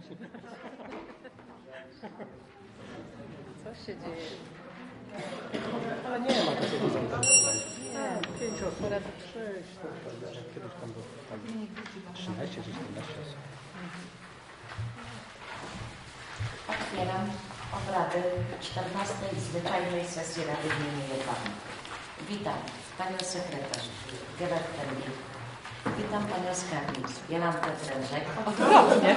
Co się dzieje? Ale nie ma takiego zamknięcia. 5 osób. Kiedyś tam było 13 czy 14 osób. Otwieram obrady 14. zwyczajnej sesji Rady Gminy Jedwabne. Witam Panią Sekretarz Violettę Mil. Witam Panią Skarbnik Jolantę Drężek. Odwrotnie.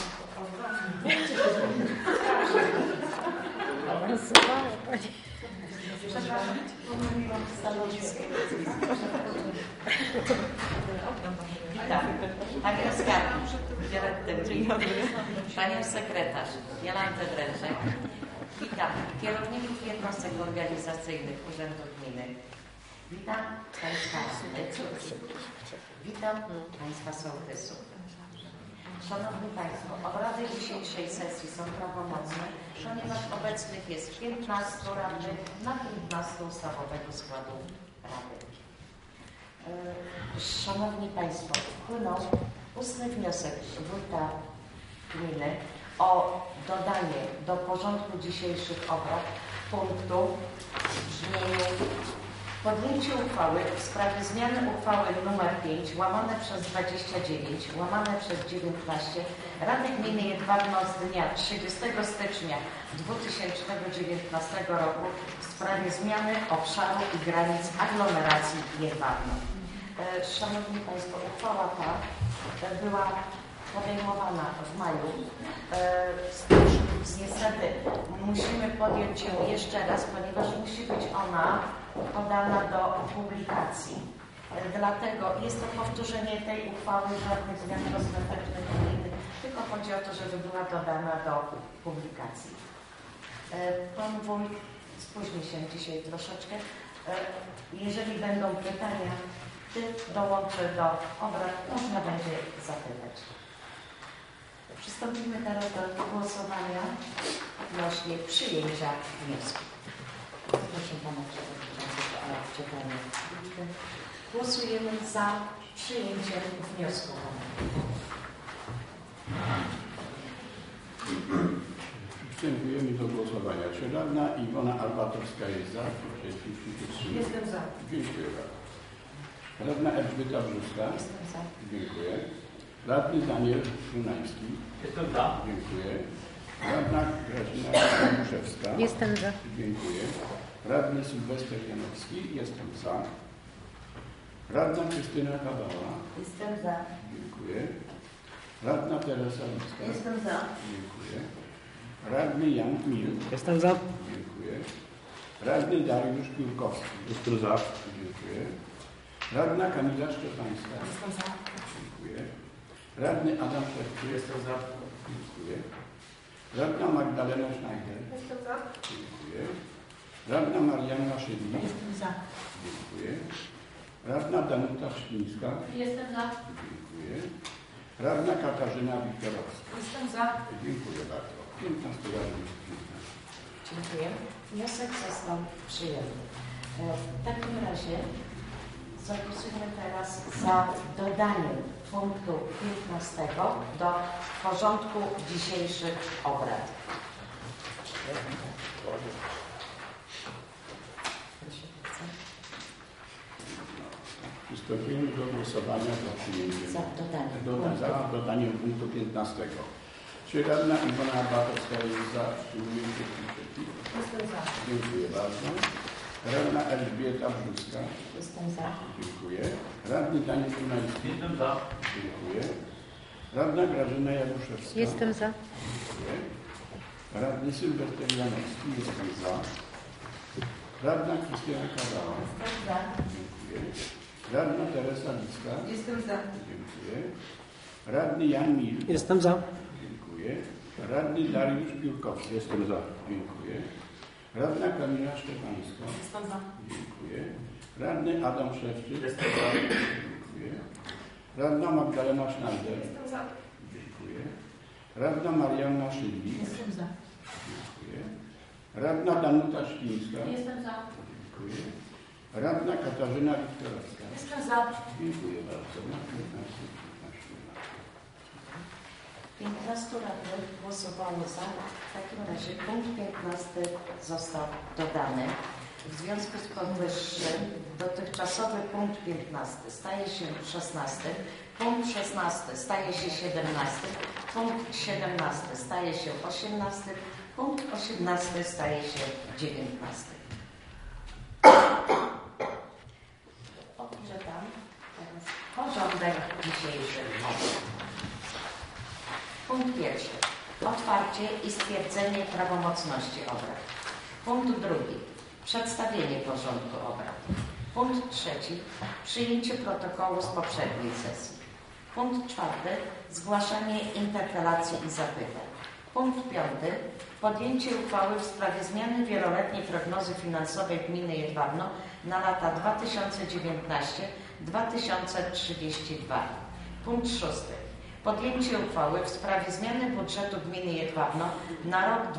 Awansowała Pani. Stanowisko. Witam Panią Skarbnik Violettę Mil. Panią Sekretarz Jolantę Drężek. Witam kierowników jednostek organizacyjnych Urzędu Gminy. Witam Państwa radnych. Witam Państwa sołtysów. Szanowni Państwo, obrady dzisiejszej sesji są prawomocne, ponieważ obecnych jest 15 radnych na 15 ustawowego składu Rady. Szanowni Państwo, wpłynął ustny wniosek wójta gminy o dodanie do porządku dzisiejszych obrad punktu w brzmieniu podjęcie uchwały w sprawie zmiany uchwały nr 5 łamane przez 29 łamane przez 19 Rady Gminy Jedwabno z dnia 30 stycznia 2019 roku w sprawie zmiany obszaru i granic aglomeracji Jedwabno. Szanowni Państwo, uchwała ta była podejmowana w maju. Niestety musimy podjąć ją jeszcze raz, ponieważ musi być ona podana do publikacji. Dlatego jest to powtórzenie tej uchwały, żadnych zmian kosmetycznych, tylko chodzi o to, żeby była dodana do publikacji. Pan wójt spóźni się dzisiaj troszeczkę. Jeżeli będą pytania, dołączę do obrad, można będzie zapytać. Przystąpimy teraz do głosowania odnośnie przyjęcia wniosku. Proszę Pana Przewodniczącego o odczytanie. Głosujemy za przyjęciem wniosku. Przystępujemy do głosowania. Czy radna Iwona Albatowska jest za? Jestem za. Dziękuję bardzo. Radna Elżbieta Brzuska. Jestem za. Dziękuję. Radny Daniel Szunański. Jestem za. Dziękuję. Radna Grażyna Januszewska. Jestem za. Dziękuję. Radny Sylwester Janowski. Jestem za. Radna Krystyna Kawała. Jestem za. Dziękuję. Radna Teresa Lucka. Jestem za. Dziękuję. Radny Jan Mil. Jestem za. Dziękuję. Radny Dariusz Piórkowski. Jestem za. Dziękuję. Radna Kamila Szczepańska. Jestem za. Dziękuję. Radny Adam Szewczyk. Jestem za. Dziękuję. Radna Magdalena Schneider. Jestem za. Dziękuję. Radna Marianna Szydło. Jestem za. Dziękuję. Radna Danuta Szpińska. Jestem za. Dziękuję. Radna Katarzyna Wiktorowska. Jestem za. Dziękuję bardzo. 15 radnych. Dziękuję. Wniosek został przyjęty. W takim razie zagłosujemy teraz za dodaniem punktu 15 do porządku dzisiejszych obrad. Przystępujemy do głosowania za przyjęciem. Za dodaniem punktu 15. Czy radna Iwona Albatowska jest za przyjęciem punktu? Jestem za. Dziękuję bardzo. Radna Elżbieta Brzuska. Jestem za. Dziękuję. Radny Daniel Szunański. Jestem za. Dziękuję. Radna Grażyna Januszewska. Jestem za. Dziękuję. Radny Sylwester Janowski. Jestem za. Radna Krystyna Kawała. Jestem za. Dziękuję. Radna Teresa Lucka. Jestem za. Dziękuję. Radny Jan Mil. Jestem za. Dziękuję. Radny Dariusz Piórkowski. Jestem za. Dziękuję. Radna Kamila Szczepańska. Jestem za. Dziękuję. Radny Adam Szewczyk. Jestem za. Dziękuję. Radna Magdalena Schneider. Jestem za. Dziękuję. Radna Marianna Szydło. Jestem za. Dziękuję. Radna Danuta Szpińska. Jestem za. Dziękuję. Radna Katarzyna Wiktorowska. Jestem za. Dziękuję bardzo. Na 15 lat. 15 radnych głosowało za. W takim razie punkt 15 został dodany. W związku z powyższym dotychczasowy punkt 15 staje się 16, punkt 16 staje się 17, punkt 17 staje się 18, punkt 18 staje się 19. Odczytam teraz porządek dzisiejszy obrad. Punkt pierwszy. Otwarcie i stwierdzenie prawomocności obrad. Punkt drugi. Przedstawienie porządku obrad. Punkt trzeci. Przyjęcie protokołu z poprzedniej sesji. Punkt czwarty. Zgłaszanie interpelacji i zapytań. Punkt piąty. Podjęcie uchwały w sprawie zmiany wieloletniej prognozy finansowej gminy Jedwabno na lata 2019-2032. Punkt szósty. Podjęcie uchwały w sprawie zmiany budżetu gminy Jedwabno na rok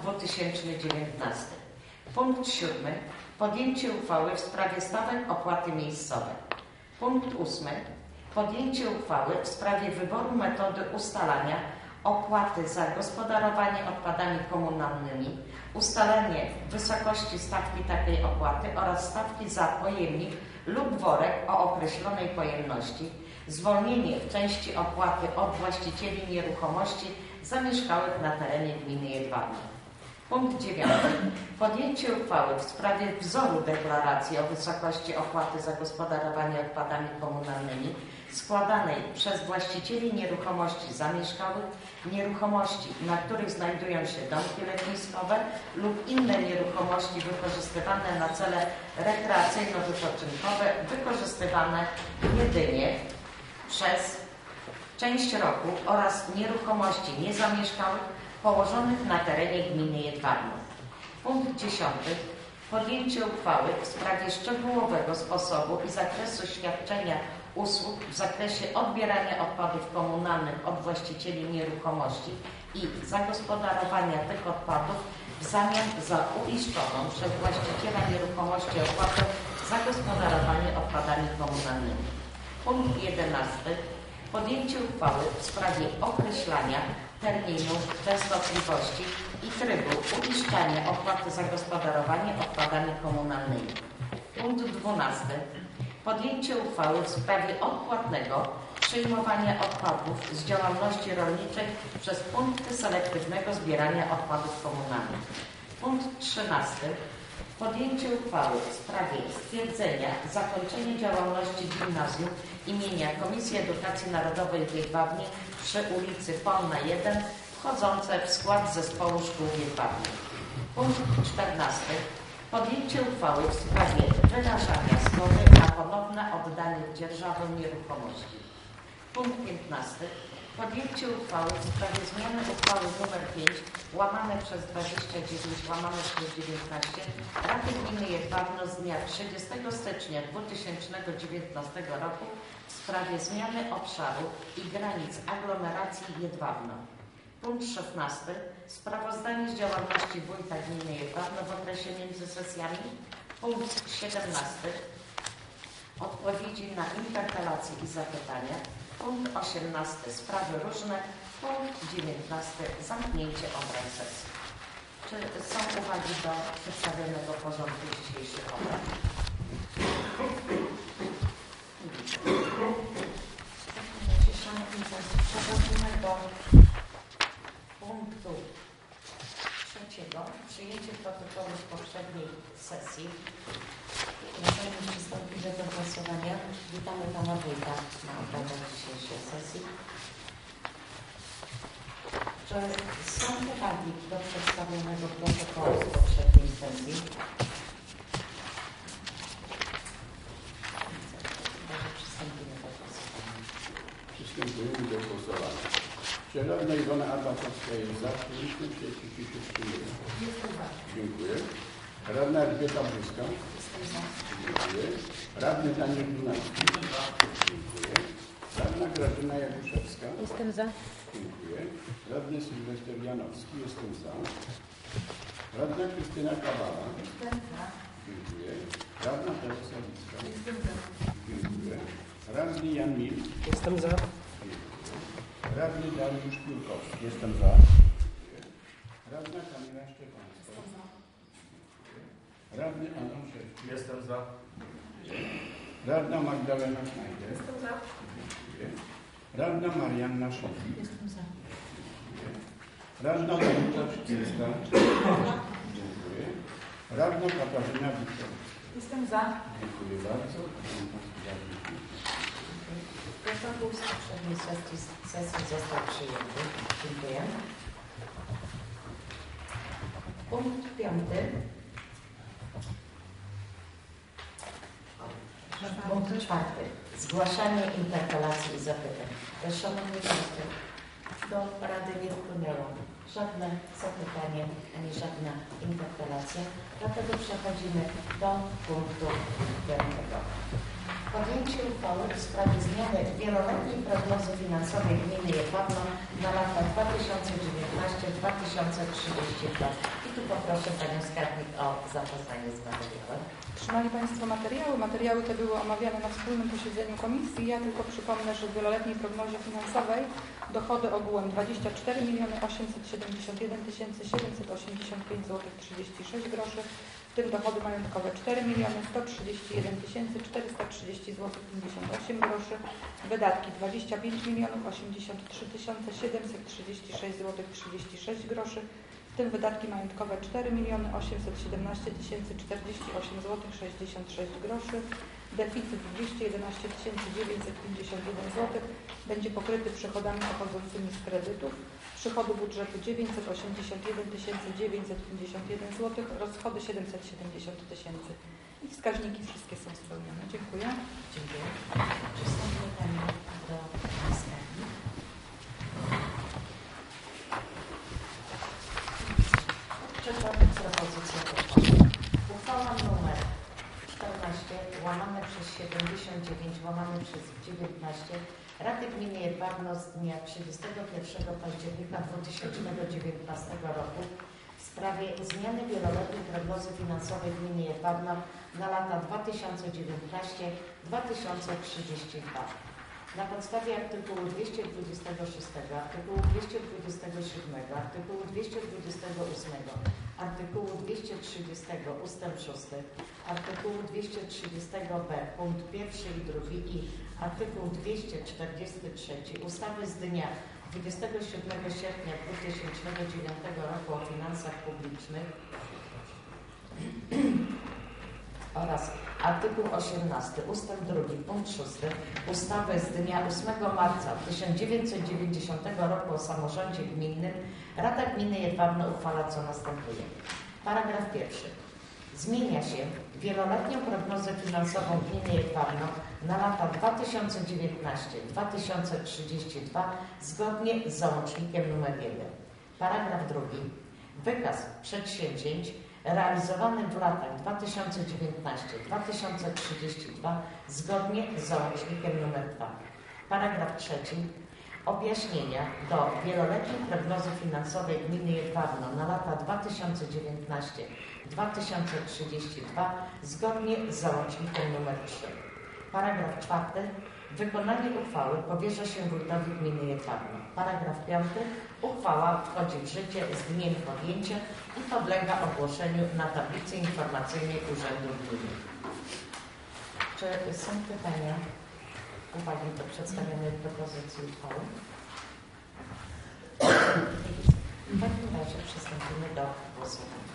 2019. Punkt 7. Podjęcie uchwały w sprawie stawek opłaty miejscowej. Punkt 8. Podjęcie uchwały w sprawie wyboru metody ustalania opłaty za gospodarowanie odpadami komunalnymi, ustalenie wysokości stawki takiej opłaty oraz stawki za pojemnik lub worek o określonej pojemności, zwolnienie w części opłaty od właścicieli nieruchomości zamieszkałych na terenie gminy Jedwabno. Punkt 9. Podjęcie uchwały w sprawie wzoru deklaracji o wysokości opłaty za gospodarowanie odpadami komunalnymi składanej przez właścicieli nieruchomości zamieszkałych, nieruchomości, na których znajdują się domki letniskowe lub inne nieruchomości wykorzystywane na cele rekreacyjno-wypoczynkowe, wykorzystywane jedynie przez część roku oraz nieruchomości niezamieszkałych położonych na terenie gminy Jedwabno. Punkt 10. Podjęcie uchwały w sprawie szczegółowego sposobu i zakresu świadczenia usług w zakresie odbierania odpadów komunalnych od właścicieli nieruchomości i zagospodarowania tych odpadów w zamian za uiszczoną przez właściciela nieruchomości opłatę za gospodarowanie odpadami komunalnymi. Punkt 11. Podjęcie uchwały w sprawie określania terminu, częstotliwości i trybu uiszczania opłaty za gospodarowanie odpadami komunalnymi. Punkt 12. Podjęcie uchwały w sprawie odpłatnego przyjmowania odpadów z działalności rolniczej przez punkty selektywnego zbierania odpadów komunalnych. Punkt 13. Podjęcie uchwały w sprawie stwierdzenia zakończenia działalności gimnazjum imienia Komisji Edukacji Narodowej w Jedwabnie przy ulicy Polna 1, wchodzące w skład zespołu szkół w Jedwabnie. Punkt 14. Podjęcie uchwały w sprawie wyrażania zgody na ponowne oddanie dzierżawy nieruchomości. Punkt 15. Podjęcie uchwały w sprawie zmiany uchwały nr 5 łamane przez 29 łamane przez 19 Rady Gminy Jedwabno z dnia 30 stycznia 2019 roku w sprawie zmiany obszaru i granic aglomeracji Jedwabno. Punkt 16. Sprawozdanie z działalności wójta gminy Jedwabno w okresie między sesjami. Punkt 17. Odpowiedzi na interpelacje i zapytania. Punkt 18. Sprawy różne. Punkt 19. Zamknięcie obrad sesji. Czy są uwagi do przedstawionego porządku dzisiejszych obrad? Szanowni Państwo, przechodzimy do punktu trzeciego. Przyjęcie protokołu z poprzedniej sesji. Zanim przystąpimy do głosowania, witamy Pana Wójta na obradach dzisiejszej sesji. Czy są uwagi do przedstawionego protokołu z poprzedniej sesji? Przystąpimy do głosowania. Przystępujemy do głosowania. Czy radna Iwona Arbatowska jest za? Powinniśmy się wstrzymuje. Dziękuję. Radna Elżbieta Błyska. Dziękuję. Radny Daniel Dunajski. Dziękuję. Radna Grażyna Jakuszewska. Jestem za. Dziękuję. Radny Sylwester Janowski. Jestem za. Radna Krystyna Kabala. Jestem za. Dziękuję. Radna Teresa Wicka. Jestem za. Dziękuję. Radny Jan Mil. Jestem za. Dziękuję. Radny Dariusz Piórkowski. Jestem za. Radna Kamila Szczepańska. Jestem za. Radny Adam Szewczyk. Jestem za. Radna Magdalena Schneider. Jestem za. Radna Marianna Szewczyk. Jestem za. Radna Danuta Szczyńska. Dziękuję. Radna Katarzyna Wiktor. Jestem za. Dziękuję bardzo. Protokół z poprzedniej sesji został przyjęty. Dziękuję. Punkt 5. Punkt 4. Zgłaszanie interpelacji i zapytań. Szanowni Państwo, do Rady nie wpłynęło żadne zapytanie ani żadna interpelacja, dlatego przechodzimy do punktu 5. Podjęcie uchwały w sprawie zmiany wieloletniej prognozy finansowej gminy Jedwabno na lata 2019-2032. I tu poproszę Panią Skarbnik o zapoznanie z materiałem. Otrzymali Państwo materiały. Materiały te były omawiane na wspólnym posiedzeniu komisji. Ja tylko przypomnę, że w wieloletniej prognozie finansowej dochody ogółem 24 871 785 zł 36 groszy, w tym dochody majątkowe 4 131 430 zł 58 groszy, wydatki 25 083 736 zł 36 groszy, w tym wydatki majątkowe 4 817 048 zł 66 groszy, deficyt 211 951 zł będzie pokryty przychodami pochodzącymi z kredytów, przychodu budżetu 981 951 zł, rozchody 770 000 i wskaźniki wszystkie są spełnione. Dziękuję. Dziękuję. Czy są pytania do Pani Skarbnik? Czwarta propozycja uchwały. Uchwała nr 14/79/19 Rady Gminy Jedwabno z dnia 31 października 2019 roku w sprawie zmiany wieloletniej prognozy finansowej Gminy Jedwabno na lata 2019-2032. Na podstawie artykułu 226, artykułu 227, artykułu 228, artykułu 230 ust. 6, artykułu 230b punkt 1 i 2 i artykuł 243 ustawy z dnia 27 sierpnia 2009 roku o finansach publicznych oraz artykuł 18 ust. 2 punkt 6 ustawy z dnia 8 marca 1990 roku o samorządzie gminnym Rada Gminy Jedwabno uchwala co następuje. Paragraf 1. Zmienia się wieloletnią prognozę finansową gminy Jedwabno na lata 2019-2032 zgodnie z załącznikiem nr 1. Paragraf 2. Wykaz przedsięwzięć realizowanych w latach 2019-2032 zgodnie z załącznikiem nr 2. Paragraf 3. Objaśnienia do wieloletniej prognozy finansowej gminy Jedwabno na lata 2019-2032 zgodnie z załącznikiem nr 3. Paragraf 4. Wykonanie uchwały powierza się wójtowi gminy Jedwabno. Paragraf 5. Uchwała wchodzi w życie z dniem podjęcia i podlega ogłoszeniu na tablicy informacyjnej Urzędu Gminy. Czy są pytania, uwagi do przedstawionej propozycji uchwały? W takim razie przystąpimy do głosowania.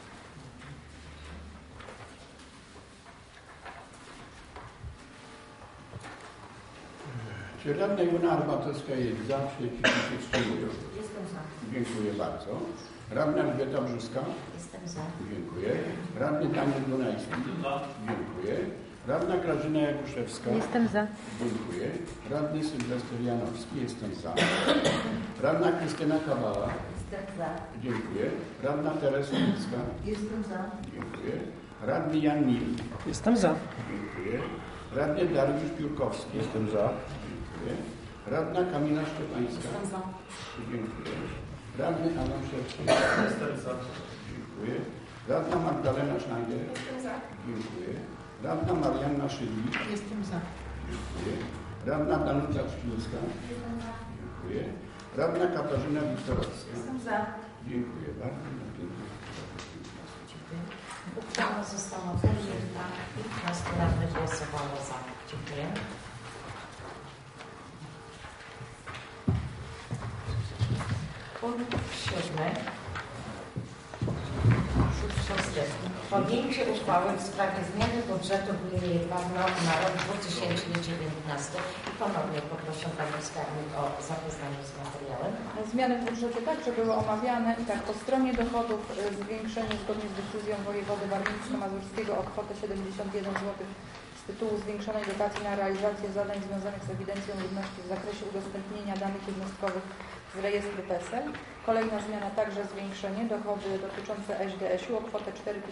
Czy radna Iwona Arbatowska jest za, przeciw, się wstrzymują? Jestem za. Dziękuję bardzo. Radna Elżbieta Brzuska? Jestem za. Dziękuję. Radny Daniel Dunajski? Dziękuję. Radna Grażyna Jakuszewska? Jestem za. Dziękuję. Radny Sylwester Janowski? Jestem za. Radna Krystyna Kabała? Jestem za. Dziękuję. Radna Teresa Nicka? Jestem za. Dziękuję. Radny Jan Mil? Jestem za. Dziękuję. Radny Dariusz Piórkowski? Jestem za. Dziękuję. Radna Kamila Szczepańska? Jestem za. Dziękuję. Radny Adam Szewczyk? Jestem za. Dziękuję. Radna Magdalena Schneider? Jestem za. Dziękuję. Radna Marianna Szydlik? Jestem za. Dziękuję. Radna Danuta Szczyńska? Jestem za. Dziękuję. Dziękuję. Radna Katarzyna Wiktorowska. Jestem za. Dziękuję bardzo. Uchwała została podjęta. 15 radnych głosowało za. Dziękuję. Punkt 7. Podjęcie uchwały w sprawie zmiany budżetu gminy Jedwabno na rok 2019. I ponownie poproszę Panią Skarbnik o zapoznanie z materiałem. Zmiany w budżecie także były omawiane i tak po stronie dochodów zwiększenie zgodnie z decyzją wojewody warmińsko-mazurskiego o kwotę 71 zł z tytułu zwiększonej dotacji na realizację zadań związanych z ewidencją ludności w zakresie udostępnienia danych jednostkowych z rejestru PESEL. Kolejna zmiana także zwiększenie dochody dotyczące SGS-u o kwotę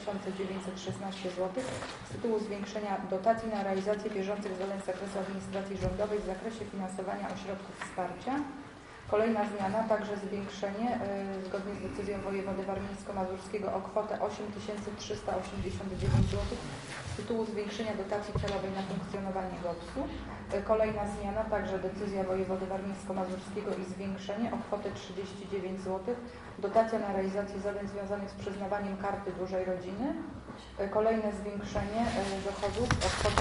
4916 zł z tytułu zwiększenia dotacji na realizację bieżących zadań z zakresu administracji rządowej w zakresie finansowania ośrodków wsparcia. Kolejna zmiana, także zwiększenie zgodnie z decyzją wojewody warmińsko-mazurskiego o kwotę 8389 zł z tytułu zwiększenia dotacji celowej na funkcjonowanie GOPS-u. Kolejna zmiana, także decyzja wojewody warmińsko-mazurskiego i zwiększenie o kwotę 39 zł. Dotacja na realizację zadań związanych z przyznawaniem karty dużej rodziny. Kolejne zwiększenie dochodów o kwotę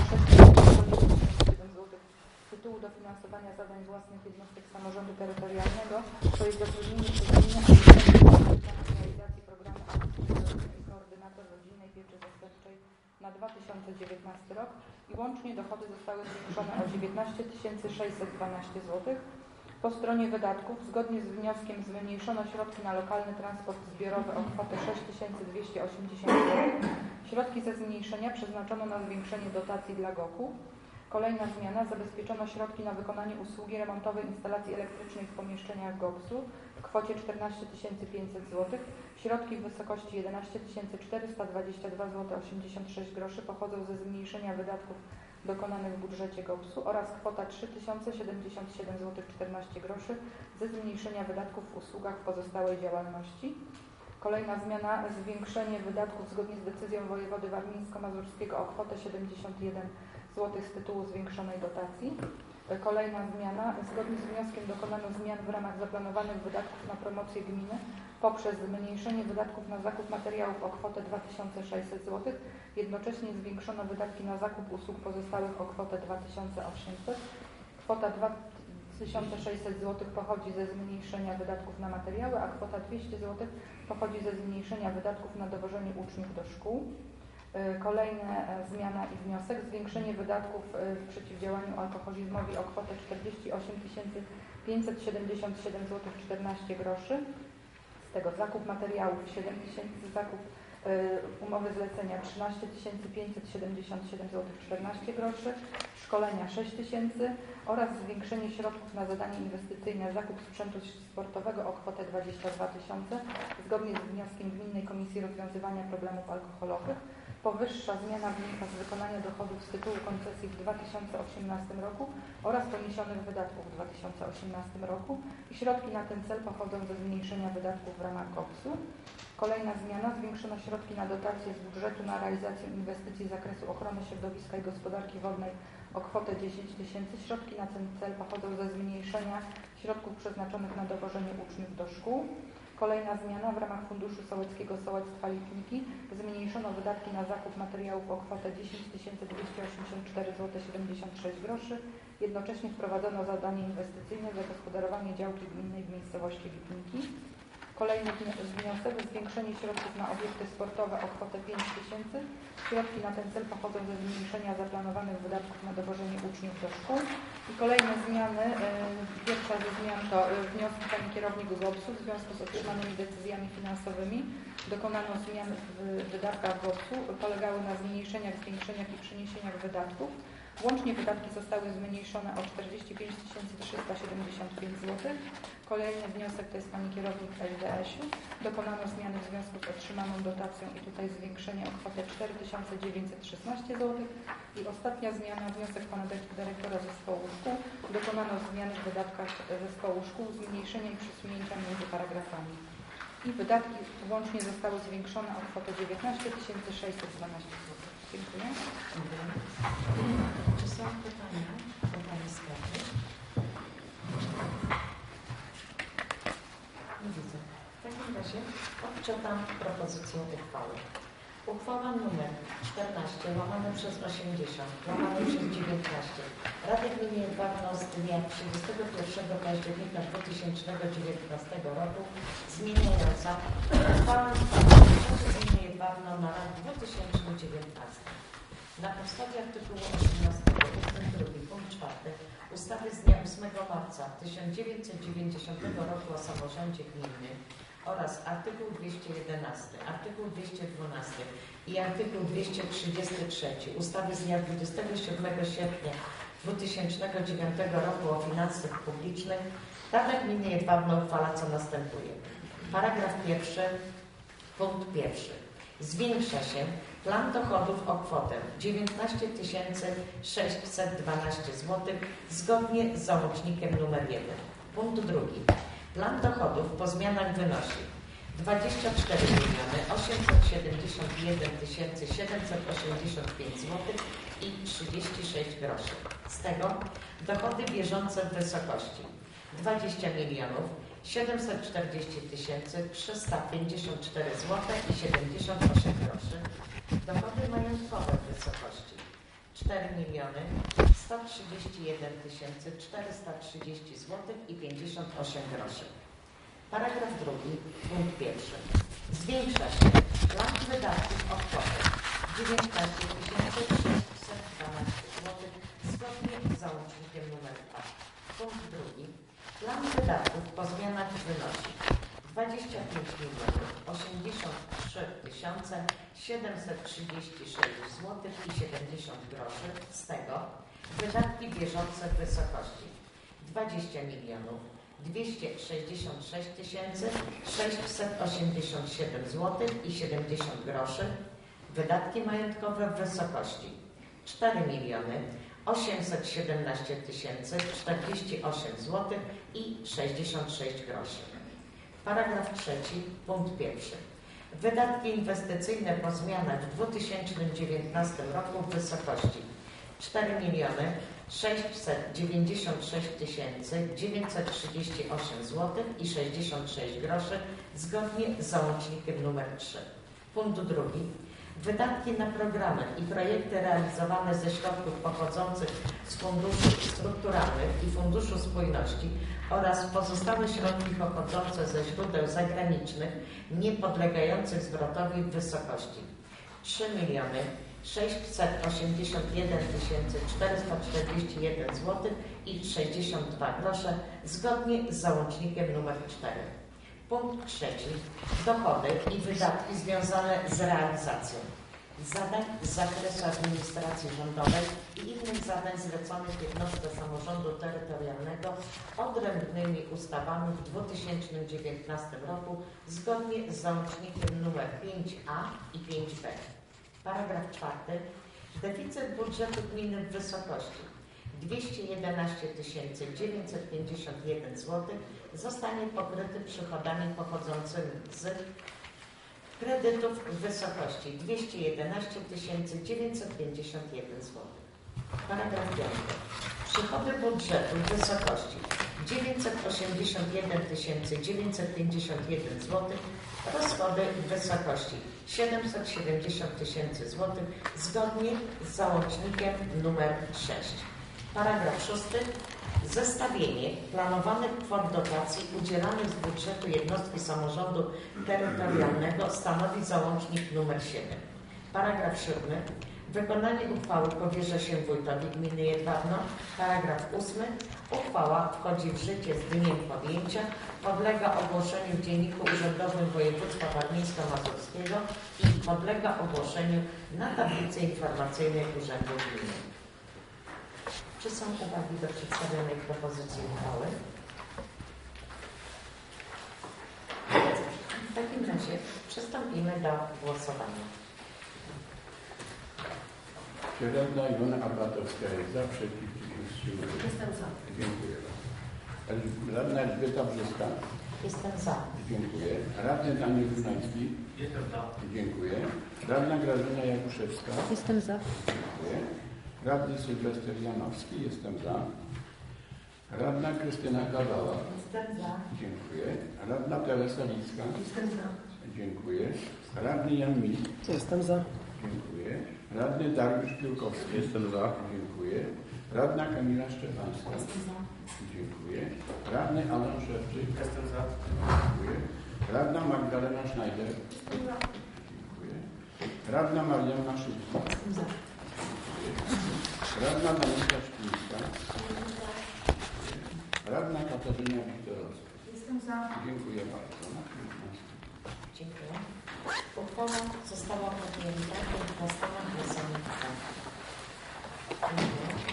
697 zł z tytułu dofinansowania zadań własnych jednostek samorządu terytorialnego, to jest zatrudnienie przez gminę realizacji programu akcyjnego i koordynator rodzinnej pieczy zastępczej na 2019 rok i łącznie dochody zostały zwiększone o 19 612 zł. Po stronie wydatków zgodnie z wnioskiem zmniejszono środki na lokalny transport zbiorowy o kwotę 6280 zł. Środki ze zmniejszenia przeznaczono na zwiększenie dotacji dla GOK-u. Kolejna zmiana, zabezpieczono środki na wykonanie usługi remontowej instalacji elektrycznej w pomieszczeniach GOPS-u w kwocie 14 500 zł. Środki w wysokości 11 422 zł 86 groszy pochodzą ze zmniejszenia wydatków dokonanych w budżecie GOPS-u oraz kwota 3077 zł 14 groszy ze zmniejszenia wydatków w usługach pozostałej działalności. Kolejna zmiana, zwiększenie wydatków zgodnie z decyzją wojewody warmińsko-mazurskiego o kwotę 71 zł z tytułu zwiększonej dotacji. Kolejna zmiana, zgodnie z wnioskiem dokonano zmian w ramach zaplanowanych wydatków na promocję gminy poprzez zmniejszenie wydatków na zakup materiałów o kwotę 2600 zł. Jednocześnie zwiększono wydatki na zakup usług pozostałych o kwotę 2800. Kwota 2600 zł pochodzi ze zmniejszenia wydatków na materiały, a kwota 200 zł pochodzi ze zmniejszenia wydatków na dowożenie uczniów do szkół. Kolejna zmiana i wniosek, zwiększenie wydatków w przeciwdziałaniu alkoholizmowi o kwotę 48 577 zł 14 groszy. Z tego zakup materiałów 7 000, zakup umowy zlecenia 13 577 zł 14 groszy, szkolenia 6 000 oraz zwiększenie środków na zadanie inwestycyjne zakup sprzętu sportowego o kwotę 22 000 zgodnie z wnioskiem Gminnej Komisji Rozwiązywania Problemów Alkoholowych. Powyższa zmiana wynika z wykonania dochodów z tytułu koncesji w 2018 roku oraz poniesionych wydatków w 2018 roku i środki na ten cel pochodzą ze zmniejszenia wydatków w ramach GOPS-u. Kolejna zmiana, zwiększono środki na dotacje z budżetu na realizację inwestycji z zakresu ochrony środowiska i gospodarki wodnej o kwotę 10 000. Środki na ten cel pochodzą ze zmniejszenia środków przeznaczonych na dowożenie uczniów do szkół. Kolejna zmiana, w ramach Funduszu Sołeckiego Sołectwa Lipniki zmniejszono wydatki na zakup materiałów o kwotę 10 284 zł 76 groszy. Jednocześnie wprowadzono zadanie inwestycyjne zagospodarowanie działki gminnej w miejscowości Lipniki. Kolejny wniosek, zwiększenie środków na obiekty sportowe o kwotę 5 000. Środki na ten cel pochodzą ze zmniejszenia zaplanowanych wydatków na dowożenie uczniów do szkół. I kolejne zmiany, pierwsza ze zmian to wnioski pani kierownik GOPS-u w związku z otrzymanymi decyzjami finansowymi. Dokonano zmian w wydatkach GOPS-u, polegały na zmniejszeniach, zwiększeniach i przeniesieniach wydatków. Łącznie wydatki zostały zmniejszone o 45 375 zł. Kolejny wniosek to jest pani kierownik LDS-u. Dokonano zmiany w związku z otrzymaną dotacją i tutaj zwiększenie o kwotę 4916 zł. I ostatnia zmiana, wniosek pana dyrektora zespołu szkół. Dokonano zmiany w wydatkach zespołu szkół, zmniejszenia i przesunięcia między paragrafami. I wydatki łącznie zostały zwiększone o kwotę 19 612 zł. Dziękuję. Czy są pytania do Pani Skarbnik? takim razie odczytam propozycję uchwały. Uchwała nr 14/80/19 Rady Gminy Jedwabno z dnia 31 października 2019 roku zmieniająca uchwałę Rady Gminy Jedwabno na rok 2019. Na podstawie artykułu 18 ust. 2 punkt 4 ustawy z dnia 8 marca 1990 roku o samorządzie gminnym oraz artykuł 211, artykuł 212 i artykuł 233 ustawy z dnia 27 sierpnia 2009 roku o finansach publicznych Rada Gminy Jedwabno uchwala, co następuje. Paragraf 1, punkt 1. Zwiększa się plan dochodów o kwotę 19 612 zł zgodnie z załącznikiem nr 1. Punkt 2. Plan dochodów po zmianach wynosi 24 871 785 zł i 36 groszy. Z tego dochody bieżące w wysokości 20 740 354 zł i 78 groszy. Dochody majątkowe w wysokości 4 131 430 zł i 58 groszy. Paragraf 2, punkt 1. Zwiększa się plan wydatków o kwotę 19 612 zł zgodnie z załącznikiem nr 2. Punkt 2. Plan wydatków po zmianach wynosi 25 083 736 zł i 70 groszy. Z tego wydatki bieżące w wysokości 20 266 687 zł i 70 groszy. Wydatki majątkowe w wysokości 4 817 048 zł i 66 groszy. Paragraf 3, punkt 1. Wydatki inwestycyjne po zmianach w 2019 roku w wysokości 4 696 938 zł i 66 groszy zgodnie z załącznikiem nr 3. Punkt 2. Wydatki na programy i projekty realizowane ze środków pochodzących z funduszy strukturalnych i Funduszu Spójności oraz pozostałe środki pochodzące ze źródeł zagranicznych niepodlegających zwrotowi w wysokości 3 681 441 zł i 62 grosze zgodnie z załącznikiem nr 4. Punkt 3. Dochody i wydatki związane z realizacją zadań z zakresu administracji rządowej i innych zadań zleconych jednostce samorządu terytorialnego odrębnymi ustawami w 2019 roku zgodnie z załącznikiem nr 5a i 5b. Paragraf 4. Deficyt budżetu gminy w wysokości 211 951 zł zostanie pokryty przychodami pochodzącymi z kredytów w wysokości 211 951 zł. Paragraf 5. Przychody budżetu w wysokości 981 951 zł, rozchody w wysokości 770 000 zł zgodnie z załącznikiem nr 6. Paragraf 6. Zestawienie planowanych kwot dotacji udzielanych z budżetu jednostki samorządu terytorialnego stanowi załącznik nr 7. Paragraf 7. Wykonanie uchwały powierza się wójtowi gminy Jedwabno. Paragraf 8. Uchwała wchodzi w życie z dniem podjęcia, podlega ogłoszeniu w Dzienniku Urzędowym Województwa Warmińsko-Mazurskiego i podlega ogłoszeniu na tablicy informacyjnej Urzędu Gminy. Czy są uwagi do przedstawionej propozycji uchwały? W takim razie przystąpimy do głosowania. Czy radna Iwona Abatowska jest za, przeciw, czy się wstrzymuje? Jestem za. Dziękuję. Radna Elżbieta Brzeska? Jestem za. Dziękuję. Radny Daniel Grunański? Jestem za. Dziękuję. Radna Grażyna Jakuszewska? Jestem za. Dziękuję. Radny Sylwester Janowski? Jestem za. Radna Krystyna Gawała. Jestem za. Dziękuję. Radna Teresa Licka. Jestem za. Dziękuję. Radny Jan Mil. Jestem za. Dziękuję. Radny Dariusz Piłkowski. Jestem za. Dziękuję. Radna Kamila Szczepańska. Jestem za. Dziękuję. Radny Adam Szewczyk. Jestem za. Dziękuję. Radna Magdalena Schneider. Jestem za. Dziękuję. Radna Marianna Szybka. Jestem za. Radna Danuta Szpińska. Radna Katarzyna Wiktorowska. Jestem za. Dziękuję bardzo. Na 15. Dziękuję. Uchwała została podjęta 15 głosami za. Dziękuję.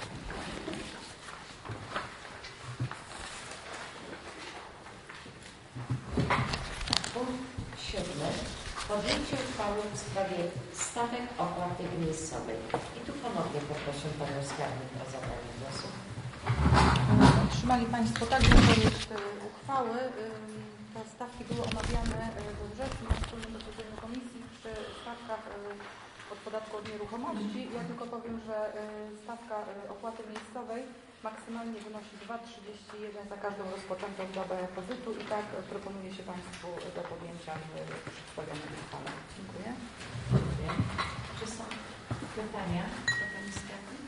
Punkt 7. Podjęcie uchwały w sprawie stawek opłaty miejscowej. I tu ponownie poproszę Panią Skarbnik o zabranie głosu. Otrzymali Państwo także projekt uchwały. Te stawki były omawiane we wrześniu na wspólnym posiedzeniu komisji przy stawkach od podatku od nieruchomości. Ja tylko powiem, że stawka opłaty miejscowej maksymalnie wynosi 2,31 za każdą rozpoczętą dobę pobytu i tak proponuje się Państwu do podjęcia w przedstawionym uchwale. Dziękuję. Dziękuję. Czy są pytania do Pani Skarbnik?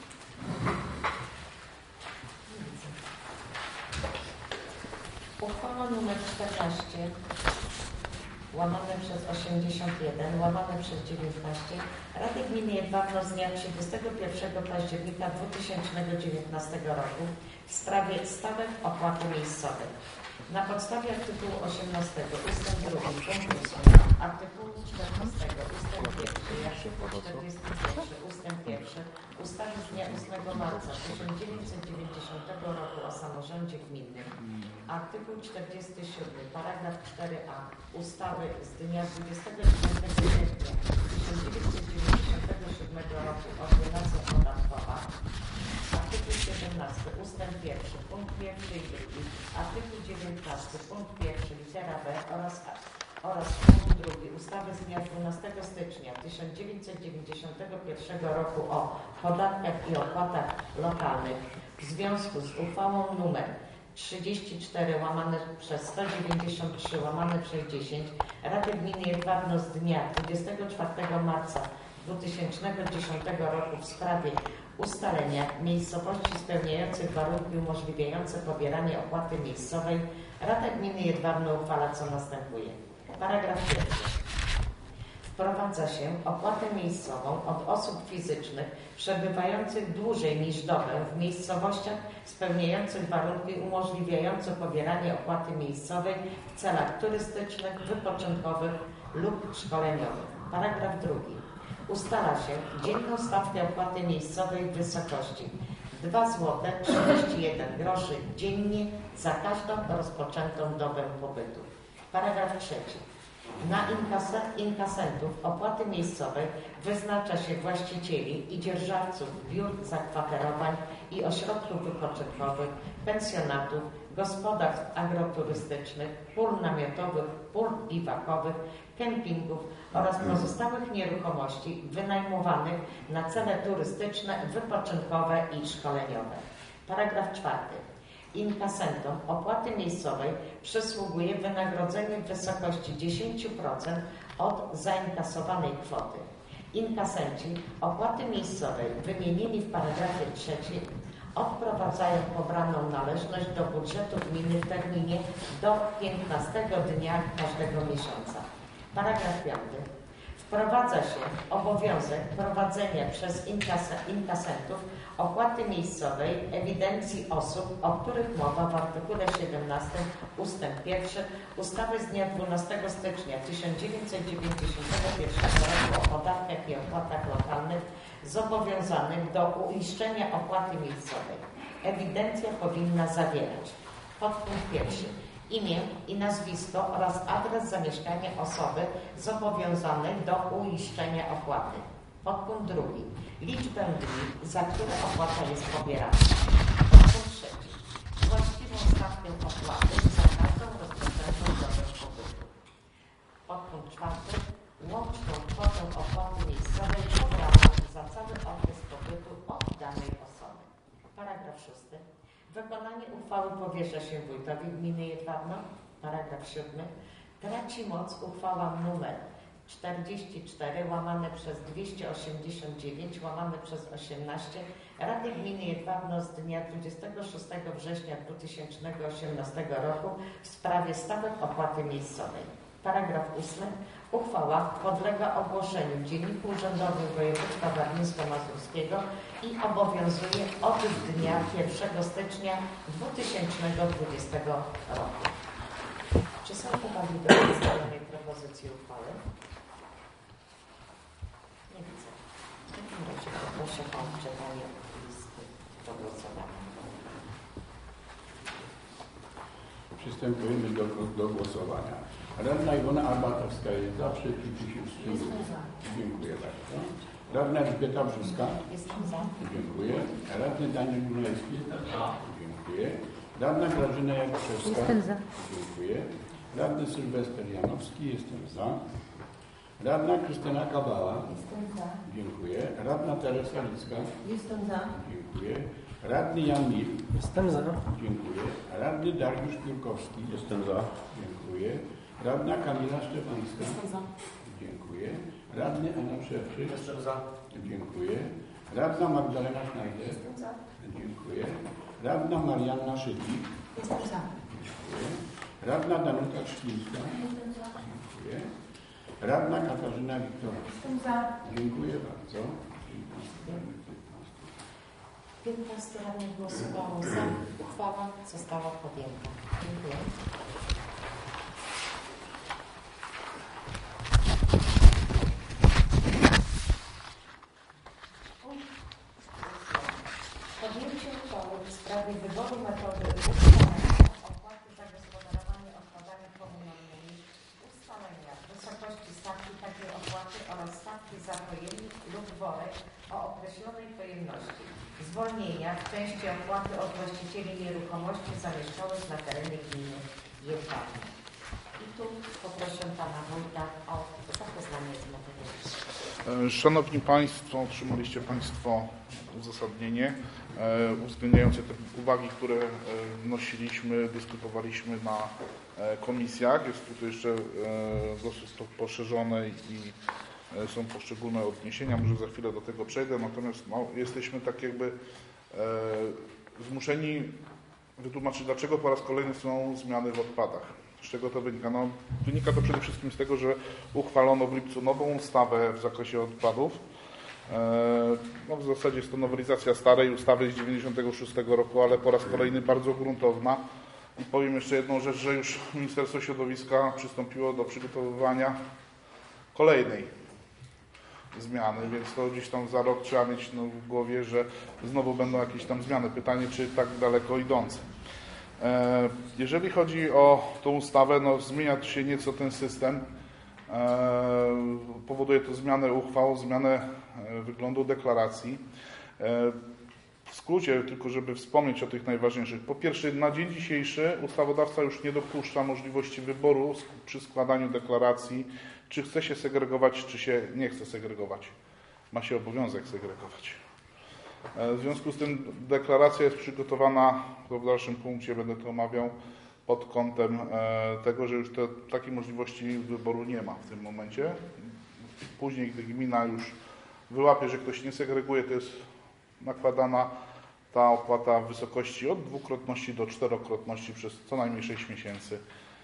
Nie widzę. Uchwała nr 14 łamane przez 81, łamane przez 19 Rady Gminy Jedwabno z dnia 31 października 2019 roku w sprawie stawek opłaty miejscowej. Na podstawie artykułu 18 ust. 2 punkt 8, artykułu 14 ust. 1 i artykułu 41 ust. 1 ustawy z dnia 8 marca 1990 roku o samorządzie gminnym, artykuł 47 paragraf 4a ustawy z dnia 29 sierpnia 1997 roku Ordynacja podatkowa, artykuł 17 ust. 1 punkt 1 i 2, artykuł 19 punkt 1 litera b oraz punkt 2 ustawy z dnia 12 stycznia 1991 roku o podatkach i opłatach lokalnych w związku z uchwałą nr 34 łamane przez 193 łamane przez 10 Rady Gminy Jedwabno z dnia 24 marca 2010 roku w sprawie ustalenia miejscowości spełniających warunki umożliwiające pobieranie opłaty miejscowej, Rada Gminy Jedwabno uchwala co następuje. Paragraf 1. Wprowadza się opłatę miejscową od osób fizycznych przebywających dłużej niż dobę w miejscowościach spełniających warunki umożliwiające pobieranie opłaty miejscowej w celach turystycznych, wypoczynkowych lub szkoleniowych. Paragraf 2. Ustala się dzienną stawkę opłaty miejscowej w wysokości 2 zł 31 groszy dziennie za każdą rozpoczętą dobę pobytu. Paragraf 3. Na inkasentów opłaty miejscowej wyznacza się właścicieli i dzierżawców biur zakwaterowań i ośrodków wypoczynkowych, pensjonatów, gospodarstw agroturystycznych, pól namiotowych, pól biwakowych, kempingów oraz pozostałych nieruchomości wynajmowanych na cele turystyczne, wypoczynkowe i szkoleniowe. Paragraf 4. Inkasentom opłaty miejscowej przysługuje wynagrodzenie w wysokości 10% od zainkasowanej kwoty. Inkasenci opłaty miejscowej wymienieni w paragrafie 3 odprowadzają pobraną należność do budżetu gminy w terminie do 15 dnia każdego miesiąca. Paragraf 5. Wprowadza się obowiązek prowadzenia przez inkasentów opłaty miejscowej ewidencji osób, o których mowa w artykule 17 ust. 1 ustawy z dnia 12 stycznia 1991 roku o podatkach i opłatach lokalnych zobowiązanych do uiszczenia opłaty miejscowej. Ewidencja powinna zawierać podpunkt 1. Imię i nazwisko oraz adres zamieszkania osoby zobowiązanej do uiszczenia opłaty. Podpunkt 2. Liczbę dni, za które opłata jest pobierana. Podpunkt 3. Właściwą stawkę opłaty za każdą rozpoczętą dobę pobytu. Podpunkt 4. Łączną kwotę opłaty miejscowej pobraną za cały okres pobytu od danej osoby. Paragraf 6. Wykonanie uchwały powierza się wójtowi gminy Jedwabno, paragraf 7. Traci moc uchwała nr 44/289/18 Rady Gminy Jedwabno z dnia 26 września 2018 roku w sprawie stawek opłaty miejscowej. Paragraf 8. Uchwała podlega ogłoszeniu w Dzienniku Urzędowym Województwa Warmińsko-Mazurskiego i obowiązuje od dnia 1 stycznia 2020 roku. Czy są uwagi do przedstawionej propozycji uchwały? Nie widzę. W takim razie poproszę o odczytanie listy do głosowania. Przystępujemy do głosowania. Radna Iwona Arbatowska jest za, przeciw się wstrzymuje. Dziękuję bardzo. Radna Elżbieta Brzuska. Jestem za. Dziękuję. Radny Daniel Góralski. Dziękuję. Radna Grażyna Jakuszewska. Jestem za. Dziękuję. Radny Sylwester Janowski. Jestem za. Radna Krystyna Kabała. Jestem za. Dziękuję. Radna Teresa Licka. Jestem za. Dziękuję. Radny Jan Mil. Jestem za. Dziękuję. Radny Dariusz Piórkowski. Jestem za. Dziękuję. Radna Kamila Szczepańska. Jestem za. Dziękuję. Radny Anna Szewczyk. Jestem za. Dziękuję. Radna Magdalena Schneider. Jestem za. Dziękuję. Radna Marianna Szydlik. Jestem za. Dziękuję. Radna Danuta Szklińska. Jestem za. Dziękuję. Radna Katarzyna Wiktorowska. Jestem za. Dziękuję bardzo. 15 radnych głosowało za. Uchwała została podjęta. Dziękuję. Podjęcie uchwały w sprawie wyboru metody ustalenia opłaty za gospodarowanie odpadami komunalnymi, ustalenia wysokości stawki takiej opłaty oraz stawki za pojemnik lub worek o określonej pojemności, zwolnienia w części opłaty od właścicieli nieruchomości zamieszczonych na terenie gminy Jedwabno. I tu poproszę pana wójta o zapoznanie z materiałem. Szanowni Państwo, otrzymaliście Państwo uzasadnienie uwzględniające te uwagi, które wnosiliśmy, dyskutowaliśmy na komisjach. Jest tutaj jeszcze dosyć to poszerzone i są poszczególne odniesienia. Może za chwilę do tego przejdę, natomiast jesteśmy tak jakby zmuszeni wytłumaczyć, dlaczego po raz kolejny są zmiany w odpadach. Z czego to wynika? Wynika to przede wszystkim z tego, że uchwalono w lipcu nową ustawę w zakresie odpadów. W zasadzie jest to nowelizacja starej ustawy z 1996 roku, ale po raz kolejny bardzo gruntowna. I powiem jeszcze jedną rzecz, że już Ministerstwo Środowiska przystąpiło do przygotowywania kolejnej zmiany, więc to gdzieś tam za rok trzeba mieć w głowie, że znowu będą jakieś tam zmiany. Pytanie, czy tak daleko idące. Jeżeli chodzi o tą ustawę, zmienia się nieco ten system. Powoduje to zmianę uchwał, zmianę wyglądu deklaracji. W skrócie, tylko żeby wspomnieć o tych najważniejszych. Po pierwsze, na dzień dzisiejszy ustawodawca już nie dopuszcza możliwości wyboru przy składaniu deklaracji, czy chce się segregować, czy się nie chce segregować. Ma się obowiązek segregować. W związku z tym deklaracja jest przygotowana, to w dalszym punkcie będę to omawiał, pod kątem tego, że już takiej możliwości wyboru nie ma w tym momencie. Później, gdy gmina już wyłapie, że ktoś nie segreguje, to jest nakładana ta opłata w wysokości od dwukrotności do czterokrotności przez co najmniej 6 miesięcy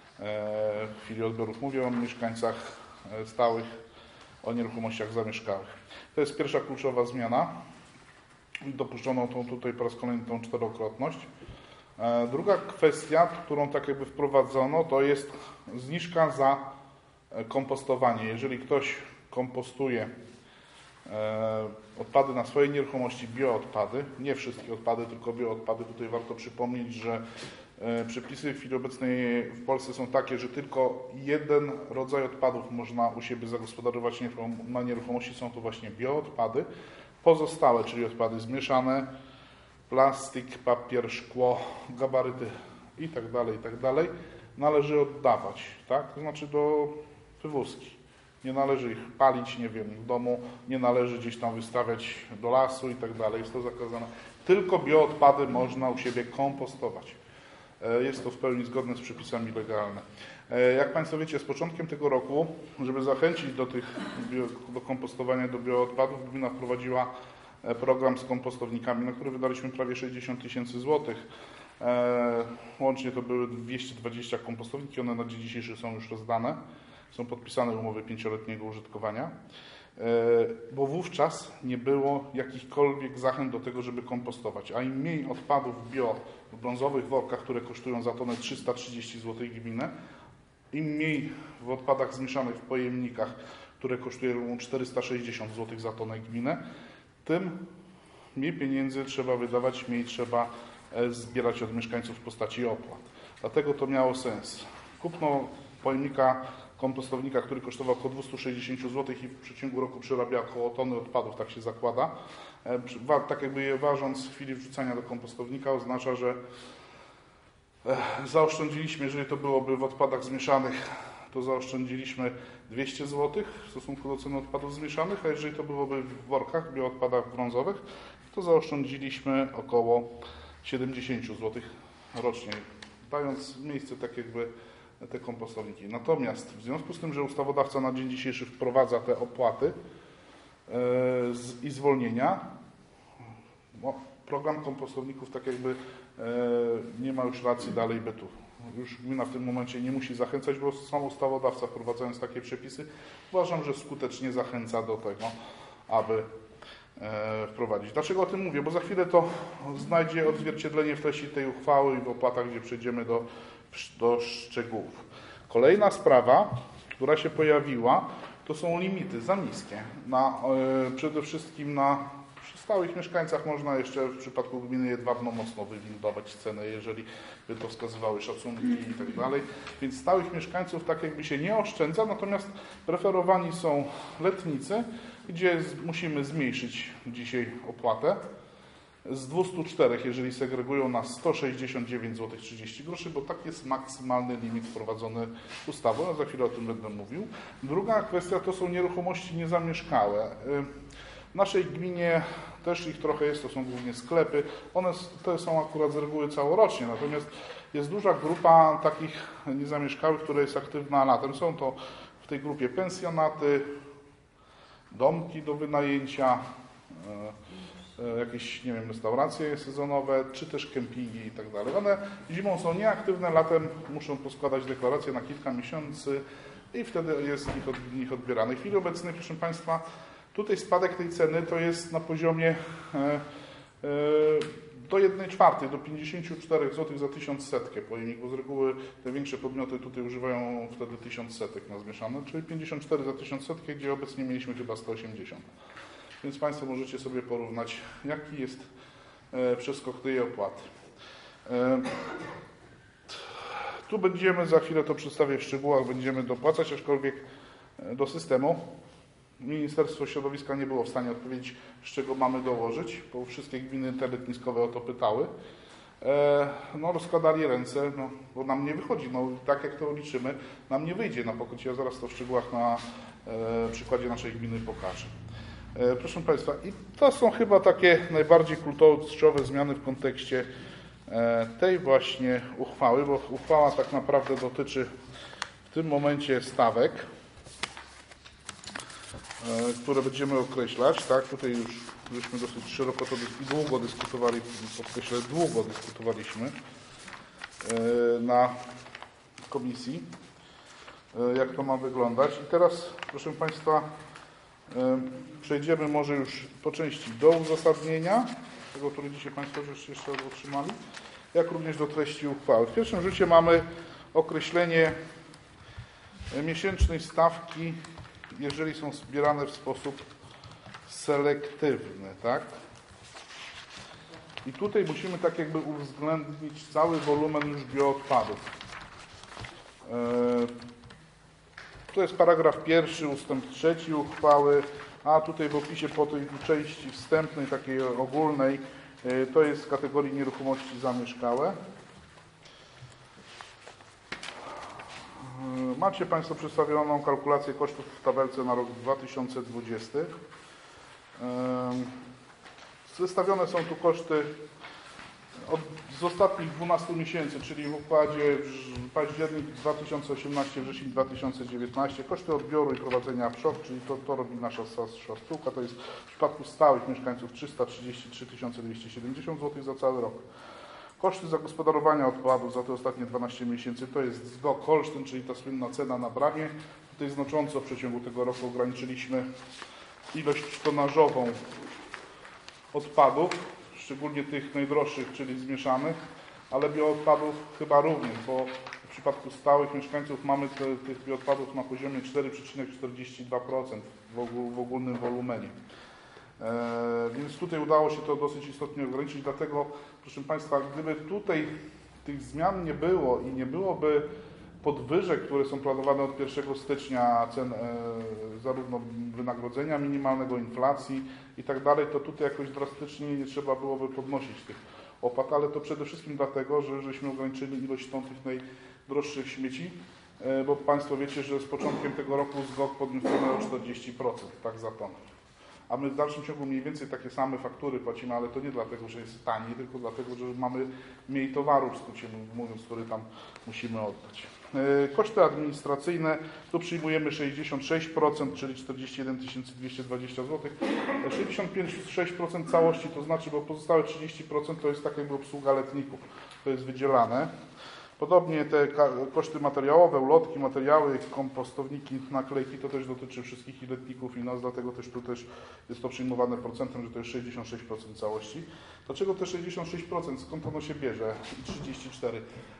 w chwili odbiorów. Mówię o mieszkańcach stałych, o nieruchomościach zamieszkałych. To jest pierwsza kluczowa zmiana. Dopuszczono tutaj po raz kolejny tą czterokrotność. Druga kwestia, którą tak jakby wprowadzono, to jest zniżka za kompostowanie. Jeżeli ktoś kompostuje odpady na swojej nieruchomości, bioodpady, nie wszystkie odpady, tylko bioodpady, tutaj warto przypomnieć, że przepisy w chwili obecnej w Polsce są takie, że tylko jeden rodzaj odpadów można u siebie zagospodarować na nieruchomości, są to właśnie bioodpady. Pozostałe, czyli odpady zmieszane, plastik, papier, szkło, gabaryty itd., należy oddawać, tak? To znaczy do wywózki. Nie należy ich palić, nie wiem, w domu, nie należy gdzieś tam wystawiać do lasu itd. Jest to zakazane. tylko bioodpady można u siebie kompostować. Jest to w pełni zgodne z przepisami legalne. Jak Państwo wiecie, z początkiem tego roku, żeby zachęcić do kompostowania do bioodpadów, gmina wprowadziła program z kompostownikami, na który wydaliśmy prawie 60 000 złotych. Łącznie to były 220 kompostowniki, one na dzień dzisiejszy są już rozdane. Są podpisane umowy 5-letniego użytkowania, bo wówczas nie było jakichkolwiek zachęt do tego, żeby kompostować. A im mniej odpadów bio w brązowych workach, które kosztują za tonę 330 zł gminę, im mniej w odpadach zmieszanych w pojemnikach, które kosztują 460 zł za tonę gminę, tym mniej pieniędzy trzeba wydawać, mniej trzeba zbierać od mieszkańców w postaci opłat. Dlatego to miało sens. Kupno pojemnika kompostownika, który kosztował około 260 zł i w przeciągu roku przerabia około tony odpadów, tak się zakłada. Tak jakby je ważąc w chwili wrzucania do kompostownika, oznacza, że zaoszczędziliśmy, jeżeli to byłoby w odpadach zmieszanych, to zaoszczędziliśmy 200 zł w stosunku do ceny odpadów zmieszanych, a jeżeli to byłoby w workach, bioodpadach brązowych, to zaoszczędziliśmy około 70 zł rocznie, dając miejsce tak jakby te kompostowniki. Natomiast w związku z tym, że ustawodawca na dzień dzisiejszy wprowadza te opłaty i zwolnienia, program kompostowników tak jakby nie ma już racji dalej bytu. Już gmina w tym momencie nie musi zachęcać, bo sam ustawodawca, wprowadzając takie przepisy, uważam, że skutecznie zachęca do tego, aby wprowadzić. Dlaczego o tym mówię? Bo za chwilę to znajdzie odzwierciedlenie w treści tej uchwały i w opłatach, gdzie przejdziemy do szczegółów. Kolejna sprawa, która się pojawiła, to są limity za niskie. Przede wszystkim przy stałych mieszkańcach można jeszcze w przypadku gminy Jedwabno mocno wywindować cenę, jeżeli by to wskazywały szacunki i tak dalej. Więc stałych mieszkańców tak jakby się nie oszczędza, natomiast preferowani są letnicy, gdzie musimy zmniejszyć dzisiaj opłatę z 204, jeżeli segregują na 169 zł 30 groszy, bo tak jest maksymalny limit wprowadzony ustawą, za chwilę o tym będę mówił. Druga kwestia to są nieruchomości niezamieszkałe. W naszej gminie też ich trochę jest, to są głównie sklepy. One to są akurat z reguły całorocznie, natomiast jest duża grupa takich niezamieszkałych, która jest aktywna latem. Są to w tej grupie pensjonaty, domki do wynajęcia, jakieś, nie wiem, restauracje sezonowe, czy też kempingi i tak dalej. One zimą są nieaktywne, latem muszą poskładać deklaracje na kilka miesięcy i wtedy jest ich odbierane. W chwili obecnej, proszę Państwa, tutaj spadek tej ceny to jest na poziomie do 1/4, do 54 zł za 1000 setkę pojemnik, bo z reguły te większe podmioty tutaj używają wtedy 1000 setek na zmieszane, czyli 54 za 1000 setkę, gdzie obecnie mieliśmy chyba 180. Więc Państwo możecie sobie porównać, jaki jest przeskok tej opłaty. Tu będziemy, za chwilę to przedstawię w szczegółach, będziemy dopłacać, aczkolwiek do systemu. Ministerstwo Środowiska nie było w stanie odpowiedzieć, z czego mamy dołożyć, bo wszystkie gminy letniskowe o to pytały. Rozkładali ręce, bo nam nie wychodzi. Tak jak to liczymy, nam nie wyjdzie na pokrycie. Ja zaraz to w szczegółach na przykładzie naszej gminy pokażę. Proszę Państwa, i to są chyba takie najbardziej kluczowe zmiany w kontekście tej właśnie uchwały, bo uchwała tak naprawdę dotyczy w tym momencie stawek, które będziemy określać. Tak, tutaj już żeśmy dosyć szeroko to i długo dyskutowali, podkreślę, długo dyskutowaliśmy na komisji, jak to ma wyglądać. I teraz, proszę Państwa, przejdziemy może już po części do uzasadnienia, tego, który dzisiaj Państwo jeszcze otrzymali, jak również do treści uchwały. W pierwszym rzucie mamy określenie miesięcznej stawki, jeżeli są zbierane w sposób selektywny, tak? I tutaj musimy tak jakby uwzględnić cały wolumen już bioodpadów. To jest paragraf 1, ustęp 3 uchwały, a tutaj w opisie po tej części wstępnej, takiej ogólnej, to jest z kategorii nieruchomości zamieszkałe. Macie Państwo przedstawioną kalkulację kosztów w tabelce na rok 2020. Zestawione są tu koszty z ostatnich 12 miesięcy, czyli w układzie październik 2018, wrzesień 2019. Koszty odbioru i prowadzenia PSZOK, czyli to robi nasza spółka, to jest w przypadku stałych mieszkańców 333 270 zł za cały rok. Koszty zagospodarowania odpadów za te ostatnie 12 miesięcy to jest ZGOK Olsztyn, czyli ta słynna cena na bramie. Tutaj znacząco w przeciągu tego roku ograniczyliśmy ilość tonażową odpadów, szczególnie tych najdroższych, czyli zmieszanych, ale bioodpadów chyba również, bo w przypadku stałych mieszkańców mamy tych bioodpadów na poziomie 4,42% w ogólnym wolumenie. Więc tutaj udało się to dosyć istotnie ograniczyć, dlatego proszę Państwa, gdyby tutaj tych zmian nie było i nie byłoby podwyżek, które są planowane od 1 stycznia cen zarówno wynagrodzenia minimalnego, inflacji i tak dalej, to tutaj jakoś drastycznie nie trzeba byłoby podnosić tych opłat, ale to przede wszystkim dlatego, że żeśmy ograniczyli ilość tych najdroższych śmieci, bo Państwo wiecie, że z początkiem tego roku ZGOK podniósł cenę o 40%, tak za tonę. A my w dalszym ciągu mniej więcej takie same faktury płacimy, ale to nie dlatego, że jest taniej, tylko dlatego, że mamy mniej towaru, w skrócie mówiąc, który tam musimy oddać. Koszty administracyjne, tu przyjmujemy 66%, czyli 41 220 zł. 65,6% całości, to znaczy, bo pozostałe 30% to jest tak jakby obsługa letników, to jest wydzielane. Podobnie te koszty materiałowe, ulotki, materiały, kompostowniki, naklejki, to też dotyczy wszystkich i letników i nas, dlatego też tu też jest to przyjmowane procentem, że to jest 66% całości. Dlaczego te 66%? Skąd ono się bierze? 34%.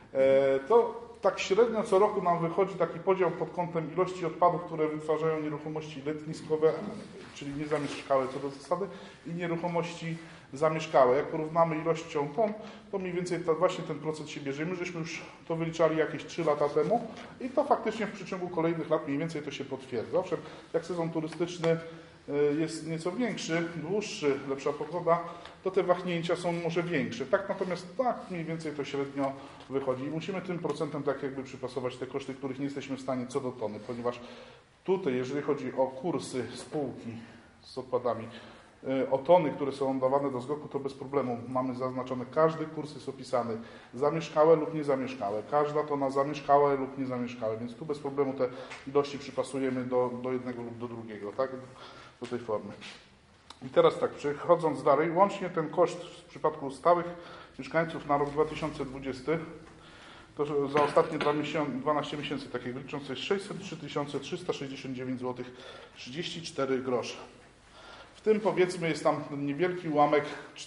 To tak średnio co roku nam wychodzi taki podział pod kątem ilości odpadów, które wytwarzają nieruchomości letniskowe, czyli niezamieszkałe co do zasady, i nieruchomości zamieszkałe. Jak porównamy ilością ton, to mniej więcej właśnie ten procent się bierze. My żeśmy już to wyliczali jakieś 3 lata temu i to faktycznie w przeciągu kolejnych lat mniej więcej to się potwierdza. Owszem, jak sezon turystyczny jest nieco większy, dłuższy, lepsza pogoda, to te wahnięcia są może większe. Tak, natomiast tak mniej więcej to średnio wychodzi i musimy tym procentem tak jakby przypasować te koszty, których nie jesteśmy w stanie co do tony, ponieważ tutaj, jeżeli chodzi o kursy spółki z odpadami, o tony, które są oddawane do ZGOK-u, to bez problemu mamy zaznaczone, każdy kurs jest opisany zamieszkałe lub niezamieszkałe, każda tona zamieszkałe lub niezamieszkałe, więc tu bez problemu te ilości przypasujemy do jednego lub do drugiego, tak, do tej formy. I teraz tak, przechodząc dalej, łącznie ten koszt w przypadku stałych mieszkańców na rok 2020, to za ostatnie 12 miesięcy, tak jak licząc, to jest 603 369 zł 34 grosze. W tym powiedzmy jest tam niewielki ułamek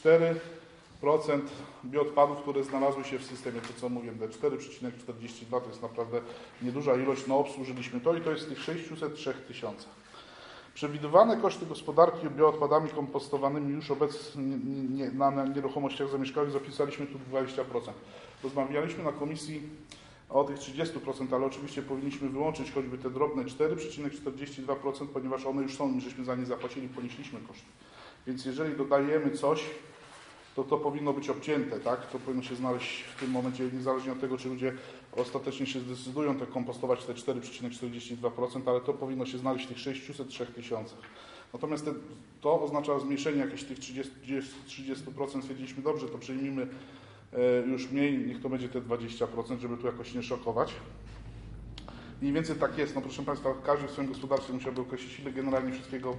4% bioodpadów, które znalazły się w systemie, to co mówię, 4,42 to jest naprawdę nieduża ilość, no obsłużyliśmy to i to jest tych 603 000. Przewidywane koszty gospodarki bioodpadami kompostowanymi już obecnie na nieruchomościach zamieszkałych zapisaliśmy tu 20%. Rozmawialiśmy na komisji o tych 30%, ale oczywiście powinniśmy wyłączyć choćby te drobne 4,42%, ponieważ one już są i żeśmy za nie zapłacili, ponieśliśmy koszty. Więc jeżeli dodajemy coś, to powinno być obcięte, tak? To powinno się znaleźć w tym momencie, niezależnie od tego, czy ludzie ostatecznie się zdecydują to kompostować te 4,42%, ale to powinno się znaleźć w tych 603 000. Natomiast to oznacza zmniejszenie jakichś tych 30%. Stwierdziliśmy, dobrze, to przyjmijmy już mniej, niech to będzie te 20%, żeby tu jakoś nie szokować. Mniej więcej tak jest. No proszę Państwa, każdy w swoim gospodarstwie musiałby określić, ile generalnie wszystkiego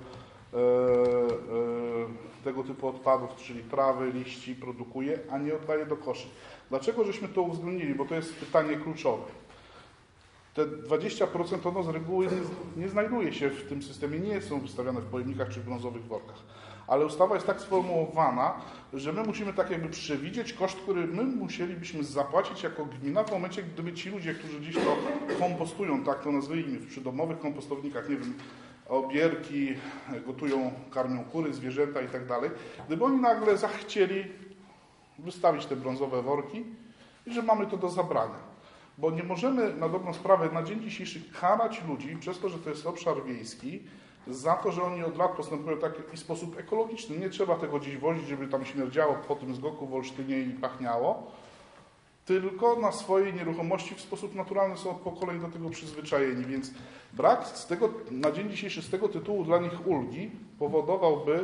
tego typu odpadów, czyli trawy, liści produkuje, a nie oddaje do koszy. Dlaczego żeśmy to uwzględnili? Bo to jest pytanie kluczowe. Te 20% ono z reguły nie znajduje się w tym systemie, nie są wystawiane w pojemnikach czy w brązowych workach. Ale ustawa jest tak sformułowana, że my musimy tak jakby przewidzieć koszt, który my musielibyśmy zapłacić jako gmina w momencie, gdyby ci ludzie, którzy dziś to kompostują, tak to nazwijmy, w przydomowych kompostownikach, nie wiem, obierki, gotują, karmią kury, zwierzęta i tak dalej, gdyby oni nagle zachcieli wystawić te brązowe worki i że mamy to do zabrania. Bo nie możemy na dobrą sprawę na dzień dzisiejszy karać ludzi przez to, że to jest obszar wiejski, za to, że oni od lat postępują w taki sposób ekologiczny. Nie trzeba tego gdzieś wozić, żeby tam śmierdziało po tym ZGOK-u w Olsztynie i pachniało, tylko na swojej nieruchomości w sposób naturalny są po kolei do tego przyzwyczajeni, więc brak z tego, na dzień dzisiejszy z tego tytułu dla nich ulgi powodowałby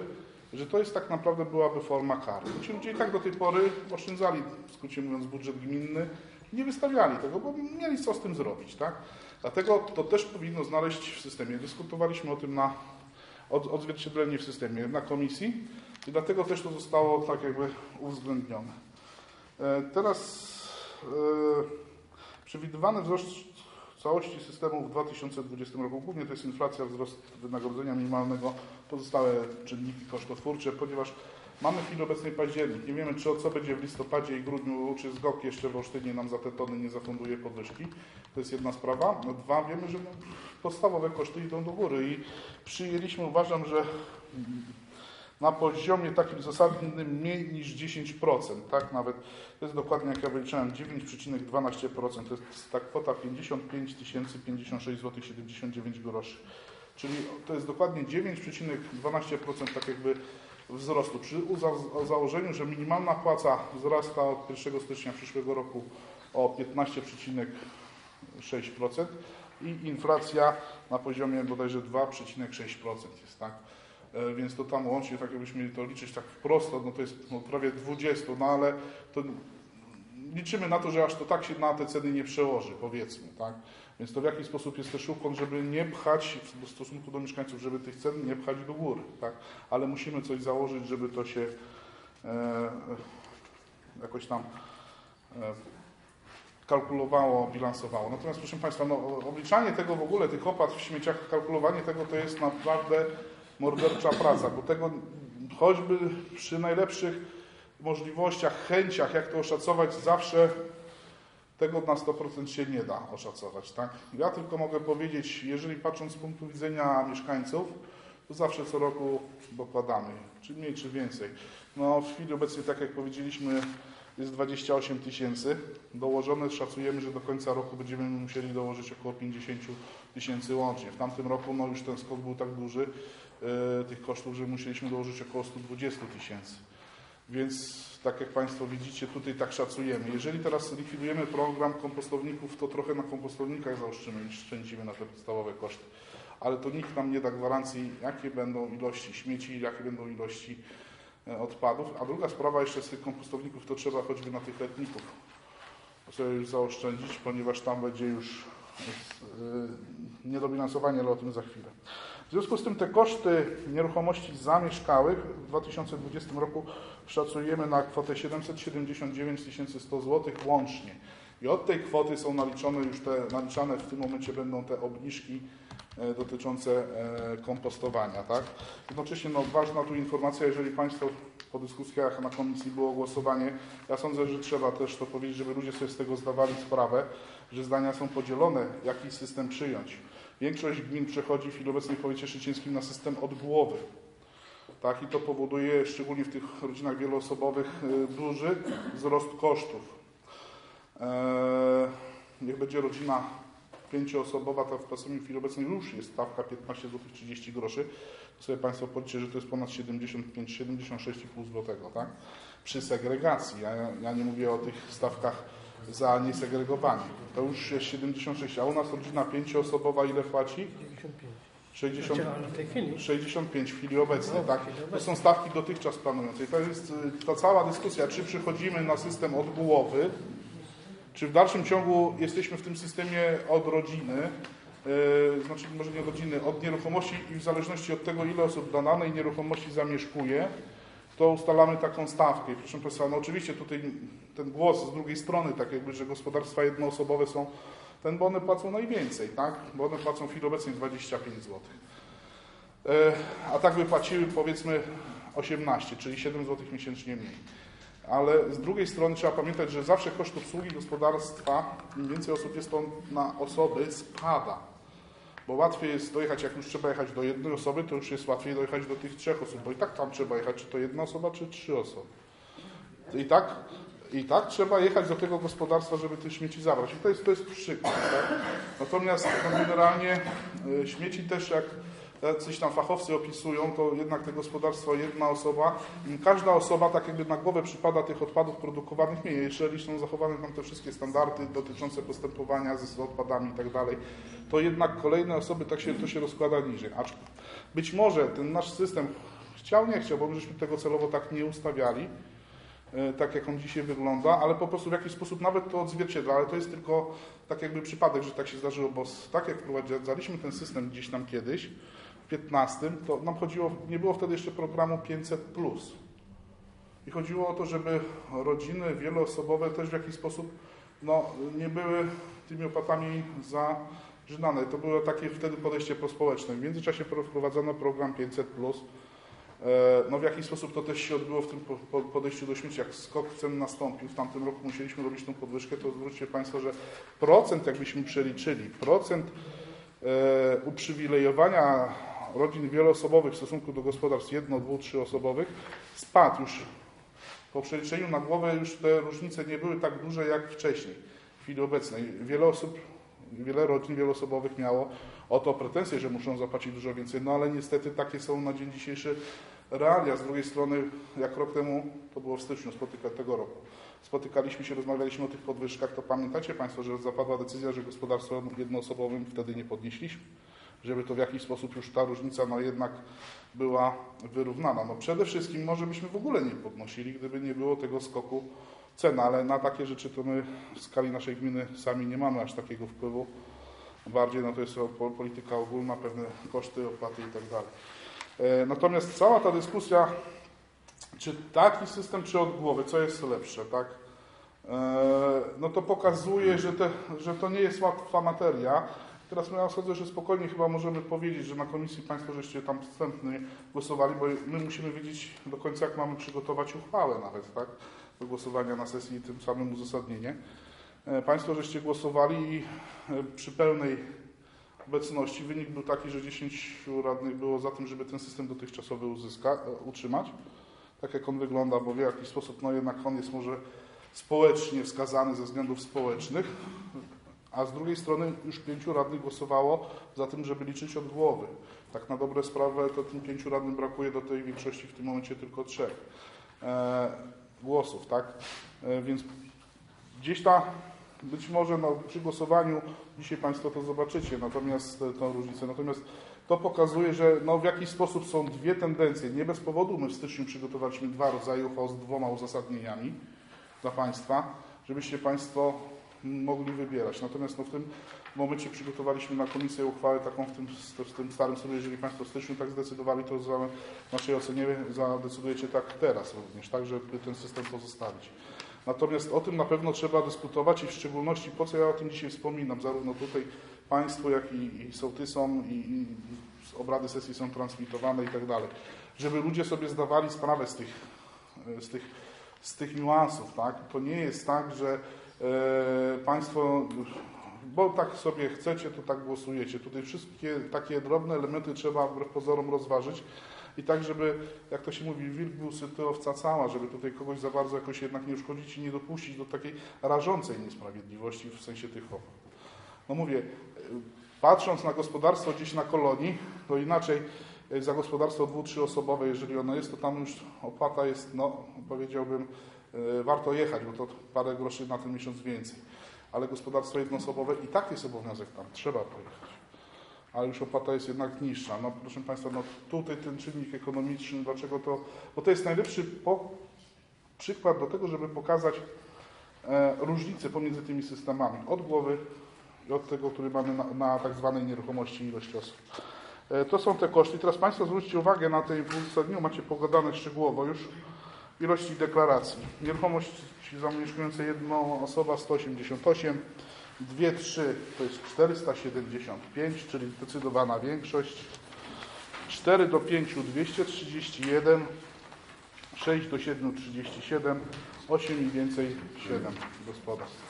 że to jest tak naprawdę byłaby forma kary. Ci ludzie i tak do tej pory oszczędzali, w skrócie mówiąc, budżet gminny, nie wystawiali tego, bo mieli co z tym zrobić, tak? Dlatego to też powinno znaleźć w systemie. Dyskutowaliśmy o tym na odzwierciedlenie w systemie na komisji i dlatego też to zostało tak jakby uwzględnione. Teraz przewidywany wzrost całości systemu w 2020 roku, głównie to jest inflacja, wzrost wynagrodzenia minimalnego, pozostałe czynniki kosztotwórcze, ponieważ mamy w chwili obecnej październik. Nie wiemy, co będzie w listopadzie i grudniu, czy ZGOK jeszcze w Olsztynie nam za te tony nie zafunduje podwyżki. To jest jedna sprawa. No, dwa, wiemy, że podstawowe koszty idą do góry i przyjęliśmy, uważam, że na poziomie takim zasadnym mniej niż 10%, tak nawet, to jest dokładnie jak ja wyliczałem, 9,12%, to jest ta kwota 55 056 zł 79 groszy. Czyli to jest dokładnie 9,12% tak jakby wzrostu. Przy założeniu, że minimalna płaca wzrasta od 1 stycznia przyszłego roku o 15,6% i inflacja na poziomie bodajże 2,6% jest, tak? Więc to tam łącznie, tak jakbyśmy mieli to liczyć tak wprost, no to jest prawie 20, no ale to liczymy na to, że aż to tak się na te ceny nie przełoży, powiedzmy, tak? Więc to w jakiś sposób jest też ukłon, żeby nie pchać w stosunku do mieszkańców, żeby tych cen nie pchać do góry, tak? Ale musimy coś założyć, żeby to się jakoś tam kalkulowało, bilansowało. Natomiast proszę Państwa, no, obliczanie tego w ogóle, tych opłat w śmieciach, kalkulowanie tego to jest naprawdę mordercza praca, bo tego choćby przy najlepszych możliwościach, chęciach, jak to oszacować, zawsze tego na 100% się nie da oszacować, tak? Ja tylko mogę powiedzieć, jeżeli patrząc z punktu widzenia mieszkańców, to zawsze co roku dokładamy, czy mniej, czy więcej. No w chwili obecnej, tak jak powiedzieliśmy, jest 28 000 dołożone, szacujemy, że do końca roku będziemy musieli dołożyć około 50 000 łącznie. W tamtym roku no już ten skok był tak duży tych kosztów, że musieliśmy dołożyć około 120 000. Więc tak jak Państwo widzicie, tutaj tak szacujemy. Jeżeli teraz likwidujemy program kompostowników, to trochę na kompostownikach zaoszczymy niż szczędzimy na te podstawowe koszty. Ale to nikt nam nie da gwarancji, jakie będą ilości śmieci, jakie będą ilości odpadów. A druga sprawa jeszcze z tych kompostowników, to trzeba choćby na tych letników sobie już zaoszczędzić, ponieważ tam będzie już niedobilansowanie, ale o tym za chwilę. W związku z tym te koszty nieruchomości zamieszkałych w 2020 roku szacujemy na kwotę 779 100 zł łącznie. I od tej kwoty są naliczone już naliczane w tym momencie będą te obniżki dotyczące kompostowania, tak? Jednocześnie no, ważna tu informacja, jeżeli Państwo po dyskusjach na komisji było głosowanie, ja sądzę, że trzeba też to powiedzieć, żeby ludzie sobie z tego zdawali sprawę, że zdania są podzielone, jaki system przyjąć. Większość gmin przechodzi w chwili obecnej w powiecie szczecińskim na system od głowy. Tak? I to powoduje, szczególnie w tych rodzinach wieloosobowych, duży wzrost kosztów. Niech będzie rodzina 5-osobowa, ta w pracowni w chwili obecnej już jest stawka 15 zł 30 groszy. To sobie Państwo policzcie, że to jest ponad 76,5 zł, tak? Przy segregacji. Ja nie mówię o tych stawkach za niesegregowanie. To już jest 76, a u nas rodzina 5-osobowa ile płaci? 65 w chwili obecnej, tak? To są stawki dotychczas planujące. I to jest ta cała dyskusja, czy przychodzimy na system od głowy, czy w dalszym ciągu jesteśmy w tym systemie od rodziny, znaczy może nie od rodziny, od nieruchomości i w zależności od tego, ile osób na danej nieruchomości zamieszkuje, to ustalamy taką stawkę. I proszę Państwa, no oczywiście tutaj ten głos z drugiej strony, tak jakby, że gospodarstwa jednoosobowe są, bo one płacą najwięcej, tak? Bo one płacą w chwili obecnej 25 zł. A tak by płaciły powiedzmy 18, czyli 7 zł miesięcznie mniej. Ale z drugiej strony trzeba pamiętać, że zawsze koszt obsługi gospodarstwa, im więcej osób jest to na osoby, spada. Bo łatwiej jest dojechać, jak już trzeba jechać do jednej osoby, to już jest łatwiej dojechać do tych 3 osób, bo i tak tam trzeba jechać, czy to jedna osoba, czy 3 osoby. I tak trzeba jechać do tego gospodarstwa, żeby te śmieci zabrać. I to jest przykład. Tak? Natomiast generalnie śmieci też, jak jacyś tam fachowcy opisują, to jednak te gospodarstwo jedna osoba, każda osoba tak jakby na głowę przypada tych odpadów produkowanych mniej, jeżeli są zachowane tam te wszystkie standardy dotyczące postępowania z odpadami i tak dalej, to jednak kolejne osoby to się rozkłada niżej. Acz być może ten nasz system Chciał, nie chciał, bo my żeśmy tego celowo tak nie ustawiali, tak jak on dzisiaj wygląda, ale po prostu w jakiś sposób nawet to odzwierciedla, ale to jest tylko tak jakby przypadek, że tak się zdarzyło, bo tak jak wprowadzaliśmy ten system gdzieś tam kiedyś, w 15, to nam chodziło, nie było wtedy jeszcze programu 500+. I chodziło o to, żeby rodziny wieloosobowe też w jakiś sposób nie były tymi opłatami zażynane. To było takie wtedy podejście prospołeczne. W międzyczasie wprowadzono program 500+. W jakiś sposób to też się odbyło w tym podejściu do śmieci. Jak skok cen nastąpił, w tamtym roku musieliśmy robić tą podwyżkę, to zwróćcie Państwo, że procent, jakbyśmy przeliczyli, procent uprzywilejowania rodzin wieloosobowych w stosunku do gospodarstw 1-, 2-, 3-osobowych spadł już. Po przeliczeniu na głowę już te różnice nie były tak duże jak wcześniej, w chwili obecnej. Wiele rodzin wieloosobowych miało o to pretensje, że muszą zapłacić dużo więcej, ale niestety takie są na dzień dzisiejszy realia. Z drugiej strony, jak rok temu, to było w styczniu tego roku, spotykaliśmy się, rozmawialiśmy o tych podwyżkach, to pamiętacie Państwo, że zapadła decyzja, że gospodarstwom jednoosobowym wtedy nie podnieśliśmy, żeby to w jakiś sposób już ta różnica jednak była wyrównana. Przede wszystkim może byśmy w ogóle nie podnosili, gdyby nie było tego skoku cen, ale na takie rzeczy to my w skali naszej gminy sami nie mamy aż takiego wpływu. Bardziej to jest polityka ogólna, pewne koszty, opłaty i tak dalej. Natomiast cała ta dyskusja, czy taki system, czy od głowy, co jest lepsze, tak? To pokazuje, że to nie jest łatwa materia. Teraz ja sądzę, że spokojnie chyba możemy powiedzieć, że na komisji Państwo żeście tam wstępnie głosowali, bo my musimy wiedzieć do końca, jak mamy przygotować uchwałę nawet, tak? Do głosowania na sesji i tym samym uzasadnienie. Państwo żeście głosowali i przy pełnej obecności wynik był taki, że 10 radnych było za tym, żeby ten system dotychczasowy utrzymać, tak jak on wygląda, bo w jakiś sposób jednak on jest może społecznie wskazany ze względów społecznych, a z drugiej strony już 5 radnych głosowało za tym, żeby liczyć od głowy. Tak na dobre sprawę to tym 5 radnym brakuje do tej większości w tym momencie tylko 3 głosów, tak? Więc gdzieś być może przy głosowaniu dzisiaj Państwo to zobaczycie, natomiast tą różnicę. Natomiast to pokazuje, że w jakiś sposób są dwie tendencje. Nie bez powodu my w styczniu przygotowaliśmy 2 rodzaje uchwał z 2 uzasadnieniami dla Państwa, żebyście Państwo mogli wybierać. Natomiast w tym momencie przygotowaliśmy na komisję uchwałę taką w tym starym sobie, jeżeli Państwo w styczniu tak zdecydowali, to w naszej ocenie zadecydujecie tak teraz również, tak, żeby ten system pozostawić. Natomiast o tym na pewno trzeba dyskutować i w szczególności po co ja o tym dzisiaj wspominam, zarówno tutaj Państwu, jak i sołtysom i obrady sesji są transmitowane i tak dalej, żeby ludzie sobie zdawali sprawę z tych niuansów, tak? To nie jest tak, że Państwo, bo tak sobie chcecie, to tak głosujecie. Tutaj wszystkie takie drobne elementy trzeba wbrew pozorom rozważyć i tak, żeby, jak to się mówi, wilk był syty, owca cała, żeby tutaj kogoś za bardzo jakoś jednak nie uszkodzić i nie dopuścić do takiej rażącej niesprawiedliwości w sensie tych opłat. Mówię, patrząc na gospodarstwo gdzieś na kolonii, to inaczej za gospodarstwo 2-, 3-osobowe, jeżeli ono jest, to tam już opłata jest, powiedziałbym, warto jechać, bo to parę groszy na ten miesiąc więcej. Ale gospodarstwo jednoosobowe i tak jest obowiązek tam, trzeba pojechać. Ale już opłata jest jednak niższa. Proszę Państwa, tutaj ten czynnik ekonomiczny, dlaczego to? Bo to jest najlepszy przykład do tego, żeby pokazać różnicę pomiędzy tymi systemami. Od głowy i od tego, który mamy na tak zwanej nieruchomości ilość osób. To są te koszty. Teraz Państwo zwróćcie uwagę na tej uzasadnieniu, macie pogadane szczegółowo już ilości deklaracji. Nieruchomość zamieszkująca jedną osoba 188, 2-3 to jest 475, czyli zdecydowana większość. 4-5 231, 6-7 37, 8 i więcej 7 gospodarstw.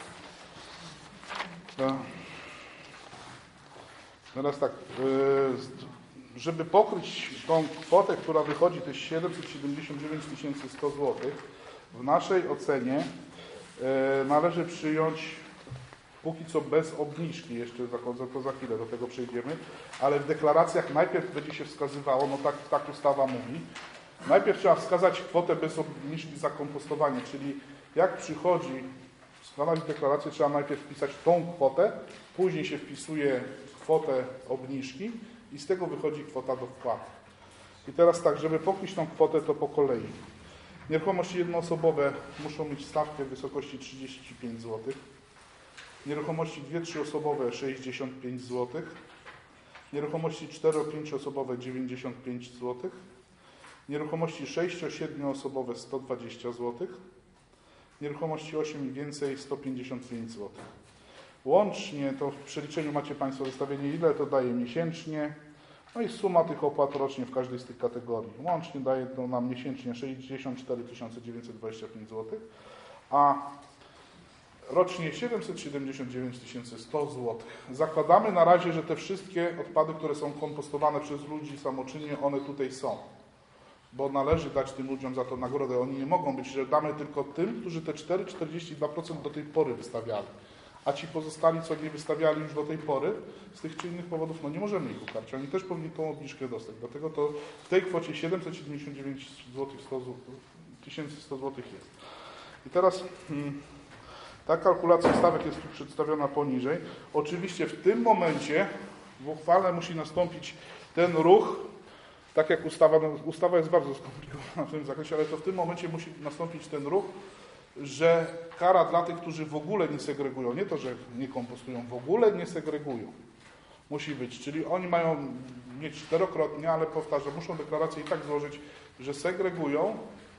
Teraz tak, żeby pokryć tą kwotę, która wychodzi, to jest 779 100 zł, w naszej ocenie należy przyjąć póki co bez obniżki, jeszcze zachodzę, to za chwilę do tego przejdziemy, ale w deklaracjach najpierw będzie się wskazywało, tak ustawa mówi, najpierw trzeba wskazać kwotę bez obniżki za kompostowanie, czyli jak przychodzi składać deklarację, trzeba najpierw wpisać tą kwotę, później się wpisuje kwotę obniżki i z tego wychodzi kwota do wpłaty. I teraz tak, żeby pokryć tą kwotę, to po kolei. Nieruchomości jednoosobowe muszą mieć stawkę w wysokości 35 zł. Nieruchomości 2-3 osobowe 65 zł. Nieruchomości 4-5 osobowe 95 zł. Nieruchomości 6-7 osobowe 120 zł. Nieruchomości 8 i więcej 155 zł. Łącznie to w przeliczeniu macie Państwo zestawienie, ile to daje miesięcznie. No i suma tych opłat rocznie w każdej z tych kategorii. Łącznie daje to nam miesięcznie 64 925 zł, a rocznie 779 100 zł. Zakładamy na razie, że te wszystkie odpady, które są kompostowane przez ludzi samoczynnie, one tutaj są. Bo należy dać tym ludziom za to nagrodę. Oni nie mogą być, że damy tylko tym, którzy te 4,42% do tej pory wystawiali. A ci pozostali, co nie wystawiali już do tej pory, z tych czy innych powodów, no nie możemy ich ukarać. Oni też powinni tą obniżkę dostać. Dlatego to w tej kwocie 779 100 zł jest. I teraz ta kalkulacja stawek jest tu przedstawiona poniżej. Oczywiście w tym momencie w uchwale musi nastąpić ten ruch, tak jak ustawa jest bardzo skomplikowana w tym zakresie, ale to w tym momencie musi nastąpić ten ruch, że kara dla tych, którzy w ogóle nie segregują, nie to, że nie kompostują, w ogóle nie segregują, musi być. Czyli oni mają mieć 4-krotnie, ale powtarzam, muszą deklarację i tak złożyć, że segregują,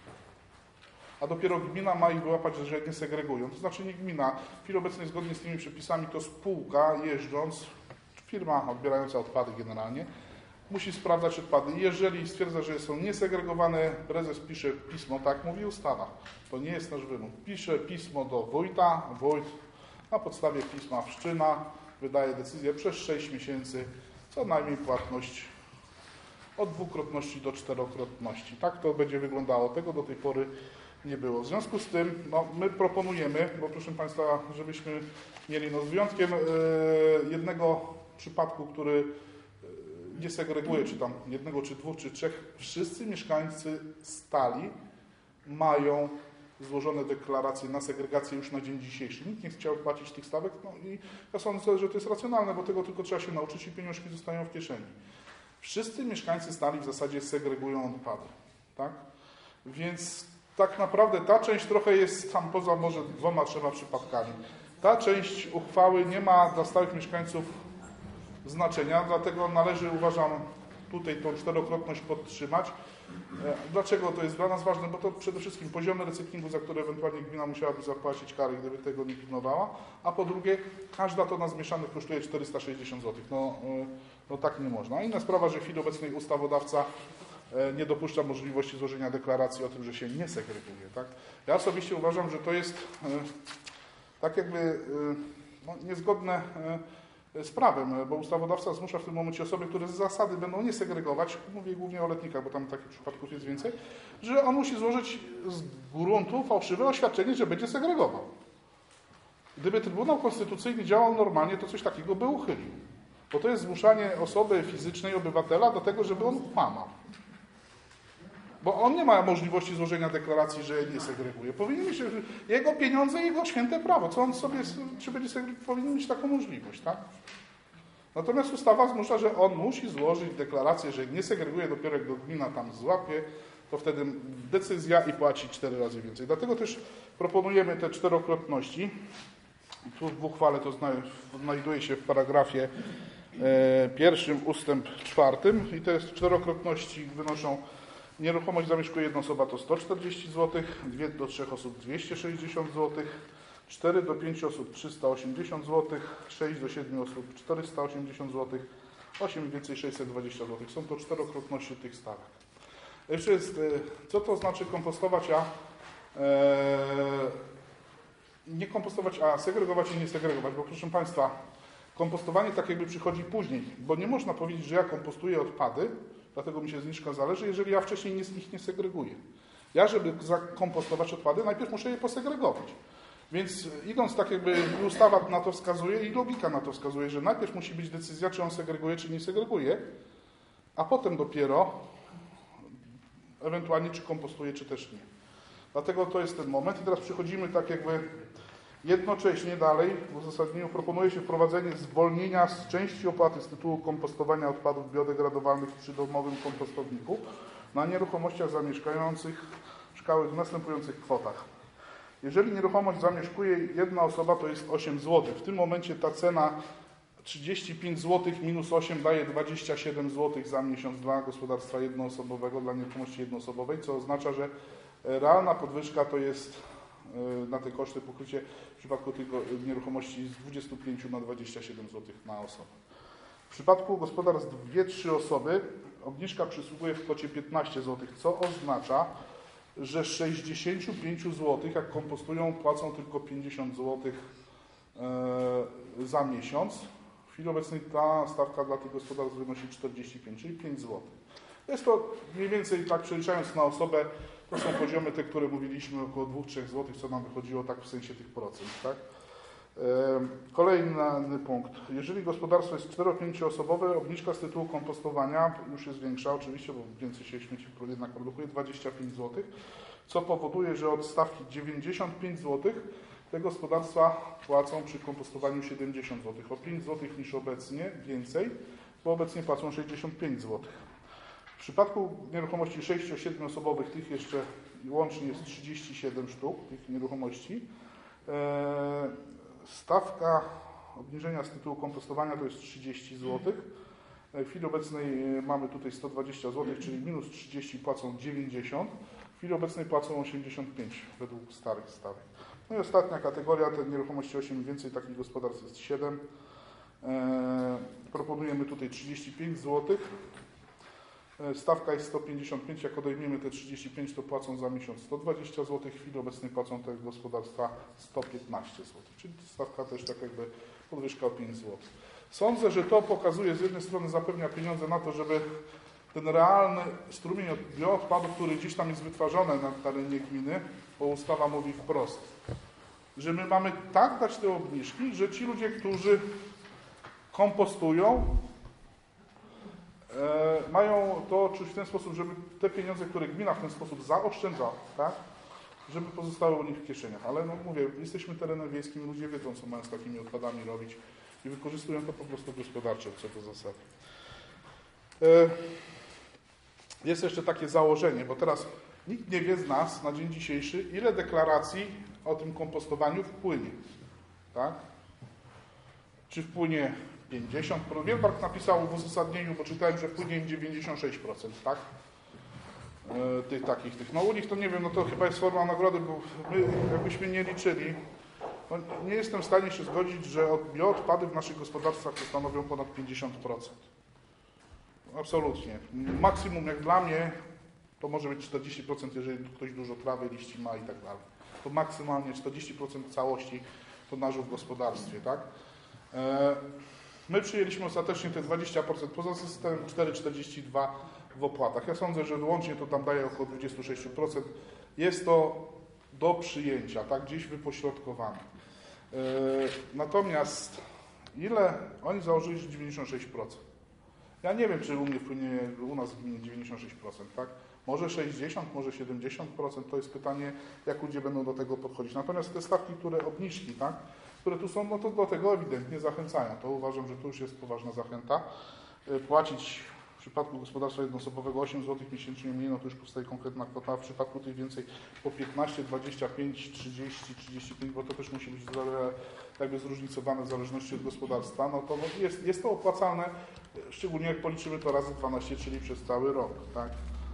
a dopiero gmina ma ich wyłapać, że nie segregują. To znaczy nie gmina. W chwili obecnej zgodnie z tymi przepisami to spółka jeżdżąc, firma odbierająca odpady generalnie, musi sprawdzać odpady. Jeżeli stwierdza, że są niesegregowane, prezes pisze pismo, tak mówi ustawa. To nie jest nasz wymóg. Pisze pismo do wójta, wójt na podstawie pisma wszczyna, wydaje decyzję przez 6 miesięcy, co najmniej płatność od 2-krotności do 4-krotności. Tak to będzie wyglądało. Tego do tej pory nie było. W związku z tym my proponujemy, bo proszę Państwa, żebyśmy mieli, z wyjątkiem jednego przypadku, który nie segreguje, czy tam jednego, czy 2, czy 3, wszyscy mieszkańcy stali mają złożone deklaracje na segregację już na dzień dzisiejszy. Nikt nie chciał płacić tych stawek, i ja sądzę, że to jest racjonalne, bo tego tylko trzeba się nauczyć i pieniążki zostają w kieszeni. Wszyscy mieszkańcy stali w zasadzie segregują odpady, tak? Więc tak naprawdę ta część trochę jest tam poza może 2-3 przypadkami. Ta część uchwały nie ma dla stałych mieszkańców znaczenia, dlatego należy, uważam, tutaj tą 4-krotność podtrzymać. Dlaczego to jest dla nas ważne? Bo to przede wszystkim poziomy recyklingu, za które ewentualnie gmina musiałaby zapłacić kary, gdyby tego nie pilnowała, a po drugie, każda tona zmieszanych kosztuje 460 zł. No tak nie można. Inna sprawa, że w chwili obecnej ustawodawca nie dopuszcza możliwości złożenia deklaracji o tym, że się nie segreguje. Tak? Ja osobiście uważam, że to jest tak jakby niezgodne z prawem, bo ustawodawca zmusza w tym momencie osoby, które z zasady będą nie segregować, mówię głównie o letnikach, bo tam takich przypadków jest więcej, że on musi złożyć z gruntu fałszywe oświadczenie, że będzie segregował. Gdyby Trybunał Konstytucyjny działał normalnie, to coś takiego by uchylił. Bo to jest zmuszanie osoby fizycznej, obywatela do tego, żeby on kłamał. Bo on nie ma możliwości złożenia deklaracji, że nie segreguje. Powinien mieć jego pieniądze, jego święte prawo. Co on sobie, czy będzie segregował, powinien mieć taką możliwość, tak? Natomiast ustawa zmusza, że on musi złożyć deklarację, że nie segreguje, dopiero jak go gmina tam złapie, to wtedy decyzja i płaci 4 razy więcej. Dlatego też proponujemy te 4-krotności. Tu w uchwale to znajduje się w paragrafie 1 ustęp 4 i te 4-krotności wynoszą: nieruchomość zamieszkuje jedna osoba to 140 zł, 2 do 3 osób 260 zł, 4 do 5 osób 380 zł, 6 do 7 osób 480 zł, 8 i więcej 620 zł. Są to 4-krotności tych stawek. Jeszcze jest, co to znaczy kompostować, a nie kompostować, a segregować i nie segregować, bo proszę Państwa, kompostowanie tak jakby przychodzi później, bo nie można powiedzieć, że ja kompostuję odpady, dlatego mi się zniżka zależy, jeżeli ja wcześniej ich nie segreguję. Ja, żeby zakompostować odpady, najpierw muszę je posegregować. Więc idąc tak jakby ustawa na to wskazuje i logika na to wskazuje, że najpierw musi być decyzja, czy on segreguje, czy nie segreguje, a potem dopiero ewentualnie czy kompostuje, czy też nie. Dlatego to jest ten moment i teraz przechodzimy tak jakby Jednocześnie dalej w uzasadnieniu proponuje się wprowadzenie zwolnienia z części opłaty z tytułu kompostowania odpadów biodegradowalnych przy domowym kompostowniku na nieruchomościach zamieszkałych w następujących kwotach. Jeżeli nieruchomość zamieszkuje jedna osoba, to jest 8 zł. W tym momencie ta cena 35 zł minus 8 daje 27 zł za miesiąc dla gospodarstwa jednoosobowego, dla nieruchomości jednoosobowej, co oznacza, że realna podwyżka to jest na te koszty pokrycie w przypadku tych nieruchomości z 25 na 27 zł na osobę. W przypadku gospodarstw 2-3 osoby obniżka przysługuje w kwocie 15 zł, co oznacza, że 65 zł, jak kompostują, płacą tylko 50 zł za miesiąc. W chwili obecnej ta stawka dla tych gospodarstw wynosi 45, czyli 5 zł. Jest to mniej więcej, tak przeliczając na osobę, to są poziomy te, które mówiliśmy, około 2-3 zł, co nam wychodziło tak w sensie tych procent. Tak? Kolejny punkt. Jeżeli gospodarstwo jest 4-5 osobowe, obniżka z tytułu kompostowania już jest większa oczywiście, bo więcej się śmieci jednak produkuje, 25 zł, co powoduje, że od stawki 95 zł te gospodarstwa płacą przy kompostowaniu 70 zł. O 5 zł niż obecnie więcej, bo obecnie płacą 65 zł. W przypadku nieruchomości 6-7 osobowych, tych jeszcze łącznie jest 37 sztuk, tych nieruchomości, stawka obniżenia z tytułu kompostowania to jest 30 zł. W chwili obecnej mamy tutaj 120 zł, czyli minus 30 płacą 90. W chwili obecnej płacą 85 według starych stawek. No i ostatnia kategoria, te nieruchomości 8 i więcej, takich gospodarstw jest 7. Proponujemy tutaj 35 zł. Stawka jest 155, jak odejmiemy te 35, to płacą za miesiąc 120 zł, w chwili obecnej płacą te gospodarstwa 115 zł, czyli stawka też tak jakby podwyżka o 5 zł. Sądzę, że to pokazuje, z jednej strony zapewnia pieniądze na to, żeby ten realny strumień bioodpadów, który gdzieś tam jest wytwarzany na terenie gminy, bo ustawa mówi wprost, że my mamy tak dać te obniżki, że ci ludzie, którzy kompostują, mają to czuć w ten sposób, żeby te pieniądze, które gmina w ten sposób zaoszczędza, tak, żeby pozostały u nich w kieszeniach. Ale no mówię, jesteśmy terenem wiejskim, ludzie wiedzą, co mają z takimi odpadami robić i wykorzystują to po prostu gospodarczo, co do zasady. Jest jeszcze takie założenie, bo teraz nikt nie wie z nas na dzień dzisiejszy, ile deklaracji o tym kompostowaniu wpłynie. Tak? Czy wpłynie 50%? Wielbark napisał w uzasadnieniu, bo czytałem, że wpłynie im 96%, tak? Tych. No u nich to nie wiem, no to chyba jest forma nagrody, bo my jakbyśmy nie liczyli, no nie jestem w stanie się zgodzić, że bioodpady w naszych gospodarstwach to stanowią ponad 50%. Absolutnie. Maksimum jak dla mnie to może być 40%, jeżeli ktoś dużo trawy, liści ma i tak dalej. To maksymalnie 40% całości tonażu w gospodarstwie, tak? My przyjęliśmy ostatecznie te 20% poza systemem, 4,42 w opłatach. Ja sądzę, że łącznie to tam daje około 26%. Jest to do przyjęcia, tak, gdzieś wypośrodkowane. Natomiast ile oni założyli, że 96%? Ja nie wiem, czy u mnie wpłynie, u nas w gminie 96%, tak? Może 60%, może 70%, to jest pytanie, jak ludzie będą do tego podchodzić. Natomiast te stawki, obniżki, tak, które tu są, no to do tego ewidentnie zachęcają. To uważam, że to już jest poważna zachęta. Płacić w przypadku gospodarstwa jednoosobowego 8 zł miesięcznie mniej, no to już powstaje konkretna kwota, w przypadku tych więcej po 15, 25, 30, 35, bo to też musi być jakby zróżnicowane w zależności od gospodarstwa, no to jest to opłacalne, szczególnie jak policzymy to razy 12, czyli przez cały rok. Tak?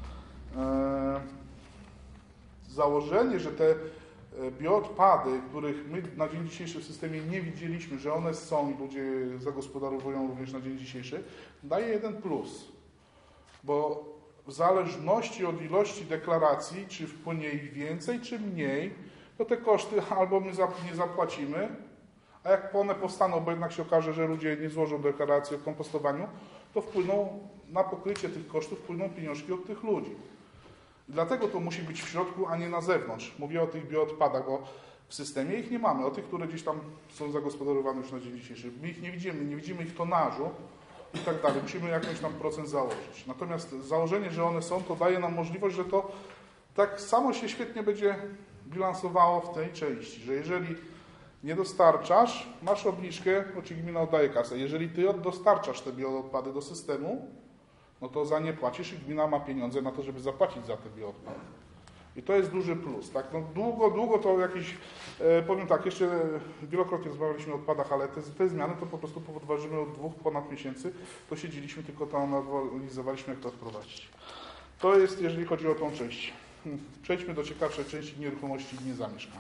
Założenie, że te bioodpady, których my na dzień dzisiejszy w systemie nie widzieliśmy, że one są i ludzie zagospodarowują również na dzień dzisiejszy, daje jeden plus, bo w zależności od ilości deklaracji, czy wpłynie ich więcej, czy mniej, to te koszty albo my nie zapłacimy, a jak one powstaną, bo jednak się okaże, że ludzie nie złożą deklaracji o kompostowaniu, to wpłyną na pokrycie tych kosztów, wpłyną pieniążki od tych ludzi. I dlatego to musi być w środku, a nie na zewnątrz. Mówię o tych bioodpadach, bo w systemie ich nie mamy. O tych, które gdzieś tam są zagospodarowane już na dzień dzisiejszy. My ich nie widzimy ich tonażu i tak dalej. Musimy jakiś tam procent założyć. Natomiast założenie, że one są, to daje nam możliwość, że to tak samo się świetnie będzie bilansowało w tej części, że jeżeli Nie dostarczasz, masz obniżkę, bo ci gmina oddaje kasę. Jeżeli ty dostarczasz te bioodpady do systemu, no to za nie płacisz i gmina ma pieniądze na to, żeby zapłacić za te bioodpady. I to jest duży plus. Tak? No długo to jakiś, powiem tak, jeszcze wielokrotnie rozmawialiśmy o odpadach, ale te zmiany to po prostu powodowały od ponad miesięcy, to siedzieliśmy, tylko to analizowaliśmy, jak to wprowadzić. To jest, jeżeli chodzi o tą część. Przejdźmy do ciekawszej części nieruchomości niezamieszkałych.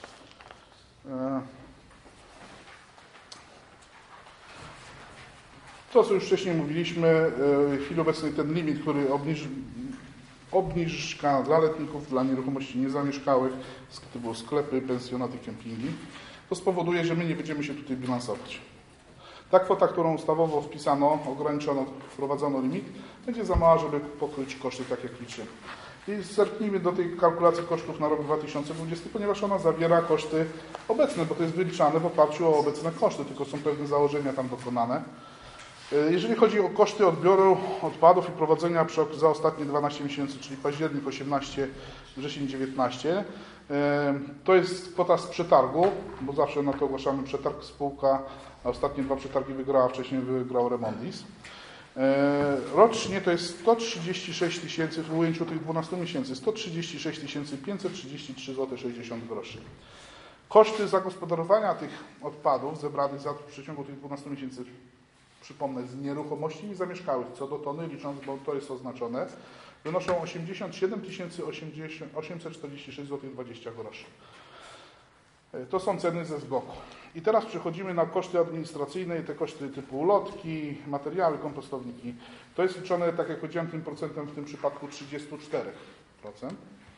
To, co już wcześniej mówiliśmy, w chwili obecnej ten limit, który obniżka dla letników, dla nieruchomości niezamieszkałych, typu sklepy, pensjonaty, kempingi, to spowoduje, że my nie będziemy się tutaj bilansować. Ta kwota, którą ustawowo wpisano, ograniczono, wprowadzono limit, będzie za mała, żeby pokryć koszty, tak jak liczymy. I zerknijmy do tej kalkulacji kosztów na rok 2020, ponieważ ona zawiera koszty obecne, bo to jest wyliczane w oparciu o obecne koszty, tylko są pewne założenia tam dokonane. Jeżeli chodzi o koszty odbioru odpadów i prowadzenia za ostatnie 12 miesięcy, czyli październik 18, wrzesień 19, to jest kwota z przetargu, bo zawsze na to ogłaszamy przetarg, spółka, a ostatnie 2 przetargi wygrała, wcześniej wygrał Remondis. Rocznie to jest 136 tysięcy, w ujęciu tych 12 miesięcy, 136 533 zł 60 groszy. Koszty zagospodarowania tych odpadów zebranych w przeciągu tych 12 miesięcy, przypomnę, z nieruchomości niezamieszkałych, co do tony licząc, bo to jest oznaczone, wynoszą 87 846 zł 20 groszy. To są ceny ze SGOK-u. I teraz przechodzimy na koszty administracyjne i te koszty typu ulotki, materiały, kompostowniki. To jest liczone, tak jak powiedziałem, tym procentem w tym przypadku 34%.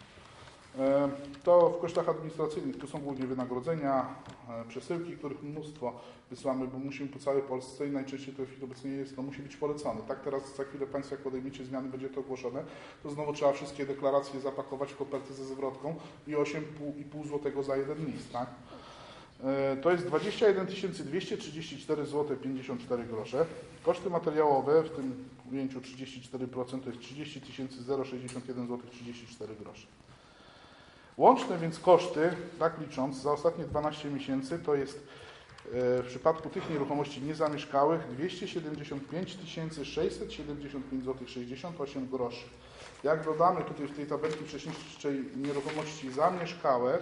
To w kosztach administracyjnych tu są głównie wynagrodzenia, przesyłki, których mnóstwo wysyłamy, bo musimy po całej Polsce i najczęściej to w chwili obecnej jest, to musi być polecone. Tak teraz za chwilę Państwo, jak podejmiecie zmiany, będzie to ogłoszone, to znowu trzeba wszystkie deklaracje zapakować w koperty ze zwrotką i 8,5 zł za jeden list, tak? To jest 21 234 zł 54 grosze. Koszty materiałowe w tym ujęciu 34% to jest 30 061 zł 34 grosze. Łączne więc koszty, tak licząc, za ostatnie 12 miesięcy to jest w przypadku tych nieruchomości niezamieszkałych 275 675 zł 68 groszy. Jak dodamy tutaj w tej tabelce wcześniejszej nieruchomości zamieszkałe,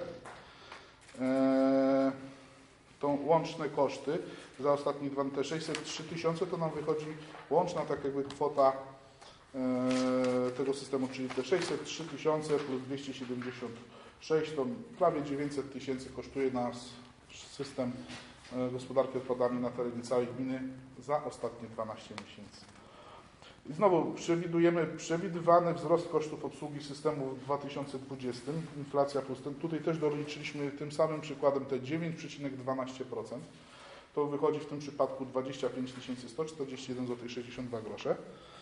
to łączne koszty za ostatnie te 603 tysiące, to nam wychodzi łączna tak jakby kwota tego systemu, czyli te 603 tysiące plus 276, to prawie 900 tysięcy kosztuje nas system gospodarki odpadami na terenie całej gminy za ostatnie 12 miesięcy. I znowu przewidywany wzrost kosztów obsługi systemu w 2020, inflacja plus ten, tutaj też doliczyliśmy tym samym przykładem te 9,12%. To wychodzi w tym przypadku 25 141 zł 62 grosze.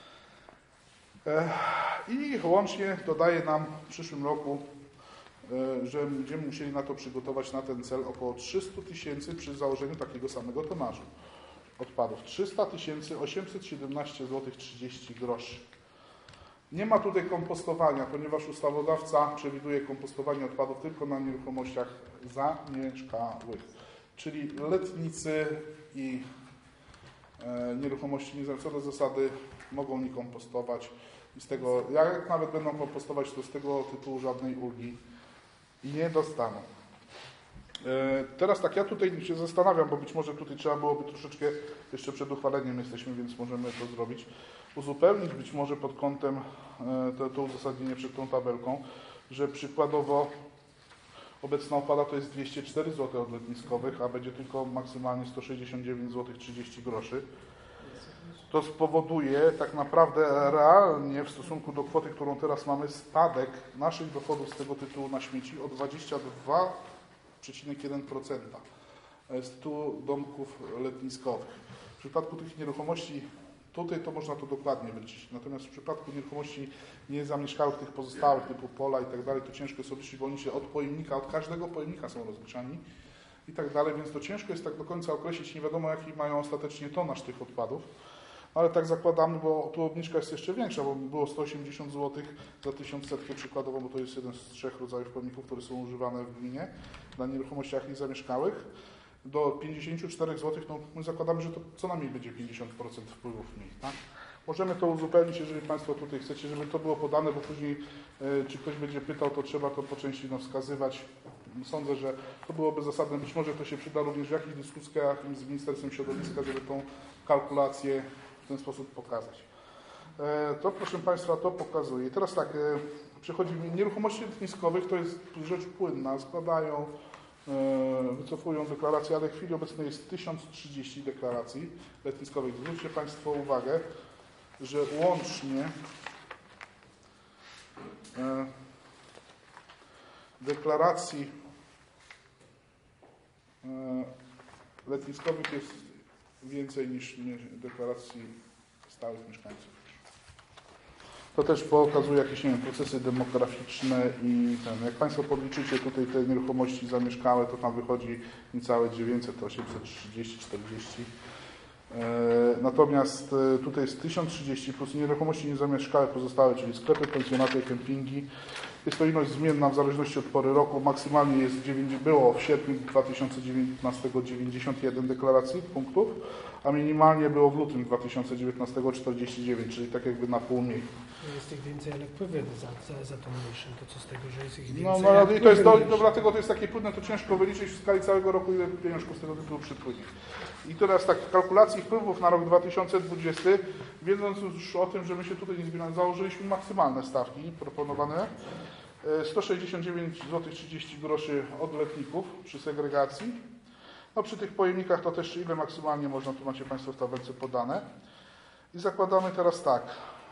I łącznie dodaje nam w przyszłym roku, że będziemy musieli na to przygotować na ten cel około 300 tysięcy przy założeniu takiego samego tonażu odpadów. 300 817 zł 30 groszy. Nie ma tutaj kompostowania, ponieważ ustawodawca przewiduje kompostowanie odpadów tylko na nieruchomościach zamieszkałych, czyli letnicy i nieruchomości niezamieszkałe co do zasady mogą nie kompostować. I z tego, jak nawet będą kompostować, to z tego tytułu żadnej ulgi nie dostaną. Teraz tak, ja tutaj się zastanawiam, bo być może tutaj trzeba byłoby troszeczkę, jeszcze przed uchwaleniem jesteśmy, więc możemy to zrobić, uzupełnić być może pod kątem to uzasadnienie przed tą tabelką, że przykładowo obecna opłata to jest 204 zł od letniskowych, a będzie tylko maksymalnie 169 zł 30 groszy. To spowoduje tak naprawdę realnie w stosunku do kwoty, którą teraz mamy, spadek naszych dochodów z tego tytułu na śmieci o 22,1% z tytułu domków letniskowych. W przypadku tych nieruchomości, tutaj to można to dokładnie wyliczyć, natomiast w przypadku nieruchomości niezamieszkałych, tych pozostałych typu pola i tak dalej, to ciężko jest obliczyć, bo oni się od pojemnika, od każdego pojemnika są rozliczani i tak dalej, więc to ciężko jest tak do końca określić, nie wiadomo jaki mają ostatecznie tonaż tych odpadów. Ale tak zakładamy, bo tu obniżka jest jeszcze większa, bo było 180 zł za 1000 setkę przykładowo, bo to jest jeden z 3 rodzajów pojemników, które są używane w gminie na nieruchomościach niezamieszkałych. Do 54 zł, no my zakładamy, że to co najmniej będzie 50% wpływów mniej, tak? Możemy to uzupełnić, jeżeli Państwo tutaj chcecie, żeby to było podane, bo później czy ktoś będzie pytał, to trzeba to po części wskazywać. Sądzę, że to byłoby zasadne. Być może to się przyda również w jakichś dyskusjach z Ministerstwem Środowiska, żeby tą kalkulację w ten sposób pokazać. To, proszę Państwa, to pokazuje. I teraz tak, przechodzimy. Nieruchomości letniskowych to jest rzecz płynna. Składają, wycofują deklaracje, ale w chwili obecnej jest 1030 deklaracji letniskowych. Zwróćcie Państwo uwagę, że łącznie deklaracji letniskowych jest więcej niż deklaracji stałych mieszkańców. To też pokazuje jakieś, nie wiem, procesy demograficzne i jak Państwo podliczycie tutaj te nieruchomości zamieszkałe, to tam wychodzi niecałe 900, 830, 40. Natomiast tutaj jest 1030 plus nieruchomości niezamieszkałe pozostałe, czyli sklepy, pensjonaty, kempingi. Jest to ilość zmienna w zależności od pory roku. Maksymalnie jest było w sierpniu 2019 91 deklaracji punktów, a minimalnie było w lutym 2019 49, czyli tak jakby na pół mniej. Jest ich więcej, ale wpływy za to mniejsze. To co z tego, że jest ich więcej? No i to jest dlatego to jest takie płynne, to ciężko wyliczyć w skali całego roku, ile pieniążków z tego tytułu przypłynie. I teraz tak, w kalkulacji wpływów na rok 2020, wiedząc już o tym, że my się tutaj nie zbieramy, założyliśmy maksymalne stawki proponowane. 169 zł 30 groszy od letników przy segregacji. No przy tych pojemnikach to też ile maksymalnie można, tu macie Państwo w tabelce podane. I zakładamy teraz tak.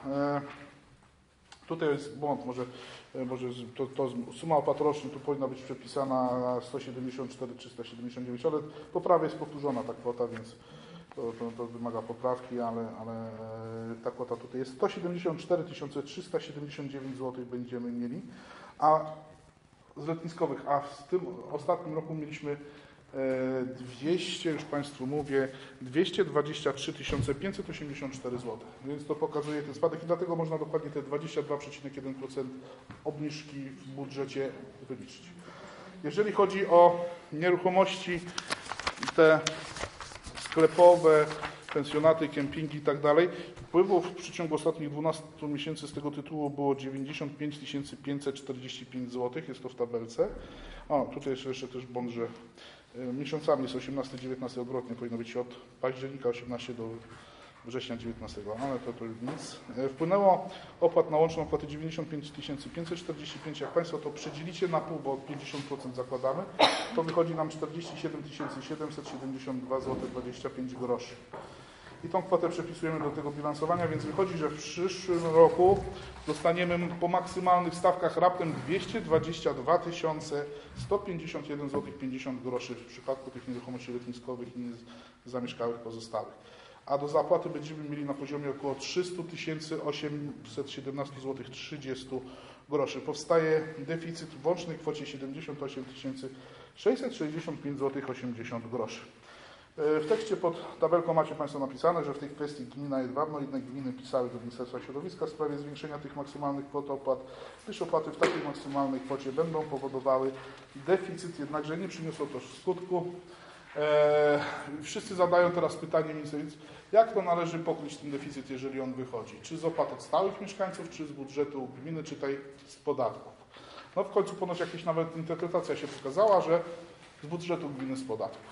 Tutaj jest błąd, może to suma opłat rocznych tu powinna być przepisana na 174 379, ale poprawia jest powtórzona ta kwota, więc to wymaga poprawki, ale ta kwota tutaj jest 174 379 zł będziemy mieli, a z letniskowych, a w tym ostatnim mieliśmy 200, już Państwu mówię, 223 584 zł. Więc to pokazuje ten spadek i dlatego można dokładnie te 22,1% obniżki w budżecie wyliczyć. Jeżeli chodzi o nieruchomości te sklepowe, pensjonaty, kempingi i tak dalej, wpływów w przeciągu ostatnich 12 miesięcy z tego tytułu było 95 545 zł, jest to w tabelce. O, tutaj jeszcze też błąd, że miesiącami jest 18-19 odwrotnie, powinno być od października 18 do września 19, ale to już nic. Wpłynęło opłat na łączną kwotę 95 545, jak Państwo to przedzielicie na pół, bo 50% zakładamy, to wychodzi nam 47 772 zł 25 groszy. I tą kwotę przepisujemy do tego bilansowania, więc wychodzi, że w przyszłym roku dostaniemy po maksymalnych stawkach raptem 222 151 zł 50 groszy w przypadku tych nieruchomości letniskowych i niezamieszkałych pozostałych. A do zapłaty będziemy mieli na poziomie około 300 817 zł 30 groszy. Powstaje deficyt w łącznej kwocie 78 665 zł 80 groszy. W tekście pod tabelką macie Państwo napisane, że w tej kwestii gmina Jedwabno i inne gminy pisały do Ministerstwa Środowiska w sprawie zwiększenia tych maksymalnych kwot opłat, gdyż opłaty w takiej maksymalnej kwocie będą powodowały deficyt, jednakże nie przyniosło to skutku. Wszyscy zadają teraz pytanie ministerstwu, jak to należy pokryć ten deficyt, jeżeli on wychodzi? Czy z opłat od stałych mieszkańców, czy z budżetu gminy, czy tutaj z podatków? No w końcu ponoć jakaś nawet interpretacja się pokazała, że z budżetu gminy z podatków.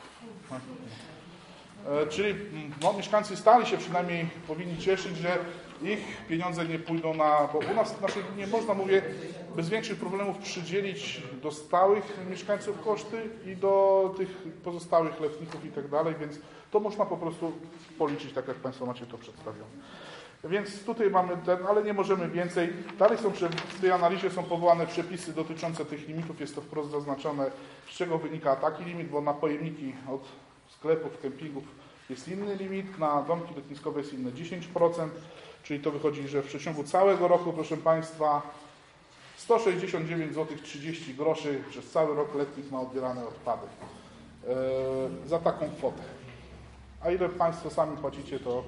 Czyli mieszkańcy stali się przynajmniej powinni cieszyć, że ich pieniądze nie pójdą bo u nas w naszej gminie można, mówię, bez większych problemów przydzielić do stałych mieszkańców koszty i do tych pozostałych letników i tak dalej, więc to można po prostu policzyć, tak jak Państwo macie to przedstawione. Więc tutaj mamy ale nie możemy więcej. Dalej w tej analizie są powołane przepisy dotyczące tych limitów, jest to wprost zaznaczone, z czego wynika taki limit, bo na pojemniki od sklepów, kempingów jest inny limit, na domki letniskowe jest inne 10%, czyli to wychodzi, że w przeciągu całego roku, proszę Państwa, 169 zł 30 groszy przez cały rok letnik ma odbierane odpady za taką kwotę. A ile Państwo sami płacicie, to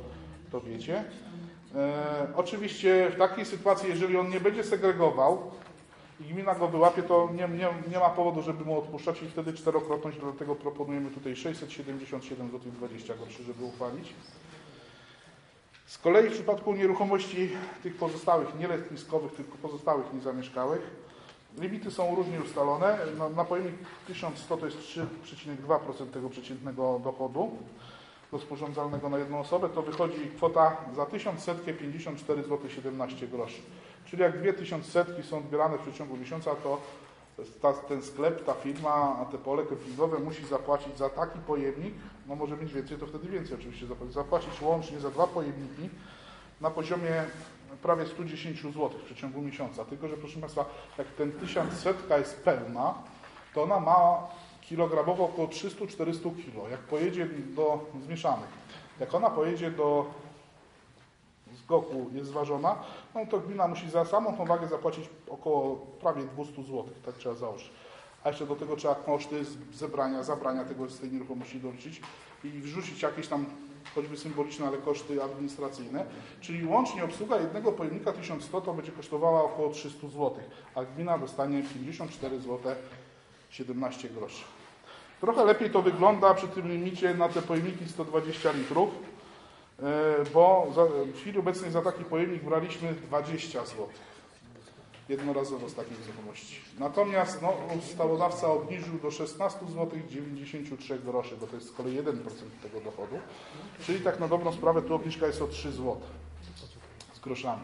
to wiecie. Oczywiście w takiej sytuacji, jeżeli on nie będzie segregował i gmina go wyłapie, to nie ma powodu, żeby mu odpuszczać i wtedy czterokrotność, dlatego proponujemy tutaj 677,20 zł, żeby uchwalić. Z kolei w przypadku nieruchomości tych pozostałych, nie letniskowych, tylko pozostałych niezamieszkałych, limity są różnie ustalone. Na pojemnik 1100 to jest 3,2% tego przeciętnego dochodu rozporządzalnego na jedną osobę, to wychodzi kwota za 1100 54 zł 17 groszy. Czyli jak 2100 są odbierane w przeciągu miesiąca, to ten sklep, ta firma, a te pole kempingowe musi zapłacić za taki pojemnik, no może mieć więcej, to wtedy więcej oczywiście zapłacić łącznie za 2 pojemniki na poziomie prawie 110 zł w przeciągu miesiąca. Tylko że proszę Państwa, jak ten 1100 jest pełna, to ona ma kilogramowo około 300-400 kg. Jak pojedzie do zmieszanych, jak ona pojedzie do SGOK-u, jest zważona, no to gmina musi za samą tą wagę zapłacić około prawie 200 zł, tak trzeba założyć. A jeszcze do tego trzeba koszty zebrania, zabrania tego z tej nieruchomości doliczyć i wrzucić jakieś tam choćby symboliczne, ale koszty administracyjne. Czyli łącznie obsługa jednego pojemnika 1100 to będzie kosztowała około 300 zł, a gmina dostanie 54 zł 17 groszy. Trochę lepiej to wygląda przy tym limicie na te pojemniki 120 litrów, bo w chwili obecnej za taki pojemnik braliśmy 20 zł. Jednorazowo z takiej nieruchomości. Natomiast ustawodawca obniżył do 16 zł 93 groszy, bo to jest z kolei 1% tego dochodu. Czyli tak na dobrą sprawę tu obniżka jest o 3 zł z groszami.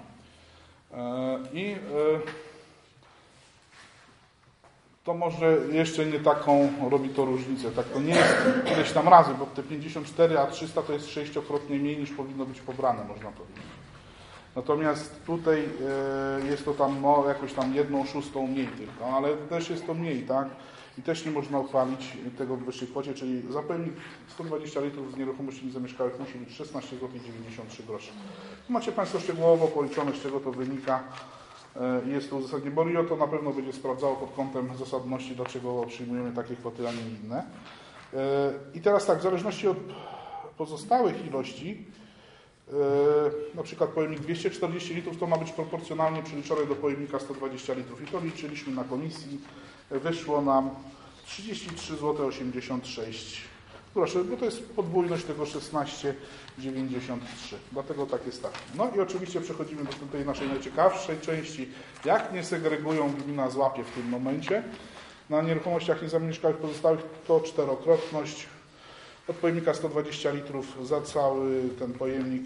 To może jeszcze nie taką robi to różnicę. Tak to nie jest ileś tam razy, bo te 54 a 300 to jest 6-krotnie mniej niż powinno być pobrane, można powiedzieć. Natomiast tutaj jest to tam jakoś tam 1/6 mniej tylko, ale też jest to mniej, tak? I też nie można uchwalić tego w wyższej kwocie, czyli za pojemnik 120 litrów z nieruchomości niezamieszkałych musi być 16 zł 93 groszy. Macie Państwo szczegółowo policzone, z czego to wynika. Jest to uzasadnienie, bo RIO to na pewno będzie sprawdzało pod kątem zasadności, dlaczego przyjmujemy takie kwoty, a nie inne. I teraz tak, w zależności od pozostałych ilości, na przykład pojemnik 240 litrów to ma być proporcjonalnie przeliczone do pojemnika 120 litrów. I to liczyliśmy na komisji. Wyszło nam 33,86 zł. Bo to jest podwójność tego 16,93. Dlatego takie stawki. No i oczywiście przechodzimy do tej naszej najciekawszej części. Jak nie segregują, gmina złapie w tym momencie. Na nieruchomościach niezamieszkałych pozostałych to czterokrotność. Od pojemnika 120 litrów za cały ten pojemnik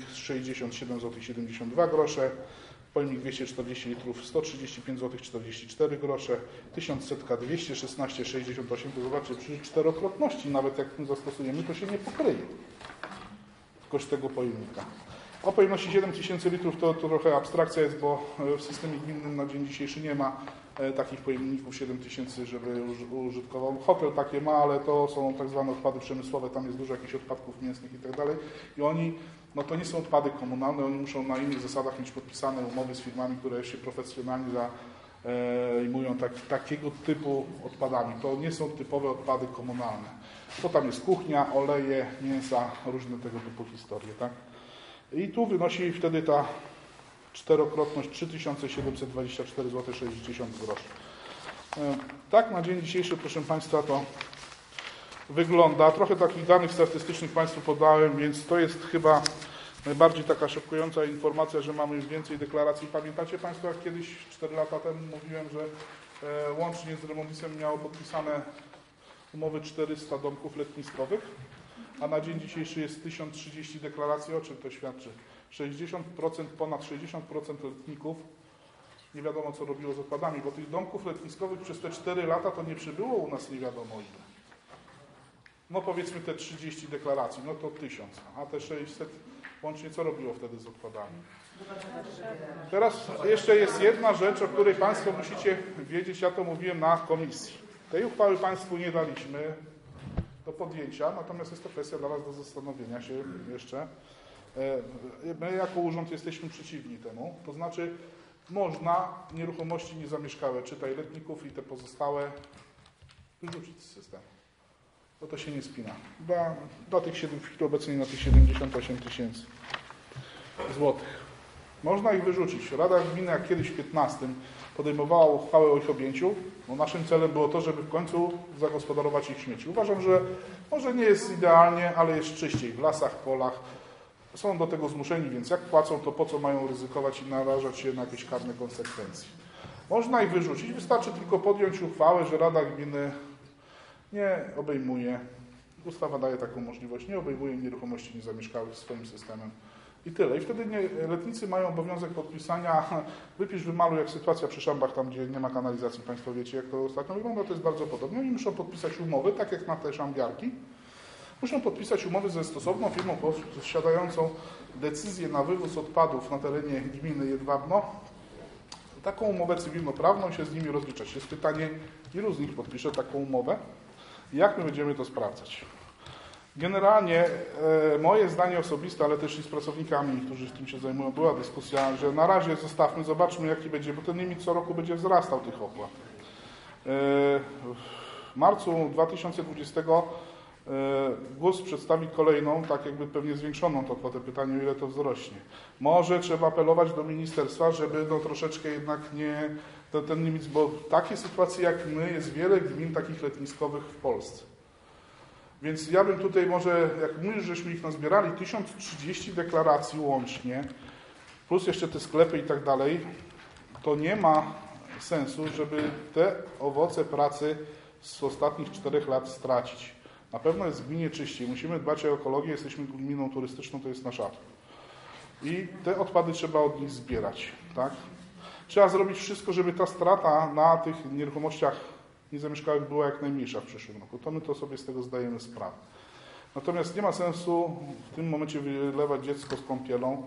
67,72 zł. Pojemnik 240 litrów 135 zł 44 grosze. 1100 216,68 zł. Zobaczcie, przy czterokrotności nawet jak tym zastosujemy, to się nie pokryje koszt tego pojemnika. O pojemności 7000 litrów to trochę abstrakcja jest, bo w systemie gminnym na dzień dzisiejszy nie ma takich pojemników 7000, żeby użytkował. Hotel takie ma, ale to są tak zwane odpady przemysłowe, tam jest dużo jakichś odpadków mięsnych i tak dalej. I oni, no to nie są odpady komunalne, oni muszą na innych zasadach mieć podpisane umowy z firmami, które się profesjonalnie zajmują takiego typu odpadami. To nie są typowe odpady komunalne. To tam jest kuchnia, oleje, mięsa, różne tego typu historie, tak? I tu wynosi wtedy ta czterokrotność 3724 zł 60 groszy. Tak na dzień dzisiejszy, proszę Państwa, to wygląda. Trochę takich danych statystycznych Państwu podałem, więc to jest chyba najbardziej taka szokująca informacja, że mamy już więcej deklaracji. Pamiętacie Państwo, jak kiedyś 4 lata temu mówiłem, że łącznie z Remontisem miało podpisane umowy 400 domków letniskowych, a na dzień dzisiejszy jest 1030 deklaracji. O czym to świadczy? 60%, ponad 60% letników nie wiadomo, co robiło z odpadami, bo tych domków letniskowych przez te 4 lata to nie przybyło u nas nie wiadomo ile. No powiedzmy te 30 deklaracji, no to 1000, a te 600 łącznie co robiło wtedy z odpadami? Teraz jeszcze jest jedna rzecz, o której Państwo musicie wiedzieć, ja to mówiłem na komisji. Tej uchwały Państwu nie daliśmy do podjęcia, natomiast jest to kwestia dla Was do zastanowienia się jeszcze. My jako urząd jesteśmy przeciwni temu, to znaczy można nieruchomości niezamieszkałe, czytaj letników i te pozostałe, wyrzucić z systemu, bo to się nie spina. Dla tych obecnie na tych 78 000. zł. Można ich wyrzucić. Rada Gminy, jak kiedyś w 15 podejmowała uchwałę o ich objęciu, no naszym celem było to, żeby w końcu zagospodarować ich śmieci. Uważam, że może nie jest idealnie, ale jest czyściej w lasach, polach. Są do tego zmuszeni, więc jak płacą, to po co mają ryzykować i narażać się na jakieś karne konsekwencje. Można ich wyrzucić, wystarczy tylko podjąć uchwałę, że Rada Gminy nie obejmuje, ustawa daje taką możliwość, nie obejmuje nieruchomości niezamieszkałych swoim systemem. I tyle. I wtedy letnicy mają obowiązek podpisania, wypisz, wymaluj, jak sytuacja przy szambach, tam gdzie nie ma kanalizacji, Państwo wiecie, jak to ostatnio wygląda, to jest bardzo podobnie. Oni muszą podpisać umowy, tak jak na te szambiarki. Muszą podpisać umowy ze stosowną firmą posiadającą decyzję na wywóz odpadów na terenie gminy Jedwabno. Taką umowę cywilnoprawną i się z nimi rozliczać. Jest pytanie, ilu z nich podpisze taką umowę i jak my będziemy to sprawdzać. Generalnie moje zdanie osobiste, ale też i z pracownikami, którzy tym się zajmują, była dyskusja, że na razie zostawmy, zobaczmy jaki będzie, bo ten limit co roku będzie wzrastał tych opłat. W marcu 2020 GUS przedstawi kolejną, tak jakby pewnie zwiększoną tą kwotę. Pytanie, o ile to wzrośnie. Może trzeba apelować do ministerstwa, żeby no troszeczkę jednak nie ten limit, bo w takiej sytuacji jak my jest wiele gmin takich letniskowych w Polsce. Więc ja bym tutaj może, jak my już żeśmy ich nazbierali, 1030 deklaracji łącznie, plus jeszcze te sklepy i tak dalej, to nie ma sensu, żeby te owoce pracy z ostatnich 4 lat stracić. Na pewno jest w gminie czyściej. Musimy dbać o ekologię, jesteśmy gminą turystyczną, to jest nasz atut. I te odpady trzeba od nich zbierać. Tak? Trzeba zrobić wszystko, żeby ta strata na tych nieruchomościach niezamieszkałych była jak najmniejsza w przyszłym roku. To my to sobie z tego zdajemy sprawę. Natomiast nie ma sensu w tym momencie wylewać dziecko z kąpielą,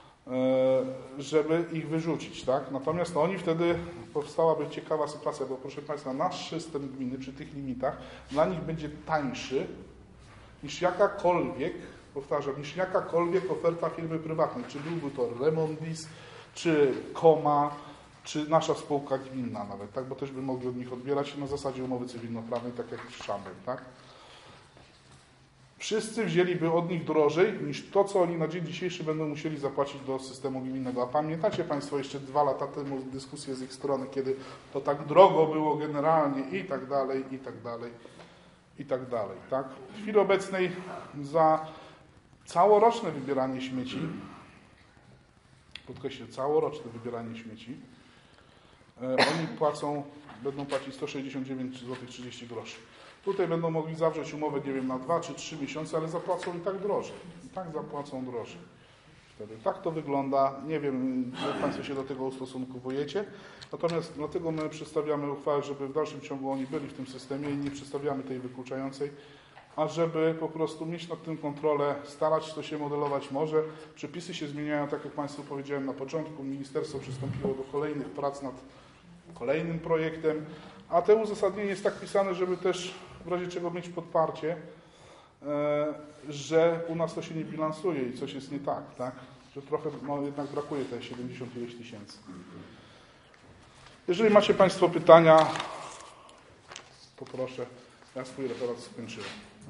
żeby ich wyrzucić. Tak? Natomiast oni wtedy powstałaby ciekawa sytuacja, bo proszę Państwa, nasz system gminy przy tych limitach dla nich będzie tańszy niż jakakolwiek, powtarzam, niż jakakolwiek oferta firmy prywatnej. Czy byłby to Remondis, czy Koma, czy nasza spółka gminna nawet, tak? Bo też by mogli od nich odbierać na zasadzie umowy cywilnoprawnej, tak jak w Szambem, tak? Wszyscy wzięliby od nich drożej niż to, co oni na dzień dzisiejszy będą musieli zapłacić do systemu gminnego. A pamiętacie Państwo jeszcze 2 lata temu dyskusję z ich strony, kiedy to tak drogo było generalnie i tak dalej, i tak dalej, i tak dalej, tak? W chwili obecnej za całoroczne wybieranie śmieci, podkreślę, całoroczne wybieranie śmieci, oni będą płacić 169,30 zł. Tutaj będą mogli zawrzeć umowę, nie wiem, na 2 czy 3 miesiące, ale zapłacą i tak drożej. I tak zapłacą drożej. Wtedy tak to wygląda. Nie wiem, jak Państwo się do tego ustosunkowujecie. Natomiast dlatego my przedstawiamy uchwałę, żeby w dalszym ciągu oni byli w tym systemie i nie przedstawiamy tej wykluczającej, a żeby po prostu mieć nad tym kontrolę, starać się to się modelować może. Przepisy się zmieniają, tak jak Państwu powiedziałem na początku. Ministerstwo przystąpiło do kolejnych prac nad kolejnym projektem, a to uzasadnienie jest tak pisane, żeby też w razie czego mieć podparcie, że u nas to się nie bilansuje i coś jest nie tak, tak? Że trochę jednak brakuje te 70 ileś tysięcy. Jeżeli macie Państwo pytania, to proszę. Ja swój referat skończyłem.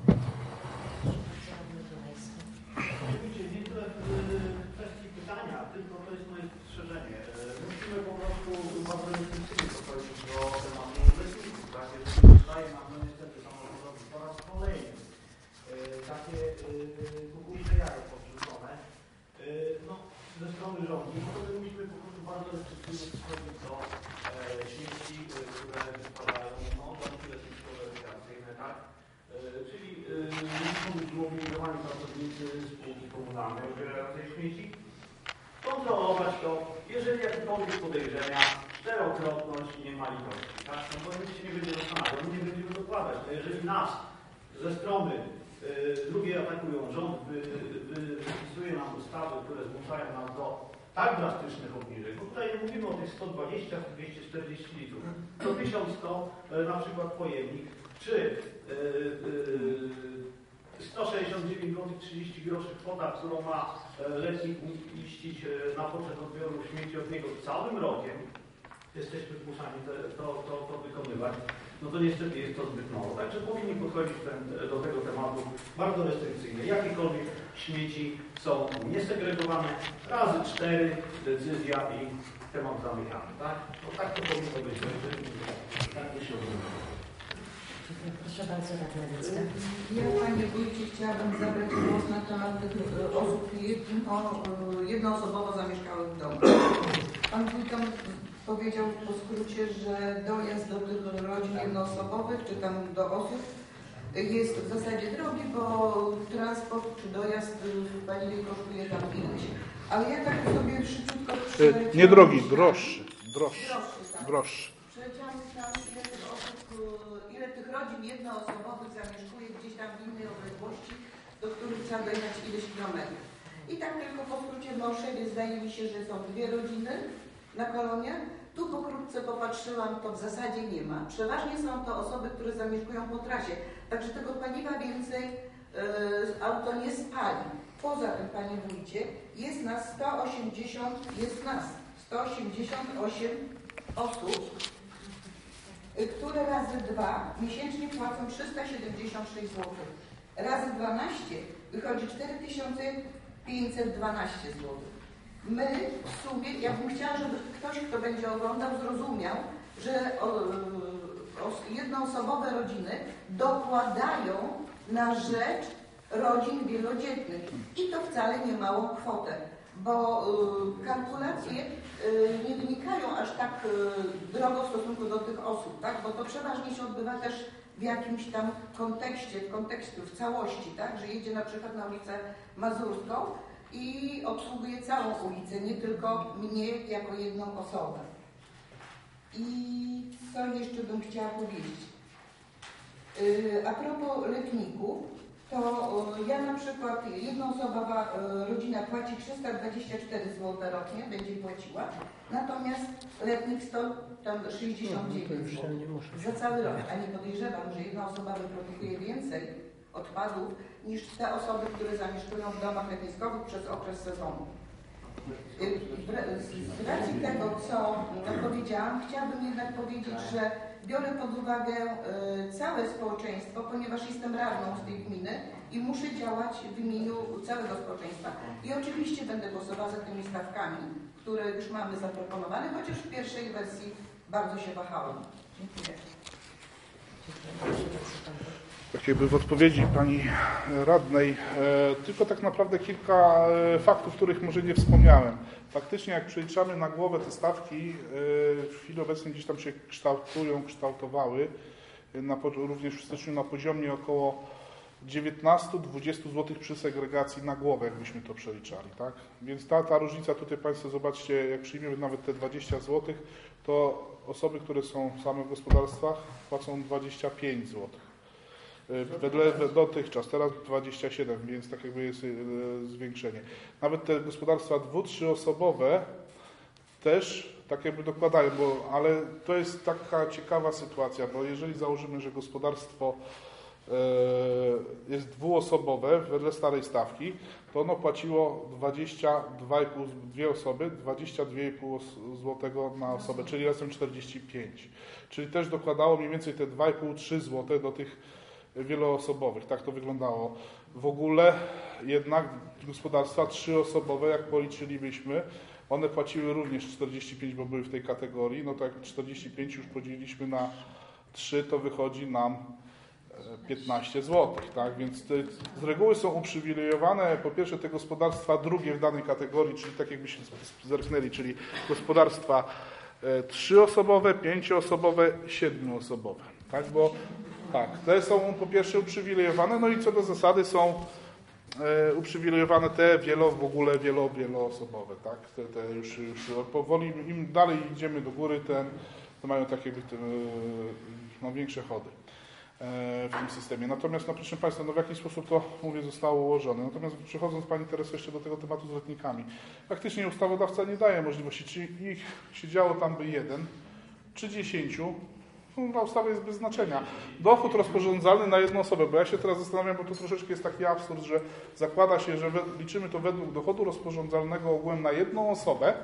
Nie tyle w kwestii pytania, tylko to jest moje spostrzeżenie. Musimy po prostu bardzo intensywnie podchodzić do tematu inwestycji, tak? Jeżeli zostaje nam niestety samorządowi po raz kolejny takie kukułcze jajo podrzucone ze strony rządu, no to my musimy po prostu bardzo restrykcyjnie podchodzić do śmieci, które wypadają bądź letniskowe rekreacyjne, tak? Czyli muszą być zmobilizowani pracownicy spółki komunalnej odbierającej tej śmieci, kontrolować to, jeżeli jakiekolwiek podejrzenia, czterokrotność nie ma litości, tak? No bo nic się nie będzie zastanawiał, my nie będziemy dokładać. No jeżeli nas ze strony drugiej atakują, rząd wypisuje nam ustawy, które zmuszają nas do tak drastycznych obniżek, bo tutaj nie mówimy o tych 120, 240 litrów, to 1100 na przykład pojemnik, czy 169 zł 30 groszy kwota, którą ma letnik iścić na poczet odbioru śmieci od niego całym rokiem, jesteśmy zmuszani to wykonywać, no to niestety jest to zbyt mało. Także powinni podchodzić do tego tematu bardzo restrykcyjnie. Jakiekolwiek śmieci są niesegregowane, razy 4 decyzja i temat zamykamy, tak? No tak to powinno być. Tak myślę. Proszę bardzo, Radna Wiecka. Ja, Panie Wójcie, chciałabym zabrać głos na temat tych osób jednoosobowo zamieszkałych w domu. Pan Wójt powiedział po skrócie, że dojazd do tych rodzin jednoosobowych, czy tam do osób jest w zasadzie drogi, bo transport czy dojazd w Baniwie kosztuje tam ileś. Ale ja tak sobie szybciutko przeleciałam... Nie drogi, droższy. Tak. Droższy. Przeleciałam tam, ile tych osób, ile tych rodzin jednoosobowych zamieszkuje gdzieś tam w innej odległości, do których trzeba dojechać ileś kilometrów. I tak tylko po skrócie w Małszewie zdaje mi się, że są 2 rodziny na kolonie. Tu pokrótce popatrzyłam, to w zasadzie nie ma. Przeważnie są to osoby, które zamieszkują po trasie. Także tego paliwa więcej auto nie spali. Poza tym, Panie Wójcie, jest nas 188 osób, które razy 2 miesięcznie płacą 376 zł. Razy 12 wychodzi 4512 zł. My w sumie, ja bym chciała, żeby ktoś, kto będzie oglądał, zrozumiał, że jednoosobowe rodziny dokładają na rzecz rodzin wielodzietnych. I to wcale nie małą kwotę, bo kalkulacje nie wynikają aż tak drogo w stosunku do tych osób, tak? Bo to przeważnie się odbywa też w jakimś tam kontekście, w całości, tak? Że jedzie na przykład na ulicę Mazurską i obsługuje całą ulicę, nie tylko mnie jako jedną osobę. I co jeszcze bym chciała powiedzieć? A propos letników, to ja na przykład jednoosobowa rodzina płaci 324 zł rocznie, będzie płaciła, natomiast letnik stoi tam 69 zł za cały rok, a nie podejrzewam, że jedna osoba wyprodukuje więcej odpadów niż te osoby, które zamieszkują w domach letniskowych przez okres sezonu. Z racji tego, co powiedziałam, chciałabym jednak powiedzieć, że biorę pod uwagę całe społeczeństwo, ponieważ jestem radną z tej gminy i muszę działać w imieniu całego społeczeństwa. I oczywiście będę głosowała za tymi stawkami, które już mamy zaproponowane, chociaż w pierwszej wersji bardzo się wahałam. Dziękuję. Tak jakby w odpowiedzi Pani Radnej, tylko tak naprawdę kilka faktów, których może nie wspomniałem. Faktycznie jak przeliczamy na głowę te stawki, w chwili obecnej gdzieś tam się kształtowały, również w styczniu na poziomie około 19-20 zł przy segregacji na głowę, jakbyśmy to przeliczali, tak? Więc ta różnica tutaj Państwo zobaczcie, jak przyjmiemy nawet te 20 zł, to osoby, które są same w gospodarstwach, płacą 25 zł. Wedle dotychczas, teraz 27, więc tak jakby jest zwiększenie. Nawet te gospodarstwa 2-3 osobowe też tak jakby dokładają, ale to jest taka ciekawa sytuacja, bo jeżeli założymy, że gospodarstwo jest 2-osobowe wedle starej stawki, to ono płaciło 2 osoby, 22,5 zł na osobę, czyli razem 45. Czyli też dokładało mniej więcej te 2,5-3 zł do tych wieloosobowych. Tak to wyglądało. W ogóle jednak gospodarstwa 3-osobowe, jak policzylibyśmy, one płaciły również 45, bo były w tej kategorii. No to jak 45 już podzieliliśmy na 3, to wychodzi nam 15 zł. Tak? Więc z reguły są uprzywilejowane po pierwsze te gospodarstwa drugie w danej kategorii, czyli tak jakbyśmy zerknęli, czyli gospodarstwa 3-osobowe, 5-osobowe, 7-osobowe. Tak? Bo tak, te są po pierwsze uprzywilejowane, no i co do zasady są uprzywilejowane te wieloosobowe, tak? Te już powoli, im dalej idziemy do góry, to mają takie większe chody w tym systemie. Natomiast, proszę Państwa, w jaki sposób to, mówię, zostało ułożone. Natomiast przechodząc Pani teraz jeszcze do tego tematu z letnikami. Faktycznie ustawodawca nie daje możliwości, czy ich siedziało tam by 1, czy 10, ta ustawa jest bez znaczenia. Dochód rozporządzalny na jedną osobę, bo ja się teraz zastanawiam, bo to troszeczkę jest taki absurd, że zakłada się, że liczymy to według dochodu rozporządzalnego ogółem na jedną osobę,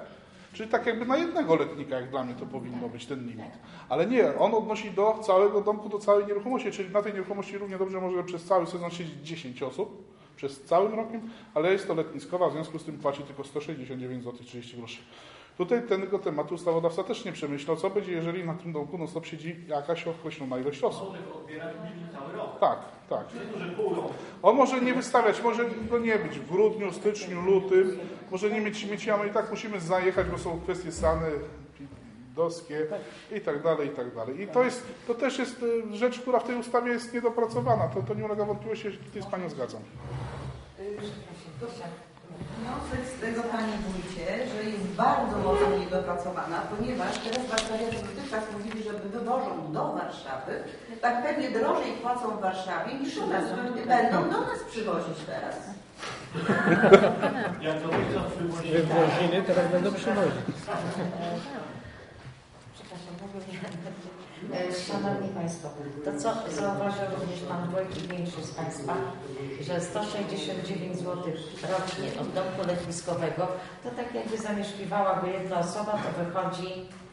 Czyli tak jakby na jednego letnika, jak dla mnie to powinno być ten limit. Ale nie, on odnosi do całego domku, do całej nieruchomości, czyli na tej nieruchomości równie dobrze może przez cały sezon siedzieć 10 osób, przez całym rokiem, ale jest to letniskowa, w związku z tym płaci tylko 169 zł 30 groszy. Tutaj tego tematu ustawodawca też nie przemyślał, co będzie, jeżeli na tym domku non-stop siedzi jakaś określona ilość osób. Tak, tak. On może nie wystawiać, może go nie być w grudniu, styczniu, lutym, może nie mieć śmieci, a my i tak musimy zajechać, bo są kwestie sane, doskie i tak dalej, i tak dalej. I to też jest rzecz, która w tej ustawie jest niedopracowana. To nie ulega wątpliwości, ja się tutaj z Panią zgadzam. Wniosek z tego, Panie Wójcie, że jest bardzo mocno niedopracowana, ponieważ teraz warszawiacy dotychczas mówili, że wywożą do Warszawy, tak pewnie drożej płacą w Warszawie niż u nas. Będą do nas przywozić teraz. Jak to będzie przywozić? Wywoziny teraz będą przywozić. Przepraszam, Szanowni Państwo, to co zauważył również Pan Wójt i większość z Państwa, że 169 zł rocznie od domku letniskowego, to tak jakby zamieszkiwałaby jedna osoba, to wychodzi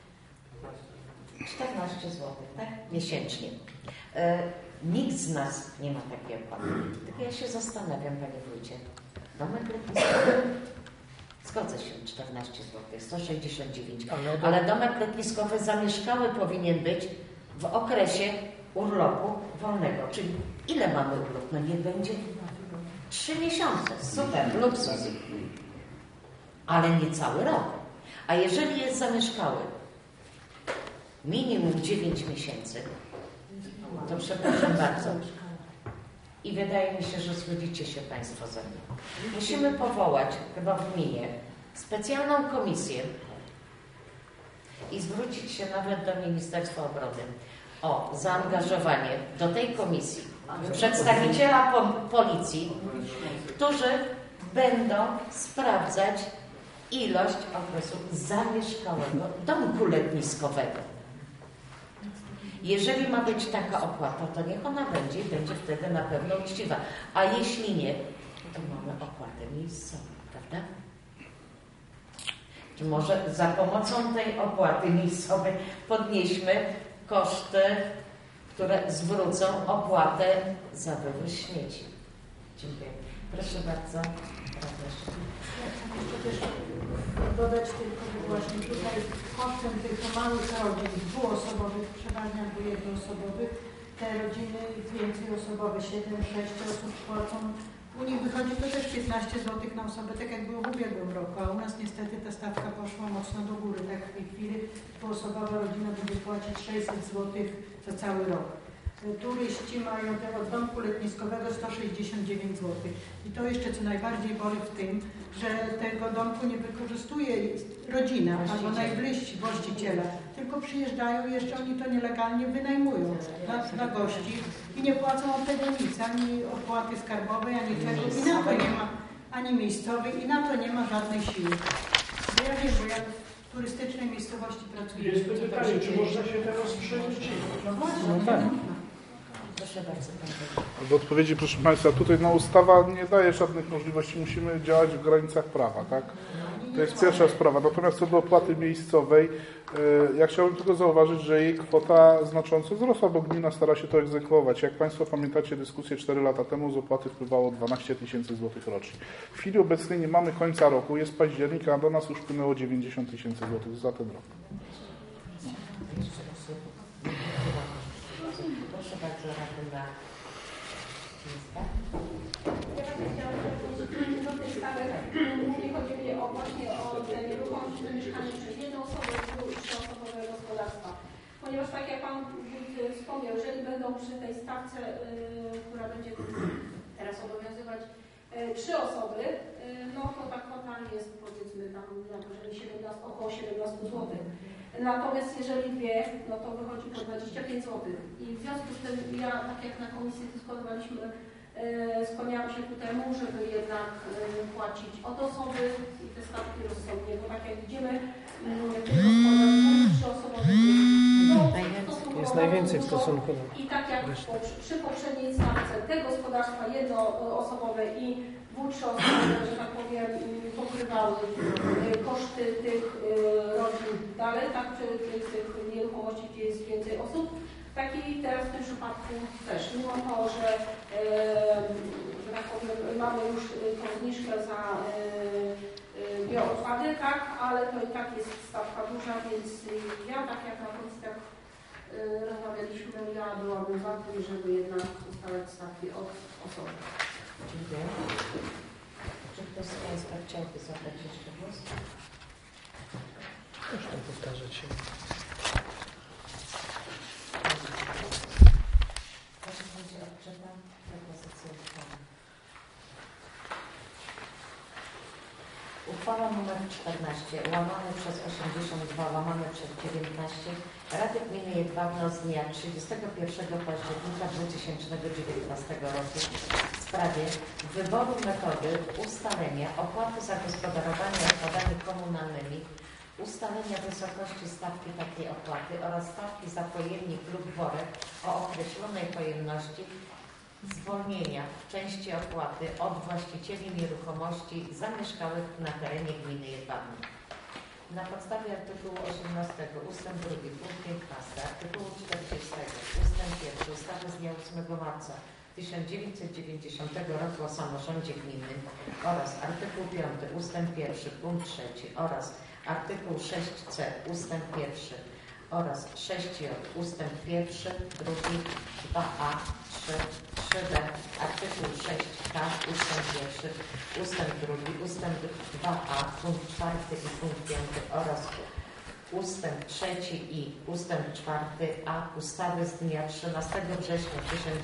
14 zł, tak? Miesięcznie. Nikt z nas nie ma takiej opłaty. Tylko ja się zastanawiam, Panie Wójcie, domek letniskowy, zgodzę się, 14 zł, 169, ale domek letniskowy zamieszkały powinien być w okresie urlopu wolnego. Czyli ile mamy urlop? No nie będzie 3 miesiące. Super, luksus. Ale nie cały rok. A jeżeli jest zamieszkały minimum 9 miesięcy, to przepraszam bardzo. I wydaje mi się, że zgodzicie się Państwo ze mną. Musimy powołać chyba w gminie specjalną komisję i zwrócić się nawet do Ministerstwa Obrony o zaangażowanie do tej komisji przedstawiciela policji, którzy będą sprawdzać ilość okresu zamieszkałego domku letniskowego. Jeżeli ma być taka opłata, to niech ona będzie i będzie wtedy na pewno uczciwa. A jeśli nie, to mamy opłatę miejscową, prawda? Czy może za pomocą tej opłaty miejscowej podnieśmy koszty, które zwrócą opłatę za wywóz śmieci. Dziękuję. Proszę bardzo. Jeszcze też dodać tylko, że właśnie tutaj kosztem tych małych rodzin, dwuosobowych, przeważnie albo jednoosobowych, te rodziny więcej osobowe, 7-6 osób płacą. U nich wychodzi to też 15 zł na osobę, tak jak było w ubiegłym roku, a u nas niestety ta stawka poszła mocno do góry. Tak w tej chwili dwuosobowa rodzina będzie płacić 600 zł za cały rok. Turyści mają od domku letniskowego 169 zł. I to jeszcze co najbardziej boli w tym, że tego domku nie wykorzystuje rodzina albo najbliżsi właściciele, tylko przyjeżdżają i jeszcze oni to nielegalnie wynajmują dla gości i nie płacą od tego nic, ani opłaty skarbowej, ani tego, i na to nie ma, ani miejscowej, i na to nie ma żadnej siły. Bo ja wiem, bo ja w turystycznej miejscowości pracuję. Jest pytanie, czy można się teraz przenieść? No właśnie, No tak. Proszę bardzo. W odpowiedzi, proszę Państwa, tutaj ustawa nie daje żadnych możliwości, musimy działać w granicach prawa, tak? To jest pierwsza sprawa. Natomiast co do opłaty miejscowej, ja chciałbym tylko zauważyć, że jej kwota znacząco wzrosła, bo gmina stara się to egzekwować. Jak Państwo pamiętacie dyskusję 4 lata temu, z opłaty wpływało 12 000 złotych rocznie. W chwili obecnej nie mamy końca roku, jest październik, a do nas już wpłynęło 90 000 złotych za ten rok. Proszę bardzo, Radna. Ja bym chciała do tej sprawy, głównie chodzi mi o właśnie o te nieruchomości do mieszkania przez jedną osobę i trzyosobowe gospodarstwa. Ponieważ tak jak Pan wspomniał, jeżeli będą przy tej stawce, która będzie teraz obowiązywać 3 osoby, no to ta kwota jest powiedzmy tam około 17 zł. Natomiast jeżeli 2, no to wychodzi po 25 zł. I w związku z tym ja, tak jak na komisji dyskutowaliśmy, skłaniałam się ku temu, żeby jednak płacić od osoby i te stawki rozsądnie, bo tak jak widzimy, tych gospodarstw 3-osobowych Jest najwięcej w stosunku do... I tak jak przy poprzedniej stawce te gospodarstwa jednoosobowe i 2-, 3-osobowe, że tak powiem, pokrywały koszty tych dalej, tak, przy tych nieruchomości, gdzie jest więcej osób. Tak i teraz w tym przypadku też, mimo to, że tak powiem, mamy już tą zniżkę za bioodpady, tak, ale to i tak jest stawka duża, więc ja tak jak na komisjach rozmawialiśmy, ja byłabym za tym, żeby jednak ustalać stawki od osoby. Dziękuję. Czy ktoś z Państwa chciałby zabrać jeszcze głos? Proszę powtarzać się. Proszę będzie odczytam propozycję uchwały. Uchwała nr 14 łamane przez 82 łamane przez 19 Rady Gminy Jedwabno z dnia 31 października 2019 roku w sprawie wyboru metody ustalenia opłaty za gospodarowanie odpadami komunalnymi, ustalenia wysokości stawki takiej opłaty oraz stawki za pojemnik lub worek o określonej pojemności, zwolnienia w części opłaty od właścicieli nieruchomości zamieszkałych na terenie gminy Jedwabno. Na podstawie artykułu 18 ust. 2 punkt 15, artykułu 40 ust. 1 ustawy z dnia 8 marca 1990 roku o samorządzie gminnym oraz artykuł 5 ust. 1 punkt 3 oraz artykuł 6c ust. 1 oraz 6j ust. 1, 2, 2a, 3, 3d, artykuł 6k ust. 1, ust. 2, ust. 2a, punkt 4 i punkt 5 oraz ust. 3 i ust. 4a ustawy z dnia 13 września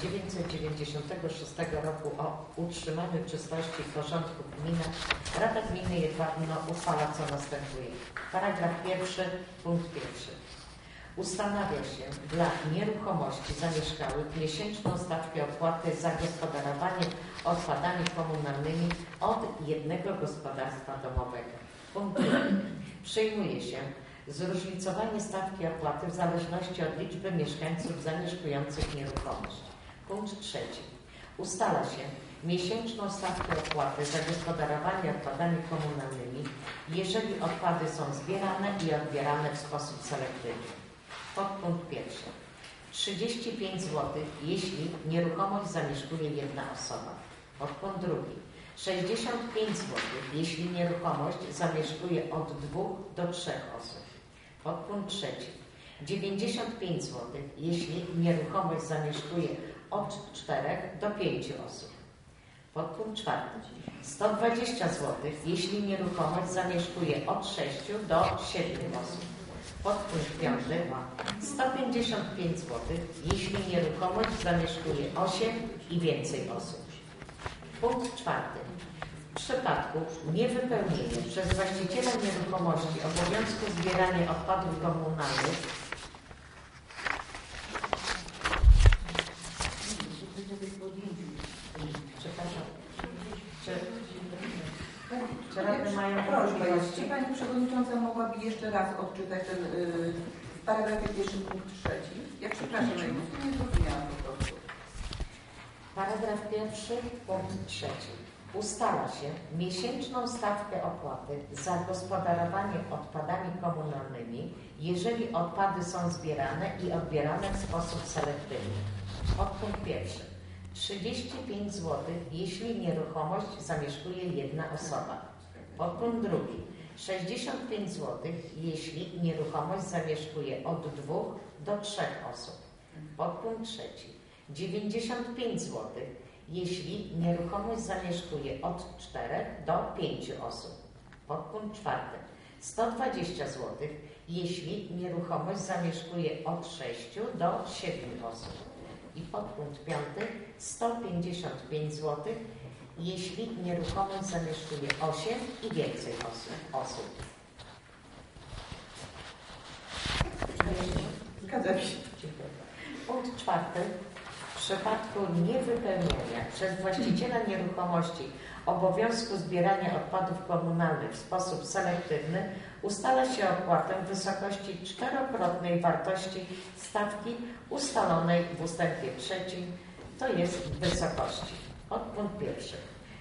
1996 roku o utrzymaniu czystości i porządku w gminach, Rada Gminy Jedwabno uchwala co następuje. Paragraf 1, punkt 1. Ustanawia się dla nieruchomości zamieszkałych miesięczną stawkę opłaty za gospodarowanie odpadami komunalnymi od jednego gospodarstwa domowego. Punkt 2. Przyjmuje się zróżnicowanie stawki opłaty w zależności od liczby mieszkańców zamieszkujących nieruchomość. Punkt 3. Ustala się miesięczną stawkę opłaty za gospodarowanie odpadami komunalnymi, jeżeli odpady są zbierane i odbierane w sposób selektywny. Podpunkt 1. 35 zł, jeśli nieruchomość zamieszkuje jedna osoba. Podpunkt 2. 65 zł, jeśli nieruchomość zamieszkuje od 2 do 3 osób. Podpunkt 3. 95 zł, jeśli nieruchomość zamieszkuje od 4 do 5 osób. Podpunkt 4. 120 zł, jeśli nieruchomość zamieszkuje od 6 do 7 osób. Podpunkt 5. 155 zł, jeśli nieruchomość zamieszkuje 8 i więcej osób. Punkt 4. W przypadku niewypełnienia przez właściciela nieruchomości obowiązku zbierania odpadów komunalnych Czy radni mają wątpliwości? Czy Pani Przewodnicząca mogłaby jeszcze raz odczytać ten w paragrafie 1 punkt 3? Ja przepraszam, nie zrozumiałam po prostu. Paragraf 1 punkt 3. Ustala się miesięczną stawkę opłaty za gospodarowanie odpadami komunalnymi, jeżeli odpady są zbierane i odbierane w sposób selektywny. Podpunkt 1. 35 zł, jeśli nieruchomość zamieszkuje jedna osoba. Podpunkt 2. 65 zł, jeśli nieruchomość zamieszkuje od 2 do 3 osób. Podpunkt 3. 95 zł, jeśli nieruchomość zamieszkuje od 4 do 5 osób. Podpunkt 4. 120 zł, jeśli nieruchomość zamieszkuje od 6 do 7 osób. I podpunkt 5. 155 zł, jeśli nieruchomość zamieszkuje 8 i więcej osób. Zgadzam się. Dziękuję. Punkt 4. W przypadku niewypełnienia przez właściciela nieruchomości obowiązku zbierania odpadów komunalnych w sposób selektywny ustala się opłatę w wysokości 4-krotnej wartości stawki ustalonej w ustępie 3, to jest w wysokości. Podpunkt 1.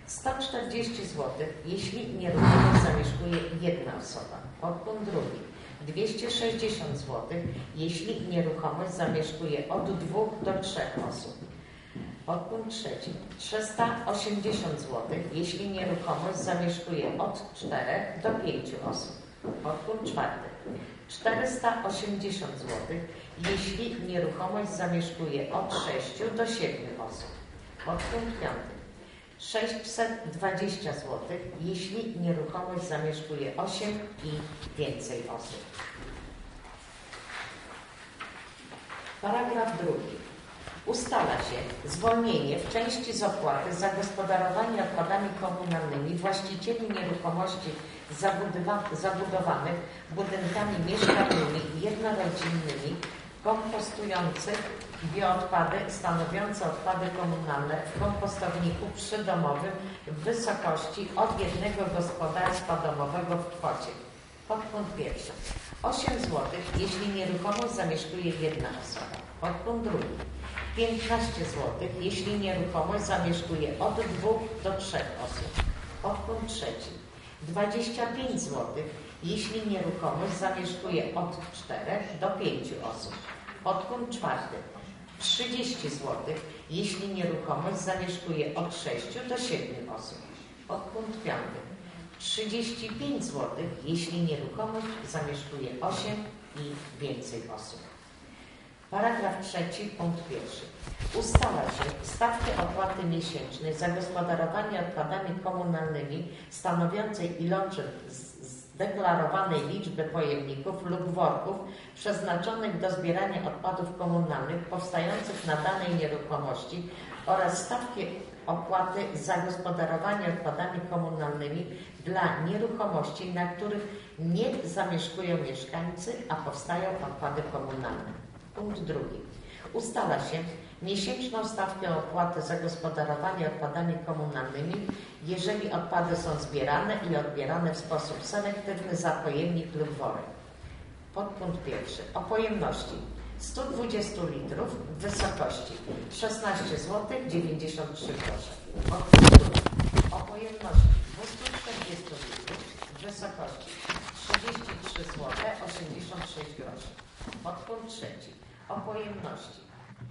140 zł, jeśli nieruchomość zamieszkuje jedna osoba. Podpunkt 2. 260 zł, jeśli nieruchomość zamieszkuje od 2 do 3 osób. Podpunkt trzeci. 380 zł, jeśli nieruchomość zamieszkuje od 4 do 5 osób. Podpunkt czwarty. 480 zł, jeśli nieruchomość zamieszkuje od 6 do 7 osób. Podpunkt piąty. 620 zł, jeśli nieruchomość zamieszkuje 8 i więcej osób. Paragraf drugi. Ustala się zwolnienie w części z opłaty za gospodarowanie odpadami komunalnymi właścicieli nieruchomości zabudowanych budynkami mieszkalnymi jednorodzinnymi kompostujących bioodpady stanowiące odpady komunalne w kompostowniku przydomowym w wysokości od jednego gospodarstwa domowego w kwocie. Podpunkt pierwszy. 8 zł, jeśli nieruchomość zamieszkuje jedna osoba. Podpunkt drugi. 15 zł, jeśli nieruchomość zamieszkuje od 2 do 3 osób. Podpunkt trzeci. 25 zł, jeśli nieruchomość zamieszkuje od 4 do 5 osób. Podpunkt czwarty. 30 zł, jeśli nieruchomość zamieszkuje od 6 do 7 osób. Podpunkt piąty. 35 zł, jeśli nieruchomość zamieszkuje 8 i więcej osób. Paragraf trzeci, punkt pierwszy. Ustala się stawkę opłaty miesięcznej za gospodarowanie odpadami komunalnymi stanowiącej iloczyn zdeklarowanej liczby pojemników lub worków przeznaczonych do zbierania odpadów komunalnych powstających na danej nieruchomości oraz stawki opłaty za gospodarowanie odpadami komunalnymi dla nieruchomości, na których nie zamieszkują mieszkańcy, a powstają odpady komunalne. Punkt drugi. Ustala się miesięczną stawkę opłaty za gospodarowanie odpadami komunalnymi, jeżeli odpady są zbierane i odbierane w sposób selektywny za pojemnik lub worek. Podpunkt pierwszy. O pojemności 120 litrów w wysokości 16 zł 93 grosze. Podpunkt drugi. O pojemności 240 litrów w wysokości 33 zł 86 groszy. Podpunkt trzeci. O pojemności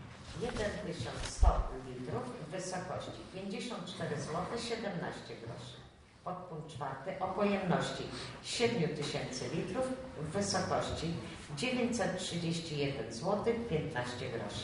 1100 litrów w wysokości 54 zł 17 groszy. Podpunkt czwarty. O pojemności 7000 litrów w wysokości 931 zł 15 groszy.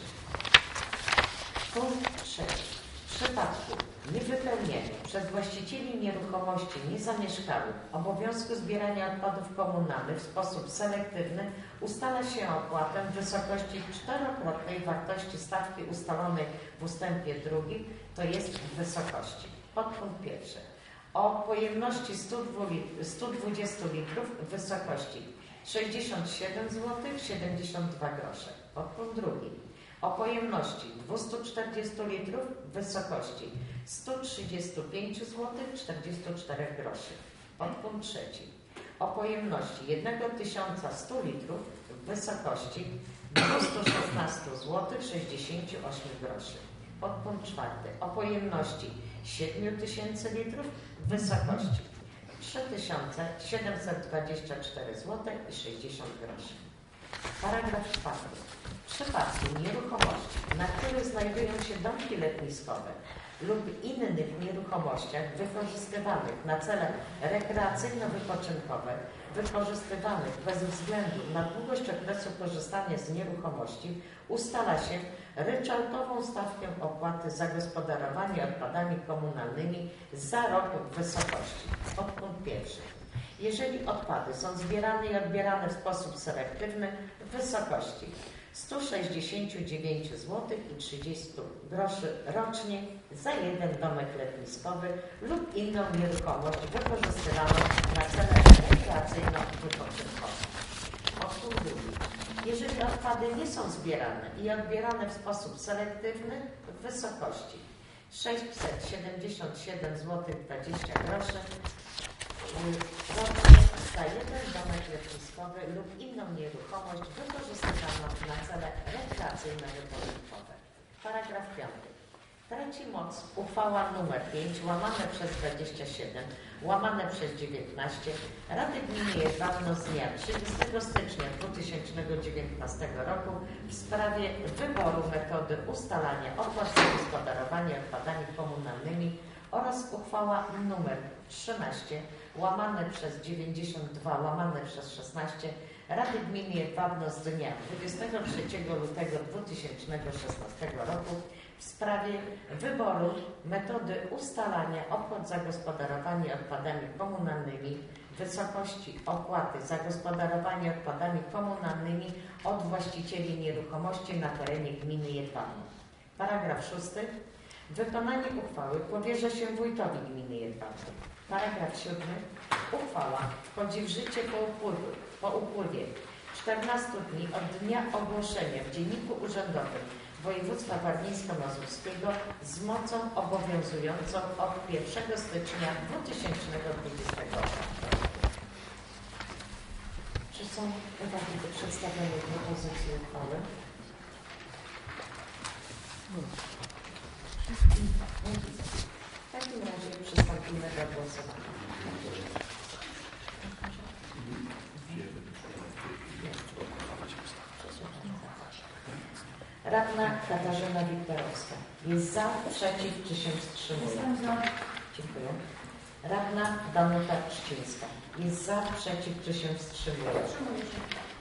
Punkt trzeci. W przypadku niewypełnienia przez właścicieli nieruchomości niezamieszkałych obowiązku zbierania odpadów komunalnych w sposób selektywny ustala się opłatę w wysokości 4-krotnej wartości stawki ustalonej w ustępie drugim, to jest w wysokości. Podpunkt pierwszy. O pojemności 120 litrów w wysokości 67 zł 72 grosze. Podpunkt drugi. O pojemności 240 litrów w wysokości 135 zł 44 groszy. Podpunkt trzeci. O pojemności 1100 litrów w wysokości 216 zł 68 groszy. Podpunkt czwarty. O pojemności 7000 litrów w wysokości 3724 zł i 60 groszy. Paragraf czwarty. W przypadku nieruchomości, na których znajdują się domki letniskowe lub innych nieruchomościach wykorzystywanych na cele rekreacyjno-wypoczynkowe, wykorzystywanych bez względu na długość okresu korzystania z nieruchomości, ustala się ryczałtową stawkę opłaty za gospodarowanie odpadami komunalnymi za rok w wysokości. Podpunkt pierwszy. Jeżeli odpady są zbierane i odbierane w sposób selektywny, w wysokości 169 zł i 30 groszy rocznie za jeden domek letniskowy lub inną nieruchomość wykorzystywaną na cele rekreacyjno-wypoczynkowe. Podpunkt drugi. Jeżeli odpady nie są zbierane i odbierane w sposób selektywny, w wysokości 677 zł 20 groszy rocznie za jeden domek letniskowy lub inną nieruchomość wykorzystywaną na cele rekreacyjno-wypoczynkowe. Paragraf 5. traci moc uchwała nr 5 łamane przez 27 łamane przez 19 Rady Gminy Jedwabno z dnia 30 stycznia 2019 roku w sprawie wyboru metody ustalania opłat za gospodarowanie odpadami komunalnymi oraz uchwała nr 13 łamane przez 92 łamane przez 16 Rady Gminy Jedwabno z dnia 23 lutego 2016 roku w sprawie wyboru metody ustalania opłat za gospodarowanie odpadami komunalnymi, wysokości opłaty za gospodarowanie odpadami komunalnymi od właścicieli nieruchomości na terenie gminy Jedwabno. Paragraf 6. Wykonanie uchwały powierza się wójtowi gminy Jedwabno. Paragraf 7. Uchwała wchodzi w życie po upływie 14 dni od dnia ogłoszenia w Dzienniku Urzędowym Województwa Warmińsko-Mazurskiego z mocą obowiązującą od 1 stycznia 2020 roku. Czy są uwagi do przedstawionej propozycji uchwały? W takim razie przystąpimy do głosowania. Radna Katarzyna Wiktorowska. Jest za, przeciw, czy się wstrzymuje? Jestem za. Dziękuję. Radna Danuta Trzcińska. Jest za, przeciw, czy się wstrzymuje? Wstrzymuję się.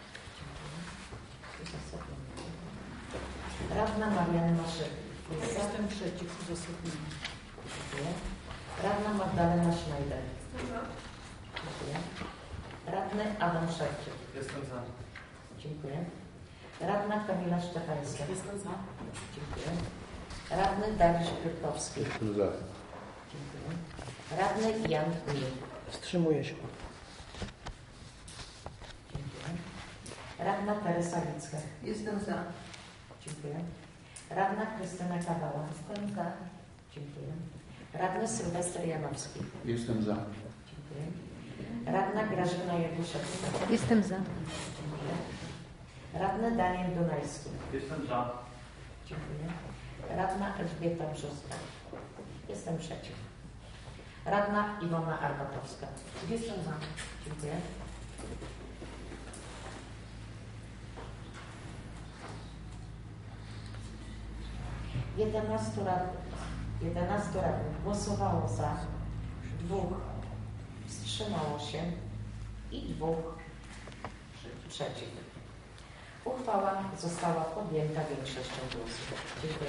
Radna Marianna Maszyk. Jest za. Jestem przeciw uzasadnieniu. Dziękuję. Radna Magdalena Schneider. Jestem za. Dziękuję. Radny Adam Szewczyk. Jestem za. Dziękuję. Radna Kamila Szczepańska. Jestem za. Dziękuję. Radny Dariusz Kwiatkowski. Jestem za. Dziękuję. Radny Jan Mil. Wstrzymuję się. Dziękuję. Radna Teresa Licka. Jestem za. Dziękuję. Radna Krystyna Kawała. Jestem za. Dziękuję. Radny Sylwester Janowski. Jestem za. Dziękuję. Radna Grażyna Jakuszewska. Jestem za. Dziękuję. Radny Daniel Dunajski. Jestem za. Dziękuję. Radna Elżbieta Brzuska. Jestem przeciw. Radna Iwona Arbatowska. Jestem za. Dziękuję. Jedenastu radnych głosowało za, 2 wstrzymało się i 2 przeciw. Uchwała została podjęta większością głosów. Dziękuję.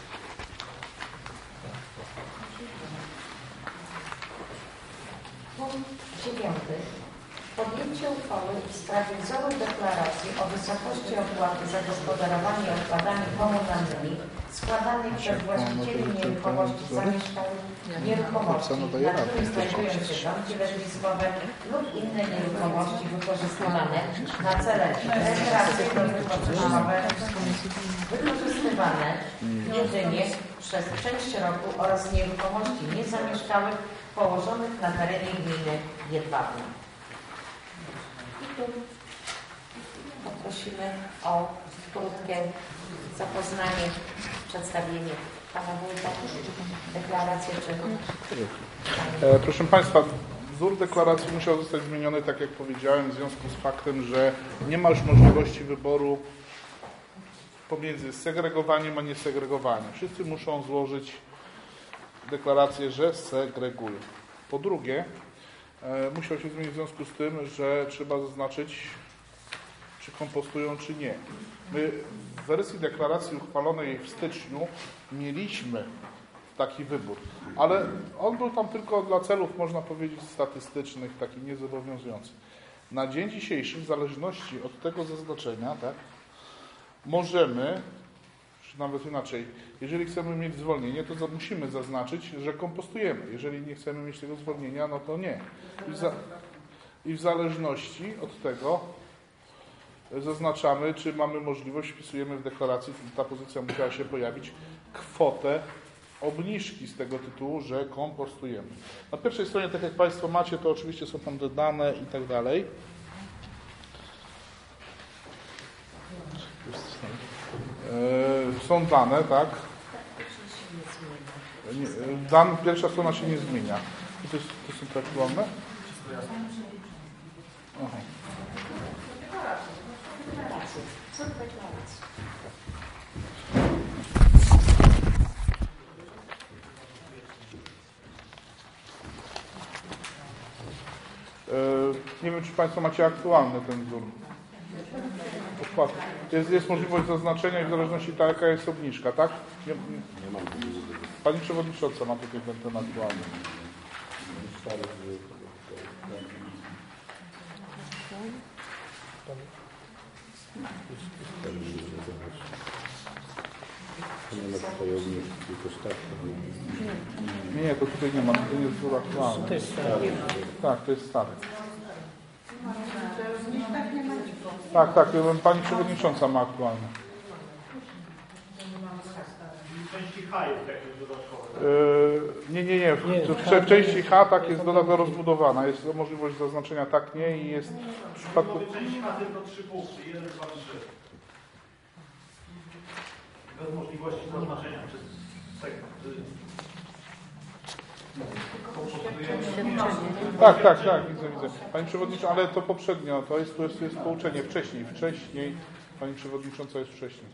Punkt 9. Podjęcie uchwały w sprawie wzoru deklaracji o wysokości opłaty za gospodarowanie odpadami komunalnymi składanej przez właścicieli nieruchomości zamieszkałych nieruchomości, na których znajdują się domki leżniskowe lub inne nieruchomości wykorzystywane na cele rekreacyjno-wypoczynkowe, wykorzystywane jedynie przez część roku oraz nieruchomości niezamieszkałych położonych na terenie gminy Jedwabno. I tu poprosimy o krótkie zapoznanie, przedstawienie pana wójta, deklarację czy... Proszę Państwa, wzór deklaracji musiał zostać zmieniony, tak jak powiedziałem, w związku z faktem, że nie ma już możliwości wyboru pomiędzy segregowaniem a niesegregowaniem. Wszyscy muszą złożyć deklarację, że segregują. Po drugie, musiał się zmienić w związku z tym, że trzeba zaznaczyć, czy kompostują, czy nie. My w wersji deklaracji uchwalonej w styczniu mieliśmy taki wybór, ale on był tam tylko dla celów, można powiedzieć, statystycznych, taki niezobowiązujący. Na dzień dzisiejszy, w zależności od tego zaznaczenia, tak, możemy, czy nawet inaczej, jeżeli chcemy mieć zwolnienie, to musimy zaznaczyć, że kompostujemy. Jeżeli nie chcemy mieć tego zwolnienia, no to nie. I w zależności od tego zaznaczamy, czy mamy możliwość, wpisujemy w deklaracji, ta pozycja musiała się pojawić, kwotę obniżki z tego tytułu, że kompostujemy. Na pierwszej stronie, tak jak Państwo macie, to oczywiście są tam te dane i tak dalej. Są dane, tak? Praktycznie się nie zmieniło. pierwsza strona się nie zmienia. To są te aktualne? Aha. Co deklaracje? Nie wiem, czy Państwo macie aktualny ten wzór. Jest możliwość zaznaczenia i w zależności taka jaka jest obniżka, tak? Nie mam. Pani Przewodnicząca ma tutaj ten aktualny. Nie, to tutaj nie ma, to nie jest wzór aktualny. Tak, to jest stary. Tak, Pani Przewodnicząca ma aktualny. Części H jest jakieś dodatkowe. Nie. W części H tak jest dodatkowo rozbudowana. Jest możliwość zaznaczenia tak, nie i jest w przypadku... W części H tylko 3 punkty. 1, 2, 3. Bez możliwości zaznaczenia przez segment. Tak, widzę. Pani Przewodnicząca, ale to poprzednio, to jest pouczenie wcześniej. Pani Przewodnicząca jest wcześniej.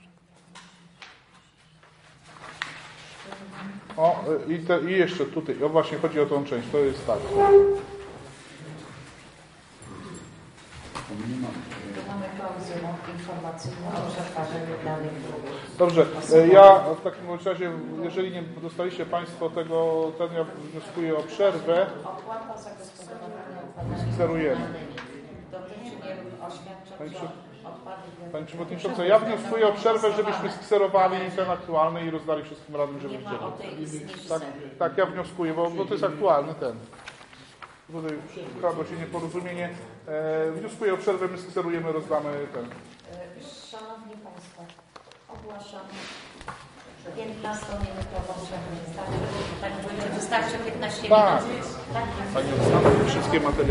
I jeszcze tutaj, właśnie chodzi o tą część, to jest tak. Mamy klauzulę informacyjną o przetwarzaniu danych. Dobrze, ja w takim razie, jeżeli nie dostaliście Państwo tego, ja wnioskuję o przerwę. Opłata za gospodarowanie odpadami Skserujemy. dotyczy, nie wiem, oświadczeń o odpadach. Pani Przewodnicząca, ja wnioskuję o przerwę, żebyśmy skserowali ten aktualny i rozdali wszystkim radnym, żeby widzieli. Tak, ja wnioskuję, bo to jest aktualny ten. Tutaj wkradło się nieporozumienie. Wnioskuję o przerwę, my skserujemy, rozdamy ten. Szanowni Państwo, ogłaszam 15-minutową przerwę. Wystarczy 15 minut? Tak. Pani odsłania wszystkie materiały.